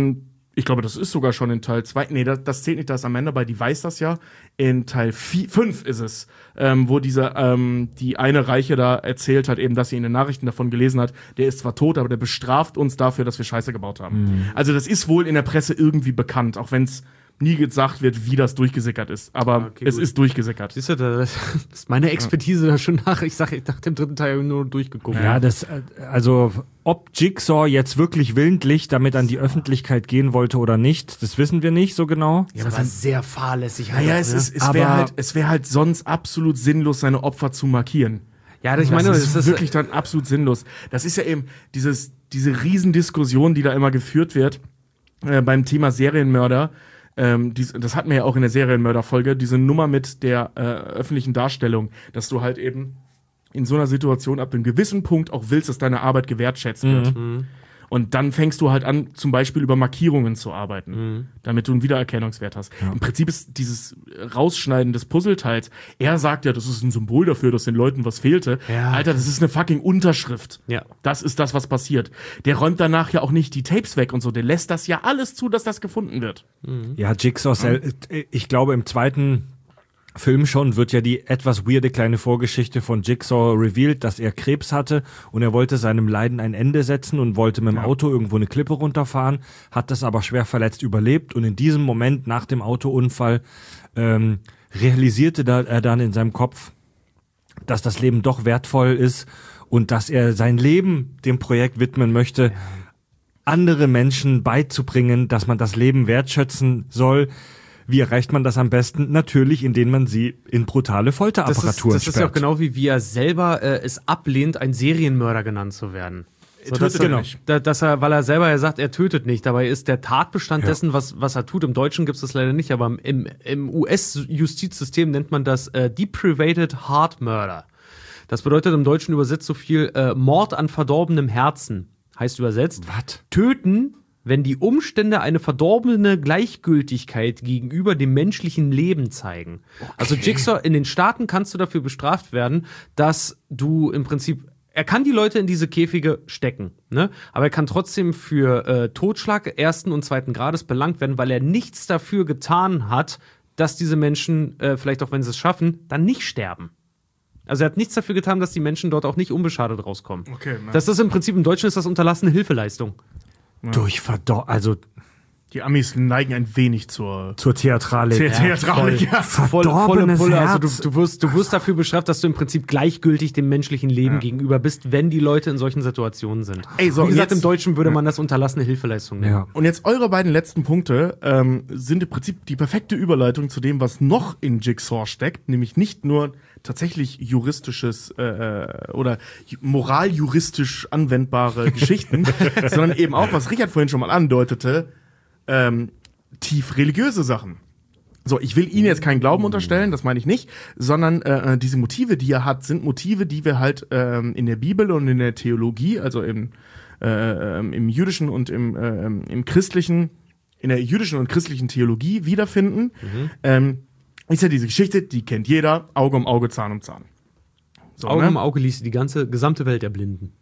Ich glaube, das ist sogar schon in Teil zwei. Nee, das, das zählt nicht, da ist Amanda bei, die weiß das ja. In Teil fünf ist es, ähm, wo diese, ähm, die eine Reiche da erzählt hat, eben, dass sie in den Nachrichten davon gelesen hat, der ist zwar tot, aber der bestraft uns dafür, dass wir Scheiße gebaut haben. Mhm. Also das ist wohl in der Presse irgendwie bekannt, auch wenn es nie gesagt wird, wie das durchgesickert ist. Aber okay, es gut. ist durchgesickert. Siehst du, das ist meine Expertise ja. da schon nach, ich sag, ich nach dem dritten Teil nur durchgeguckt. Ja, das, also, ob Jigsaw jetzt wirklich willentlich damit an die Öffentlichkeit gehen wollte oder nicht, das wissen wir nicht so genau. Ja, das war sehr fahrlässig. Naja, es, ist, es wäre halt, es wäre halt sonst absolut sinnlos, seine Opfer zu markieren. Ja, ich meine, das das ist ist wirklich dann absolut sinnlos. Das ist ja eben dieses, diese Riesendiskussion, die da immer geführt wird, äh, beim Thema Serienmörder. Ähm, dies, das hatten wir ja auch in der Serienmörder-Folge, diese Nummer mit der äh, öffentlichen Darstellung, dass du halt eben in so einer Situation ab einem gewissen Punkt auch willst, dass deine Arbeit gewertschätzt wird. Mhm. Und dann fängst du halt an, zum Beispiel über Markierungen zu arbeiten, mhm. damit du einen Wiedererkennungswert hast. Ja. Im Prinzip ist dieses Rausschneiden des Puzzleteils, er sagt ja, das ist ein Symbol dafür, dass den Leuten was fehlte. Ja. Alter, das ist eine fucking Unterschrift. Ja. Das ist das, was passiert. Der räumt danach ja auch nicht die Tapes weg und so, der lässt das ja alles zu, dass das gefunden wird. Mhm. Ja, Jigsaw, sel- ich glaube im zweiten Film schon wird ja die etwas weirde kleine Vorgeschichte von Jigsaw revealed, dass er Krebs hatte und er wollte seinem Leiden ein Ende setzen und wollte mit dem Auto irgendwo eine Klippe runterfahren, hat das aber schwer verletzt überlebt und in diesem Moment nach dem Autounfall ähm, realisierte da, er dann in seinem Kopf, dass das Leben doch wertvoll ist und dass er sein Leben dem Projekt widmen möchte, ja. andere Menschen beizubringen, dass man das Leben wertschätzen soll. Wie erreicht man das am besten? Natürlich, indem man sie in brutale Folterapparaturen Das ist, das ist ja auch genau wie, wie er selber äh, es ablehnt, ein Serienmörder genannt zu werden. So, dass er, genau. da, dass er, weil er selber ja sagt, er tötet nicht. Dabei ist der Tatbestand ja. dessen, was, was er tut. Im Deutschen gibt es das leider nicht, aber im, im U S-Justizsystem nennt man das äh, Deprivated Heart Murder. Das bedeutet im Deutschen übersetzt so viel äh, Mord an verdorbenem Herzen. Heißt übersetzt, was? Töten, wenn die Umstände eine verdorbene Gleichgültigkeit gegenüber dem menschlichen Leben zeigen. Okay. Also Jigsaw, in den Staaten kannst du dafür bestraft werden, dass du im Prinzip, er kann die Leute in diese Käfige stecken, ne? Aber er kann trotzdem für äh, Totschlag ersten und zweiten Grades belangt werden, weil er nichts dafür getan hat, dass diese Menschen, äh, vielleicht auch wenn sie es schaffen, dann nicht sterben. Also er hat nichts dafür getan, dass die Menschen dort auch nicht unbeschadet rauskommen. Okay, das ist im Prinzip, im Deutschen ist das unterlassene Hilfeleistung. Ja. Durch Verdor- also die Amis neigen ein wenig zur zur Theatralik. The- Theatralik, ja. Voll, volle Pulle. Also du, du, wirst, du wirst dafür bestraft, dass du im Prinzip gleichgültig dem menschlichen Leben ja. gegenüber bist, wenn die Leute in solchen Situationen sind. Ey, so, Wie gesagt, jetzt, im Deutschen würde man das unterlassene Hilfeleistung nennen. Ja. Und jetzt eure beiden letzten Punkte ähm, sind im Prinzip die perfekte Überleitung zu dem, was noch in Jigsaw steckt, nämlich nicht nur tatsächlich juristisches äh, oder moraljuristisch anwendbare Geschichten, sondern eben auch, was Richard vorhin schon mal andeutete, ähm, tief religiöse Sachen. So, ich will Ihnen jetzt keinen Glauben unterstellen, das meine ich nicht, sondern äh, diese Motive, die er hat, sind Motive, die wir halt ähm, in der Bibel und in der Theologie, also im, äh, im jüdischen und im, äh, im christlichen, in der jüdischen und christlichen Theologie wiederfinden. Mhm. Ähm, ist ja diese Geschichte, die kennt jeder, Auge um Auge, Zahn um Zahn. So, Auge ne? um Auge ließ die ganze gesamte Welt erblinden.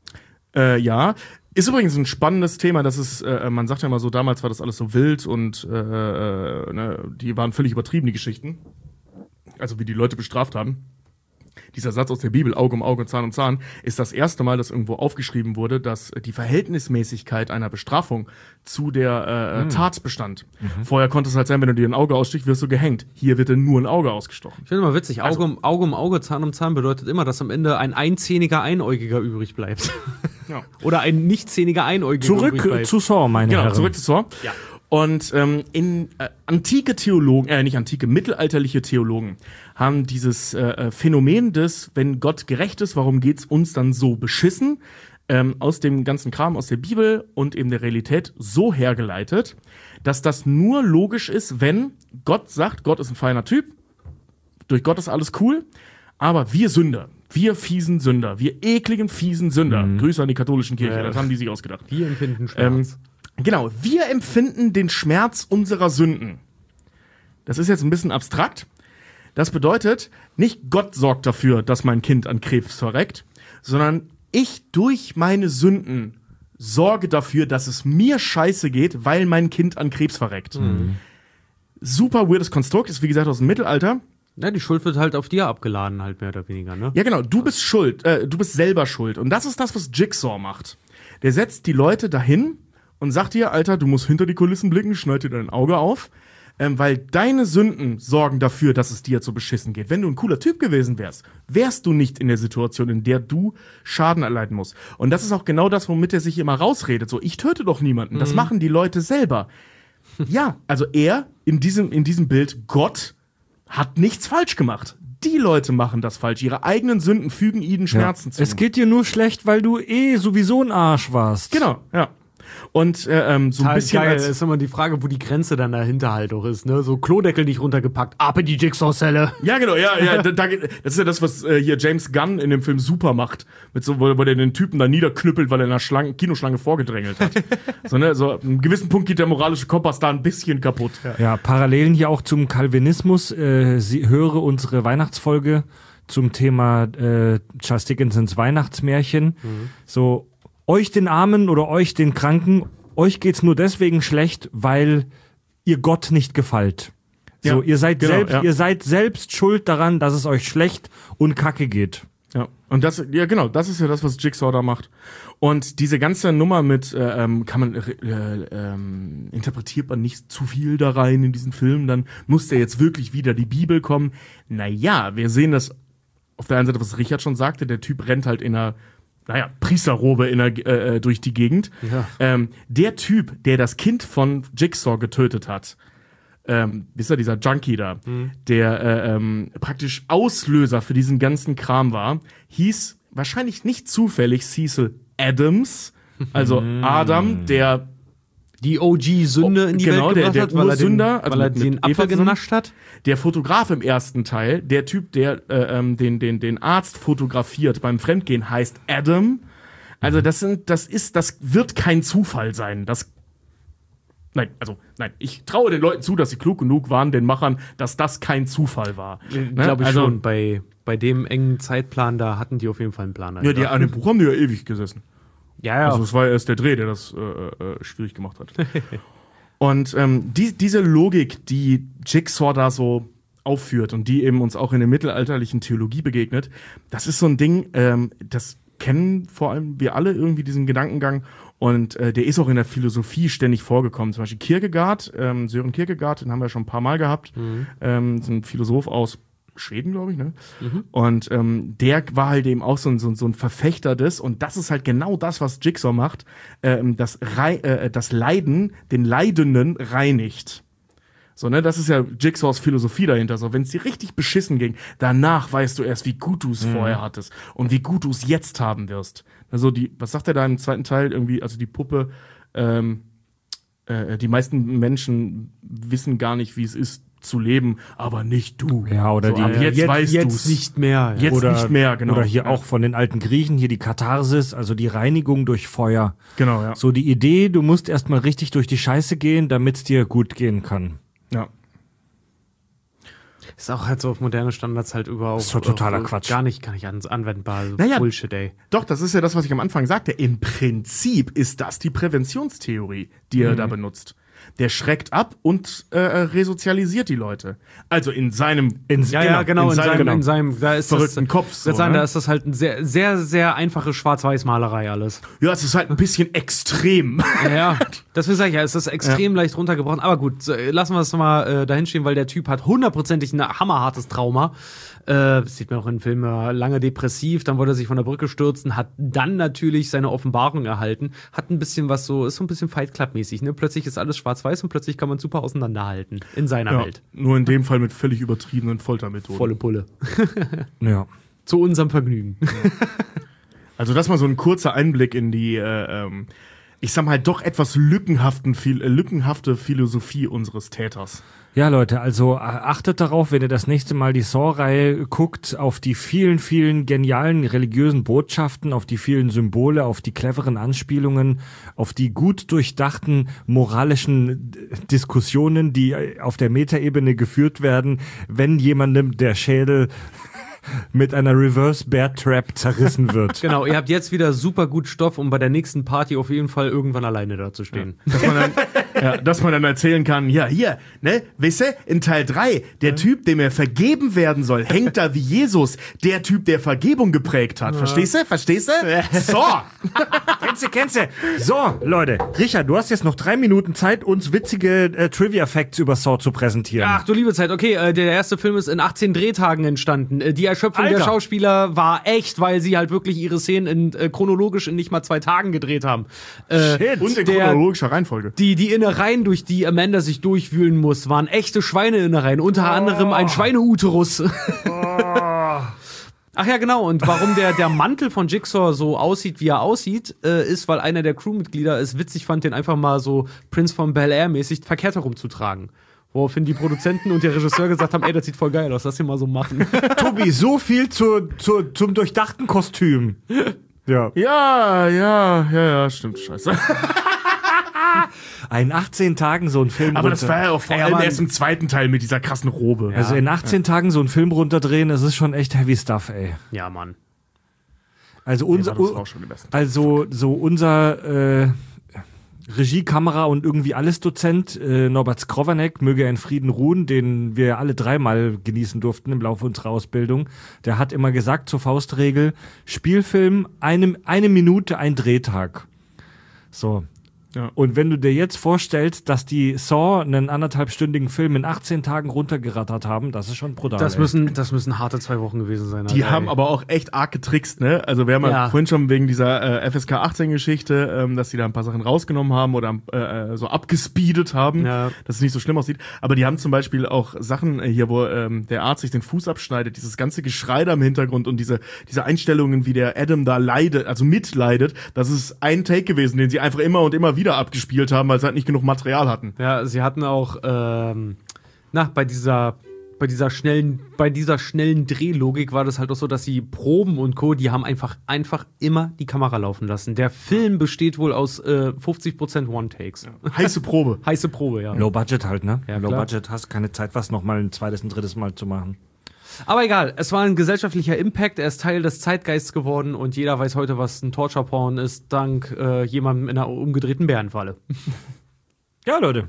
Äh, ja. Ist übrigens ein spannendes Thema, das ist, äh, man sagt ja immer so, damals war das alles so wild und äh, äh, ne, die waren völlig übertrieben, die Geschichten. Also wie die Leute bestraft haben. Dieser Satz aus der Bibel, Auge um Auge, Zahn um Zahn, ist das erste Mal, dass irgendwo aufgeschrieben wurde, dass die Verhältnismäßigkeit einer Bestrafung zu der äh, mhm. Tat bestand. Mhm. Vorher konnte es halt sein, wenn du dir ein Auge ausstichst, wirst du gehängt. Hier wird dir nur ein Auge ausgestochen. Ich finde mal witzig, Auge, also, um, Auge um Auge, Zahn um Zahn bedeutet immer, dass am Ende ein einzähniger Einäugiger übrig bleibt. Ja. Oder ein nichtzähniger Einäugiger zurück übrig bleibt. zu Saw, meine genau, Herren. zurück zu Saw. Ja. Und ähm, in äh, antike Theologen, äh, nicht antike, mittelalterliche Theologen haben dieses äh, Phänomen des, wenn Gott gerecht ist, warum geht's uns dann so beschissen, ähm, aus dem ganzen Kram aus der Bibel und eben der Realität so hergeleitet, dass das nur logisch ist, wenn Gott sagt, Gott ist ein feiner Typ, durch Gott ist alles cool, aber wir Sünder, wir fiesen Sünder, wir ekligen, fiesen Sünder, mhm. Grüße an die katholischen Kirche, ja. das haben die sich ausgedacht. Wir empfinden Schmerz. Ähm, Genau, wir empfinden den Schmerz unserer Sünden. Das ist jetzt ein bisschen abstrakt. Das bedeutet, nicht Gott sorgt dafür, dass mein Kind an Krebs verreckt, sondern ich durch meine Sünden sorge dafür, dass es mir scheiße geht, weil mein Kind an Krebs verreckt. Mhm. Super weirdes Konstrukt, ist wie gesagt aus dem Mittelalter. Ja, die Schuld wird halt auf dir abgeladen, halt mehr oder weniger, ne? Ja, genau, du bist schuld, äh, du bist selber schuld. Und das ist das, was Jigsaw macht. Der setzt die Leute dahin und sagt dir, Alter, du musst hinter die Kulissen blicken, schneid dir dein Auge auf, ähm, weil deine Sünden sorgen dafür, dass es dir jetzt so beschissen geht. Wenn du ein cooler Typ gewesen wärst, wärst du nicht in der Situation, in der du Schaden erleiden musst. Und das ist auch genau das, womit er sich immer rausredet. So, ich töte doch niemanden. Mhm. Das machen die Leute selber. Ja, also er, in diesem, in diesem Bild, Gott, hat nichts falsch gemacht. Die Leute machen das falsch. Ihre eigenen Sünden fügen ihnen Schmerzen ja. zu. Es geht dir nur schlecht, weil du eh sowieso ein Arsch warst. Genau, ja. Und äh, ähm, so ein bisschen geil. als ist immer die Frage, wo die Grenze dann dahinter halt auch ist, ne? So Klodeckel nicht runtergepackt, ab in die Jigsaw-Zelle. Ja, genau, ja, ja. Da, da, das ist ja das, was äh, hier James Gunn in dem Film Super macht. Mit so, wo, wo der den Typen da niederknüppelt, weil er in einer Schlange, Kinoschlange vorgedrängelt hat. so, ne, so, an einem gewissen Punkt geht der moralische Kompass da ein bisschen kaputt. Ja, ja, Parallelen hier auch zum Calvinismus. Äh, sie höre unsere Weihnachtsfolge zum Thema äh, Charles Dickensons Weihnachtsmärchen. Mhm. So, euch den Armen oder euch den Kranken, euch geht's nur deswegen schlecht, weil ihr Gott nicht gefällt. So, ja, ihr seid genau, selbst, ja. ihr seid selbst schuld daran, dass es euch schlecht und kacke geht. Ja, und das, ja genau, das ist ja das, was Jigsaw da macht. Und diese ganze Nummer mit, äh, ähm, kann man, äh, ähm, interpretiert man nicht zu viel da rein in diesen Film, dann muss der jetzt wirklich wieder die Bibel kommen. Naja, wir sehen das auf der einen Seite, was Richard schon sagte, der Typ rennt halt in einer naja, Priesterrobe in der, äh, durch die Gegend. Ja. Ähm, der Typ, der das Kind von Jigsaw getötet hat, ähm, wisst ihr, dieser Junkie da, mhm. der äh, ähm, praktisch Auslöser für diesen ganzen Kram war, hieß wahrscheinlich nicht zufällig Cecil Adams, also Adam, der die O G-Sünde in die genau, Welt gebracht der, der hat, weil er den, also weil er mit, den mit Apfel genascht hat. Der Fotograf im ersten Teil, der Typ, der äh, ähm, den, den, den Arzt fotografiert beim Fremdgehen, heißt Adam. Also das sind, das ist, das wird kein Zufall sein. Das, nein, also nein, ich traue den Leuten zu, dass sie klug genug waren, den Machern, dass das kein Zufall war. Ne? Glaube ich also, schon. Bei, bei dem engen Zeitplan, da hatten die auf jeden Fall einen Plan. Ja, die an dem Buch haben die ja ewig gesessen. Ja, ja. Also es war erst der Dreh, der das äh, äh, schwierig gemacht hat. Und ähm, die, diese Logik, die Jigsaw da so aufführt und die eben uns auch in der mittelalterlichen Theologie begegnet, das ist so ein Ding, ähm, das kennen vor allem wir alle irgendwie diesen Gedankengang und äh, der ist auch in der Philosophie ständig vorgekommen. Zum Beispiel Kierkegaard, ähm, Sören Kierkegaard, den haben wir schon ein paar Mal gehabt, mhm. ähm, so ein Philosoph aus Schweden, glaube ich, ne? Mhm. Und ähm, der war halt eben auch so ein, so, so ein Verfechter des, und das ist halt genau das, was Jigsaw macht, ähm, das, Rei- äh, das Leiden, den Leidenden reinigt. So, ne, das ist ja Jigsaws Philosophie dahinter. So, wenn es dir richtig beschissen ging, danach weißt du erst, wie gut du es mhm. vorher hattest und wie gut du es jetzt haben wirst. Also die, was sagt er da im zweiten Teil irgendwie? Also die Puppe, ähm, äh, die meisten Menschen wissen gar nicht, wie es ist zu leben, aber nicht du. Ja, oder so, die ab jetzt, jetzt weißt jetzt du's. nicht mehr. Jetzt oder, nicht mehr, genau. Oder hier ja. auch von den alten Griechen, hier die Katharsis, also die Reinigung durch Feuer. Genau, ja. So die Idee, du musst erstmal richtig durch die Scheiße gehen, damit es dir gut gehen kann. Ja. Ist auch halt so auf moderne Standards halt überhaupt. Ist doch totaler Quatsch. Gar nicht, gar nicht anwendbar. Also naja, Bullshit, ey. Doch, das ist ja das, was ich am Anfang sagte. Im Prinzip ist das die Präventionstheorie, die er mhm. da benutzt. Der schreckt ab und äh, resozialisiert die Leute. Also in seinem in, ja, ja, genau, in, seinem, seinem, in seinem da ist verrückten das, Kopf. So, sagen, ne? Da ist das halt ein sehr, sehr, sehr einfache Schwarz-Weiß-Malerei alles. Ja, es ist halt ein bisschen extrem. Ja, ja. Das will ich ja, es ist extrem ja. leicht runtergebrochen. Aber gut, so, lassen wir es mal äh, dahin stehen, weil der Typ hat hundertprozentig ein hammerhartes Trauma. Äh, das sieht man auch in Filmen, lange depressiv, dann wollte er sich von der Brücke stürzen, hat dann natürlich seine Offenbarung erhalten, hat ein bisschen was so, ist so ein bisschen Fight Club-mäßig, ne? Plötzlich ist alles schwarz-weiß und plötzlich kann man super auseinanderhalten in seiner ja, Welt. Nur in dem Fall mit völlig übertriebenen Foltermethoden. Volle Pulle. Ja. Zu unserem Vergnügen. Also das mal so ein kurzer Einblick in die, äh, ähm, ich sag mal, doch etwas lückenhaften, viel, äh, lückenhafte Philosophie unseres Täters. Ja, Leute, also achtet darauf, wenn ihr das nächste Mal die Saw-Reihe guckt, auf die vielen, vielen genialen religiösen Botschaften, auf die vielen Symbole, auf die cleveren Anspielungen, auf die gut durchdachten moralischen Diskussionen, die auf der Metaebene geführt werden, wenn jemandem der Schädel mit einer Reverse Bear Trap zerrissen wird. Genau, ihr habt jetzt wieder super gut Stoff, um bei der nächsten Party auf jeden Fall irgendwann alleine da zu stehen. Dass man dann, ja, dass man dann erzählen kann, ja, hier, ne, weißt du, in Teil drei, der Typ, dem er vergeben werden soll, hängt da wie Jesus, der Typ, der Vergebung geprägt hat. Verstehst du? Verstehst du? So! Kennst du, kennst du? So, Leute, Richard, du hast jetzt noch drei Minuten Zeit, uns witzige äh, Trivia-Facts über Saw zu präsentieren. Ach du liebe Zeit, okay, äh, der erste Film ist in achtzehn Drehtagen entstanden. Äh, die Erschöpfung Alter. der Schauspieler war echt, weil sie halt wirklich ihre Szenen in, äh, chronologisch in nicht mal zwei Tagen gedreht haben. Äh, Shit. Und in der- chronologischer Reihenfolge. Die, die Innereien, durch die Amanda sich durchwühlen muss, waren echte Schweineinnereien. Unter anderem ein Schweineuterus. Ach ja, genau. Und warum der, der Mantel von Jigsaw so aussieht, wie er aussieht, äh, ist, weil einer der Crewmitglieder es witzig fand, den einfach mal so Prince von Bel-Air mäßig verkehrt herumzutragen. Woraufhin die Produzenten und der Regisseur gesagt haben, ey, das sieht voll geil aus, lass den mal so machen. Tobi, so viel zu, zu, zum durchdachten Kostüm. Ja. Ja, ja, ja, ja, stimmt, scheiße. In achtzehn Tagen so einen Film Aber das runter- war ja auch vor Ey, allem aber- erst im zweiten Teil mit dieser krassen Robe. Also in achtzehn Tagen so einen Film runterdrehen, das ist schon echt heavy stuff, ey. Ja, Mann. Also Ja, unser, das war auch schon die besten. also so unser äh, Regie, Kamera und irgendwie alles Dozent äh, Norbert Skrovanek, möge er in Frieden ruhen, den wir alle dreimal genießen durften im Laufe unserer Ausbildung. Der hat immer gesagt zur Faustregel: Spielfilm eine eine Minute, ein Drehtag. So. Ja. Und wenn du dir jetzt vorstellst, dass die Saw einen anderthalbstündigen Film in achtzehn Tagen runtergerattert haben, das ist schon brutal. Das ey. müssen, das müssen harte zwei Wochen gewesen sein. Die Alter, haben ey. aber auch echt arg getrickst, ne? Also wir haben ja, Ja. vorhin schon wegen dieser äh, F S K achtzehn Geschichte, ähm, dass die da ein paar Sachen rausgenommen haben oder äh, so abgespeedet haben, Ja. dass es nicht so schlimm aussieht. Aber die haben zum Beispiel auch Sachen äh, hier, wo ähm, der Arzt sich den Fuß abschneidet, dieses ganze Geschrei da im Hintergrund und diese diese Einstellungen, wie der Adam da leidet, also mitleidet, das ist ein Take gewesen, den sie einfach immer und immer wieder abgespielt haben, weil sie halt nicht genug Material hatten. Ja, sie hatten auch, ähm, na, bei dieser, bei dieser schnellen, bei dieser schnellen Drehlogik war das halt auch so, dass sie Proben und Co., die haben einfach, einfach immer die Kamera laufen lassen. Der Film besteht wohl aus äh, fünfzig Prozent One-Takes. Heiße Probe. Heiße Probe, ja. Low Budget halt, ne? Ja, Low klar. Budget, hast keine Zeit, was nochmal ein zweites, ein drittes Mal zu machen. Aber egal, es war ein gesellschaftlicher Impact, er ist Teil des Zeitgeists geworden und jeder weiß heute, was ein Torture-Porn ist, dank äh, jemandem in einer umgedrehten Bärenfalle. Ja, Leute.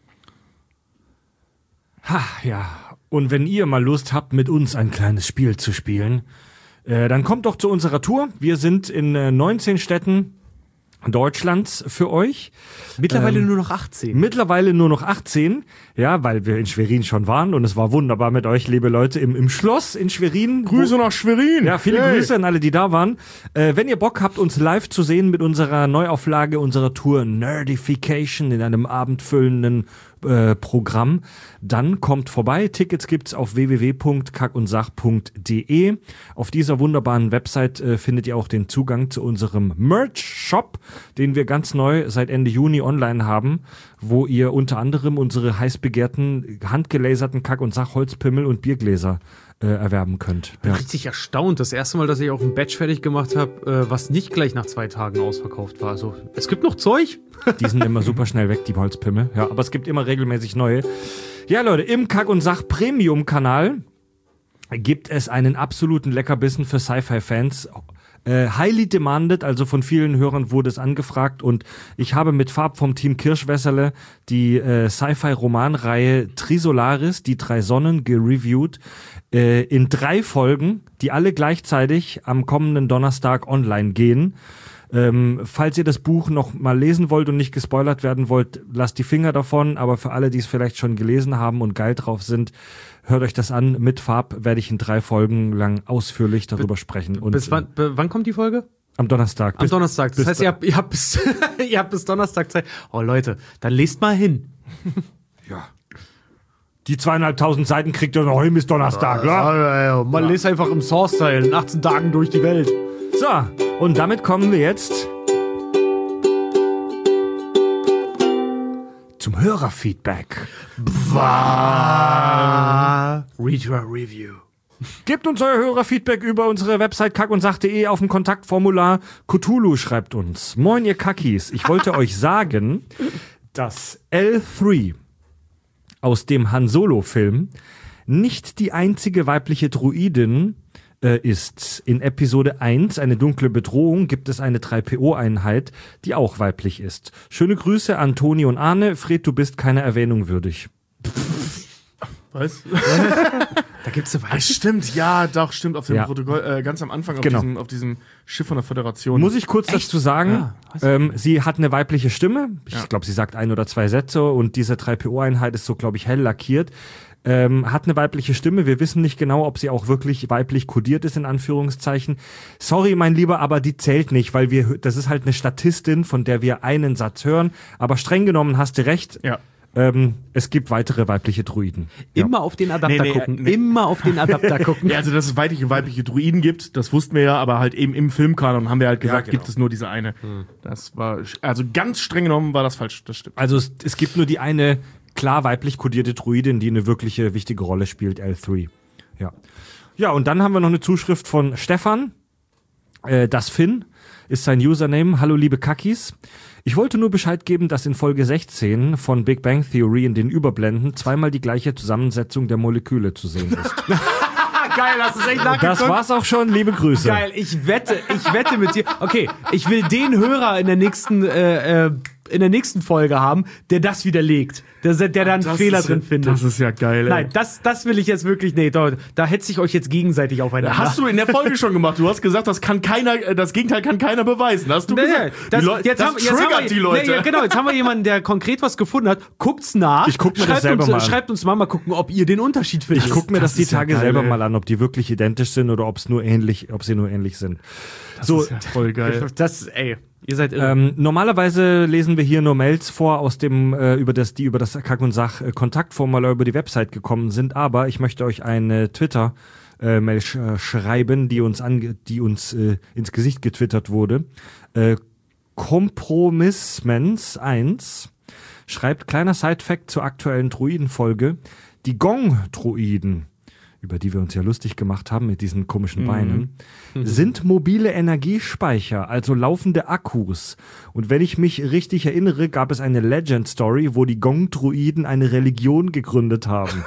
Ha, ja. Und wenn ihr mal Lust habt, mit uns ein kleines Spiel zu spielen, äh, dann kommt doch zu unserer Tour. Wir sind in äh, neunzehn Städten Deutschlands für euch. Mittlerweile Ähm, nur noch achtzehn. Mittlerweile nur noch achtzehn, ja, weil wir in Schwerin schon waren und es war wunderbar mit euch, liebe Leute, im, im Schloss in Schwerin. Grüße nach Schwerin. Ja, viele Hey. Grüße an alle, die da waren. Äh, wenn ihr Bock habt, uns live zu sehen mit unserer Neuauflage unserer Tour Nerdification in einem abendfüllenden äh, Programm, dann kommt vorbei. Tickets gibt's auf w w w punkt kack und sach punkt d e. Auf dieser wunderbaren Website äh, findet ihr auch den Zugang zu unserem Merch-Shop, den wir ganz neu seit Ende Juni online haben, wo ihr unter anderem unsere heiß begehrten handgelaserten Kack- und Sach-Holzpimmel und Biergläser äh, erwerben könnt. Ich bin Ja. richtig erstaunt. Das erste Mal, dass ich auch ein Batch fertig gemacht habe, äh, was nicht gleich nach zwei Tagen ausverkauft war. Also, es gibt noch Zeug. Die sind immer super schnell weg, die Holzpimmel. Ja, aber es gibt immer regelmäßig neue. Ja, Leute, im Kack- und Sach-Premium-Kanal gibt es einen absoluten Leckerbissen für Sci-Fi-Fans. Äh, highly demanded, also von vielen Hörern wurde es angefragt und ich habe mit Farb vom Team Kirschwässerle die äh, Sci-Fi-Romanreihe Trisolaris, die drei Sonnen, gereviewt äh, in drei Folgen, die alle gleichzeitig am kommenden Donnerstag online gehen. Ähm, falls ihr das Buch noch mal lesen wollt und nicht gespoilert werden wollt, lasst die Finger davon, aber für alle, die es vielleicht schon gelesen haben und geil drauf sind, hört euch das an. Mit Farb werde ich in drei Folgen lang ausführlich darüber sprechen. Und Bis wann, b- wann kommt die Folge? am Donnerstag. Am Bis- Donnerstag. Das bis heißt, ihr habt, ihr, habt bis, ihr habt bis Donnerstag Zeit. Oh, Leute, dann lest mal hin. Die zweieinhalbtausend Seiten kriegt ihr noch hin bis Donnerstag, ja? Man lest einfach im Source-Teil in achtzehn Tagen durch die Welt. So, und damit kommen wir jetzt zum Hörerfeedback. Read your review. Gebt uns euer Hörerfeedback über unsere Website kackundsach punkt de auf dem Kontaktformular. Cthulhu schreibt uns: Moin ihr Kackis, ich wollte euch sagen, dass L drei aus dem Han Solo Film nicht die einzige weibliche Druidin äh, ist, in Episode eins, eine dunkle Bedrohung, gibt es eine drei P O-Einheit, die auch weiblich ist. Schöne Grüße an Toni und Arne. Fred, du bist keiner Erwähnung würdig. Was? Da gibt's eine Ah, stimmt, ja, doch, stimmt, auf dem Ja. Protokoll, äh, ganz am Anfang auf, Genau. diesem, auf diesem Schiff von der Föderation. Muss ich kurz dazu sagen, ähm, sie hat eine weibliche Stimme. Ich Ja. glaube, sie sagt ein oder zwei Sätze und diese drei P O-Einheit ist so, glaube ich, hell lackiert. Ähm, hat eine weibliche Stimme. Wir wissen nicht genau, ob sie auch wirklich weiblich kodiert ist, in Anführungszeichen. Sorry, mein Lieber, aber die zählt nicht, weil wir, das ist halt eine Statistin, von der wir einen Satz hören. Aber streng genommen hast du recht. Ja. Ähm, es gibt weitere weibliche Druiden. Immer auf den Adapter Nee, nee, gucken. nee. Immer auf den Adapter gucken. Ja, also dass es weibliche, weibliche Druiden gibt, das wussten wir ja, aber halt eben im Filmkanon haben wir halt gesagt, genau. gibt es nur diese eine. Das war, also ganz streng genommen war das falsch, das stimmt. Also es, es gibt nur die eine klar weiblich kodierte Druidin, die eine wirkliche wichtige Rolle spielt, L drei. Ja. Ja, und dann haben wir noch eine Zuschrift von Stefan. Äh, das Finn ist sein Username. Hallo liebe Kackis. Ich wollte nur Bescheid geben, dass in Folge sechzehn von Big Bang Theory in den Überblenden zweimal die gleiche Zusammensetzung der Moleküle zu sehen ist. Geil, hast du es echt nachgeguckt? Das war's auch schon, liebe Grüße. Geil, ich wette, ich wette mit dir. Okay, ich will den Hörer in der nächsten, äh, äh, in der nächsten Folge haben, der das widerlegt. Der, der da einen Das Fehler ist ja- drin findet. Das ist ja geil, ey. Nein, das, das will ich jetzt wirklich, nee, da, da hetze ich euch jetzt gegenseitig aufeinander. Hast du in der Folge schon gemacht. Du hast gesagt, das kann keiner, äh, das Gegenteil kann keiner beweisen. Hast du Nee, gesagt? nee, das, die Leu- jetzt das haben, jetzt triggert haben wir, die Leute. Nee, ja, genau, jetzt haben wir jemanden, der konkret was gefunden hat. Guckt's nach. Ich guck mir das schreibt selber uns, mal an. Schreibt uns mal, mal gucken, ob ihr den Unterschied findet. Ich gucke mir das, Das die ist ja Tage geil, selber ey. mal an, ob die wirklich identisch sind oder ob es nur ähnlich, ob sie nur ähnlich sind. so, ist ja voll geil. Das, ey, ihr seid irre. Ähm, normalerweise lesen wir hier nur Mails vor, aus dem äh, über das die über das Kack und Sach äh, Kontaktformular über die Website gekommen sind. Aber ich möchte euch eine Twitter äh, Mail sch äh, schreiben, die uns ange die uns äh, ins Gesicht getwittert wurde. Äh, Kompromissmens eins schreibt kleiner Sidefact zur aktuellen Druidenfolge: Die Gong-Druiden, über die wir uns ja lustig gemacht haben mit diesen komischen Beinen, sind mobile Energiespeicher, also laufende Akkus. Und wenn ich mich richtig erinnere, gab es eine Legend-Story, wo die Gong-Druiden eine Religion gegründet haben.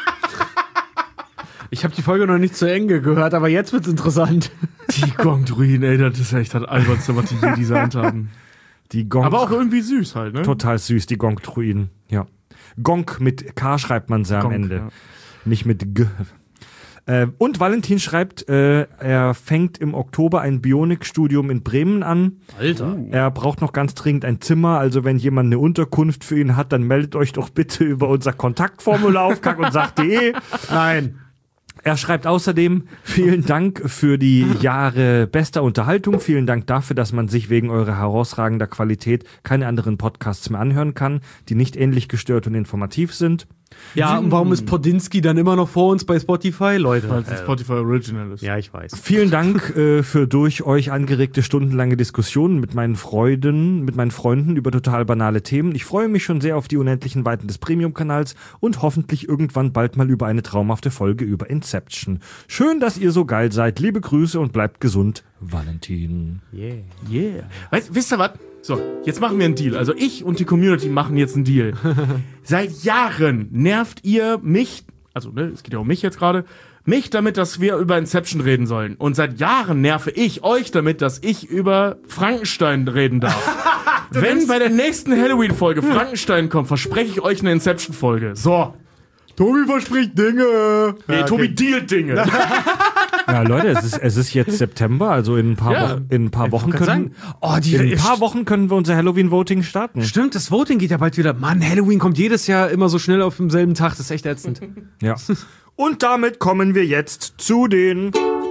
Ich habe die Folge noch nicht zu Ende gehört, aber jetzt wird's interessant. Die Gong-Druiden, ey, das ist echt das albernste, was die je designt haben. Die Gong, Aber auch irgendwie süß halt, ne? total süß, die Gong-Druiden. Ja. Gong mit K schreibt man sie am Gong, Ende. ja. Nicht mit G. Äh, und Valentin schreibt, äh, er fängt im Oktober ein Bionikstudium in Bremen an. Alter. Er braucht noch ganz dringend ein Zimmer, also wenn jemand eine Unterkunft für ihn hat, dann meldet euch doch bitte über unser Kontaktformular auf kack und sach punkt de. Nein. Er schreibt außerdem, vielen Dank für die Jahre bester Unterhaltung. Vielen Dank dafür, dass man sich wegen eurer herausragender Qualität keine anderen Podcasts mehr anhören kann, die nicht ähnlich gestört und informativ sind. Ja, und warum ist Podinski dann immer noch vor uns bei Spotify, Leute? Weil es ein Spotify Original ist. Ja, ich weiß. Vielen Dank äh, für durch euch angeregte stundenlange Diskussionen mit meinen Freunden, mit meinen Freunden über total banale Themen. Ich freue mich schon sehr auf die unendlichen Weiten des Premium-Kanals und hoffentlich irgendwann bald mal über eine traumhafte Folge über Inception. Schön, dass ihr so geil seid. Liebe Grüße und bleibt gesund. Valentin. Yeah. Yeah. Weißt, wisst ihr was? So, jetzt machen wir einen Deal. Also ich und die Community machen jetzt einen Deal. Seit Jahren nervt ihr mich, also ne, es geht ja um mich jetzt gerade, mich damit, dass wir über Inception reden sollen. Und seit Jahren nerve ich euch damit, dass ich über Frankenstein reden darf. Wenn bei der nächsten Halloween-Folge Frankenstein kommt, verspreche ich euch eine Inception-Folge. So. Tobi verspricht Dinge. Nee, Tobi dealt Dinge. Ja, Leute, es ist, es ist jetzt September, also in ein paar, Ja. Wo in ein paar Wochen wollte gerade können, sagen, oh, die- in ein paar Wochen können wir unser Halloween-Voting starten. Stimmt, das Voting geht ja bald wieder. Mann, Halloween kommt jedes Jahr immer so schnell auf demselben Tag. Das ist echt ätzend. Ja. Und damit kommen wir jetzt zu den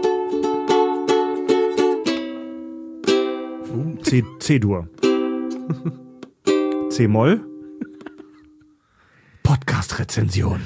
C- C-Dur. C-Moll. Podcast-Rezension.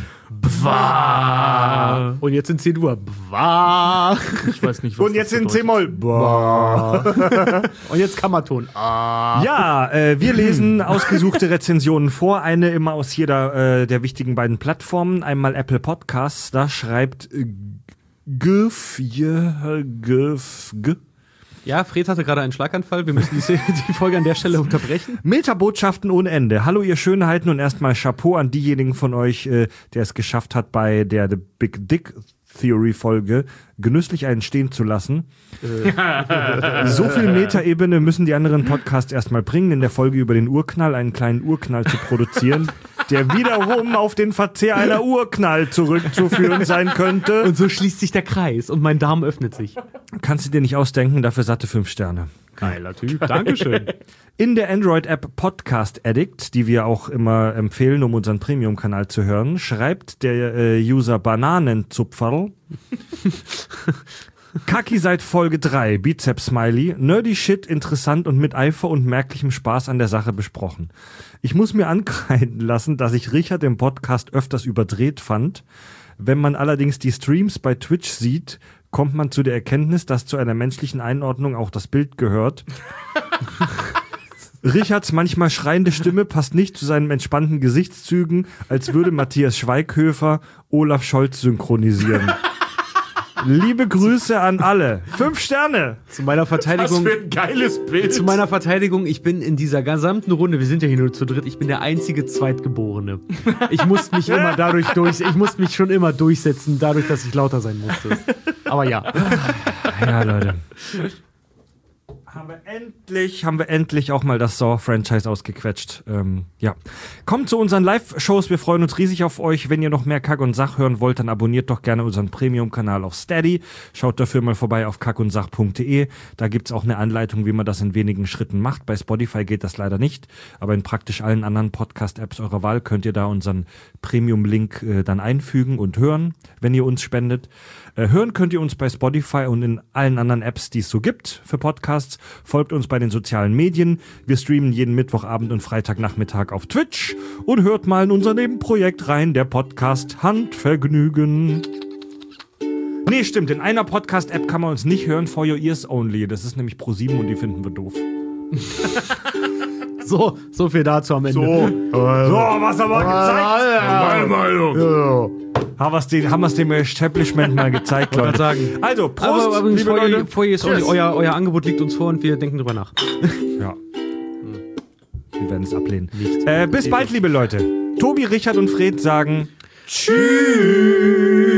Und jetzt in C-Dur. Bwa. Ich weiß nicht, was Und jetzt das in bedeutet. C-Moll. Boah. Und jetzt Kammerton. Ja, äh, wir lesen ausgesuchte Rezensionen vor. Eine immer aus jeder äh, der wichtigen beiden Plattformen. Einmal Apple Podcasts. Da schreibt äh, Gif, je, Gif, G. Ja, Fred hatte gerade einen Schlaganfall. Wir müssen die, die Folge an der Stelle unterbrechen. Metabotschaften ohne Ende. Hallo ihr Schönheiten und erstmal Chapeau an diejenigen von euch, äh, der es geschafft hat, bei der The Big Dick Theory-Folge genüsslich einen stehen zu lassen. So viel Metaebene müssen die anderen Podcasts erstmal bringen, in der Folge über den Urknall einen kleinen Urknall zu produzieren, der wiederum auf den Verzehr einer Urknall zurückzuführen sein könnte. Und so schließt sich der Kreis und mein Darm öffnet sich. Kannst du dir nicht ausdenken, dafür satte fünf Sterne. Geiler Typ, Dankeschön. In der Android-App Podcast Addict, die wir auch immer empfehlen, um unseren Premium-Kanal zu hören, schreibt der äh, User Bananenzupferl Kaki seit Folge drei, Bizeps-Smiley, nerdy Shit, interessant und mit Eifer und merklichem Spaß an der Sache besprochen. Ich muss mir ankreiden lassen, dass ich Richard im Podcast öfters überdreht fand. Wenn man allerdings die Streams bei Twitch sieht, kommt man zu der Erkenntnis, dass zu einer menschlichen Einordnung auch das Bild gehört. Richards manchmal schreiende Stimme passt nicht zu seinen entspannten Gesichtszügen, als würde Matthias Schweighöfer Olaf Scholz synchronisieren. Liebe Grüße an alle. Fünf Sterne. Zu meiner Verteidigung. Was für ein geiles Bild. Zu meiner Verteidigung, ich bin in dieser gesamten Runde, wir sind ja hier nur zu dritt, ich bin der einzige Zweitgeborene. Ich musste mich immer dadurch durch, ich musste mich schon immer durchsetzen, dadurch, dass ich lauter sein musste. Aber ja. Ja, Leute. Haben wir endlich, haben wir endlich auch mal das Saw-Franchise ausgequetscht. Ähm, ja. Kommt zu unseren Live-Shows. Wir freuen uns riesig auf euch. Wenn ihr noch mehr Kack und Sach hören wollt, dann abonniert doch gerne unseren Premium-Kanal auf Steady. Schaut dafür mal vorbei auf kackundsach punkt de. Da gibt's auch eine Anleitung, wie man das in wenigen Schritten macht. Bei Spotify geht das leider nicht, aber in praktisch allen anderen Podcast-Apps eurer Wahl könnt ihr da unseren Premium-Link äh, dann einfügen und hören, wenn ihr uns spendet. Äh, hören könnt ihr uns bei Spotify und in allen anderen Apps, die es so gibt für Podcasts. Folgt uns bei den sozialen Medien. Wir streamen jeden Mittwochabend und Freitagnachmittag auf Twitch. Und hört mal in unser Nebenprojekt rein, der Podcast Handvergnügen. Nee, stimmt, in einer Podcast-App kann man uns nicht hören, for your ears only. Das ist nämlich ProSieben und die finden wir doof. So, so viel dazu am Ende. So, was haben wir gezeigt? Meine Meinung. Haben wir es dem, haben wir's dem Establishment mal gezeigt, Wollte Leute. sagen. Also, Prost, Aber übrigens, liebe vor, Leute. vor ist only, euer, euer Angebot liegt uns vor und wir denken drüber nach. Ja. Wir werden es ablehnen. Äh, bis bald, liebe Leute. Tobi, Richard und Fred sagen Tschüss.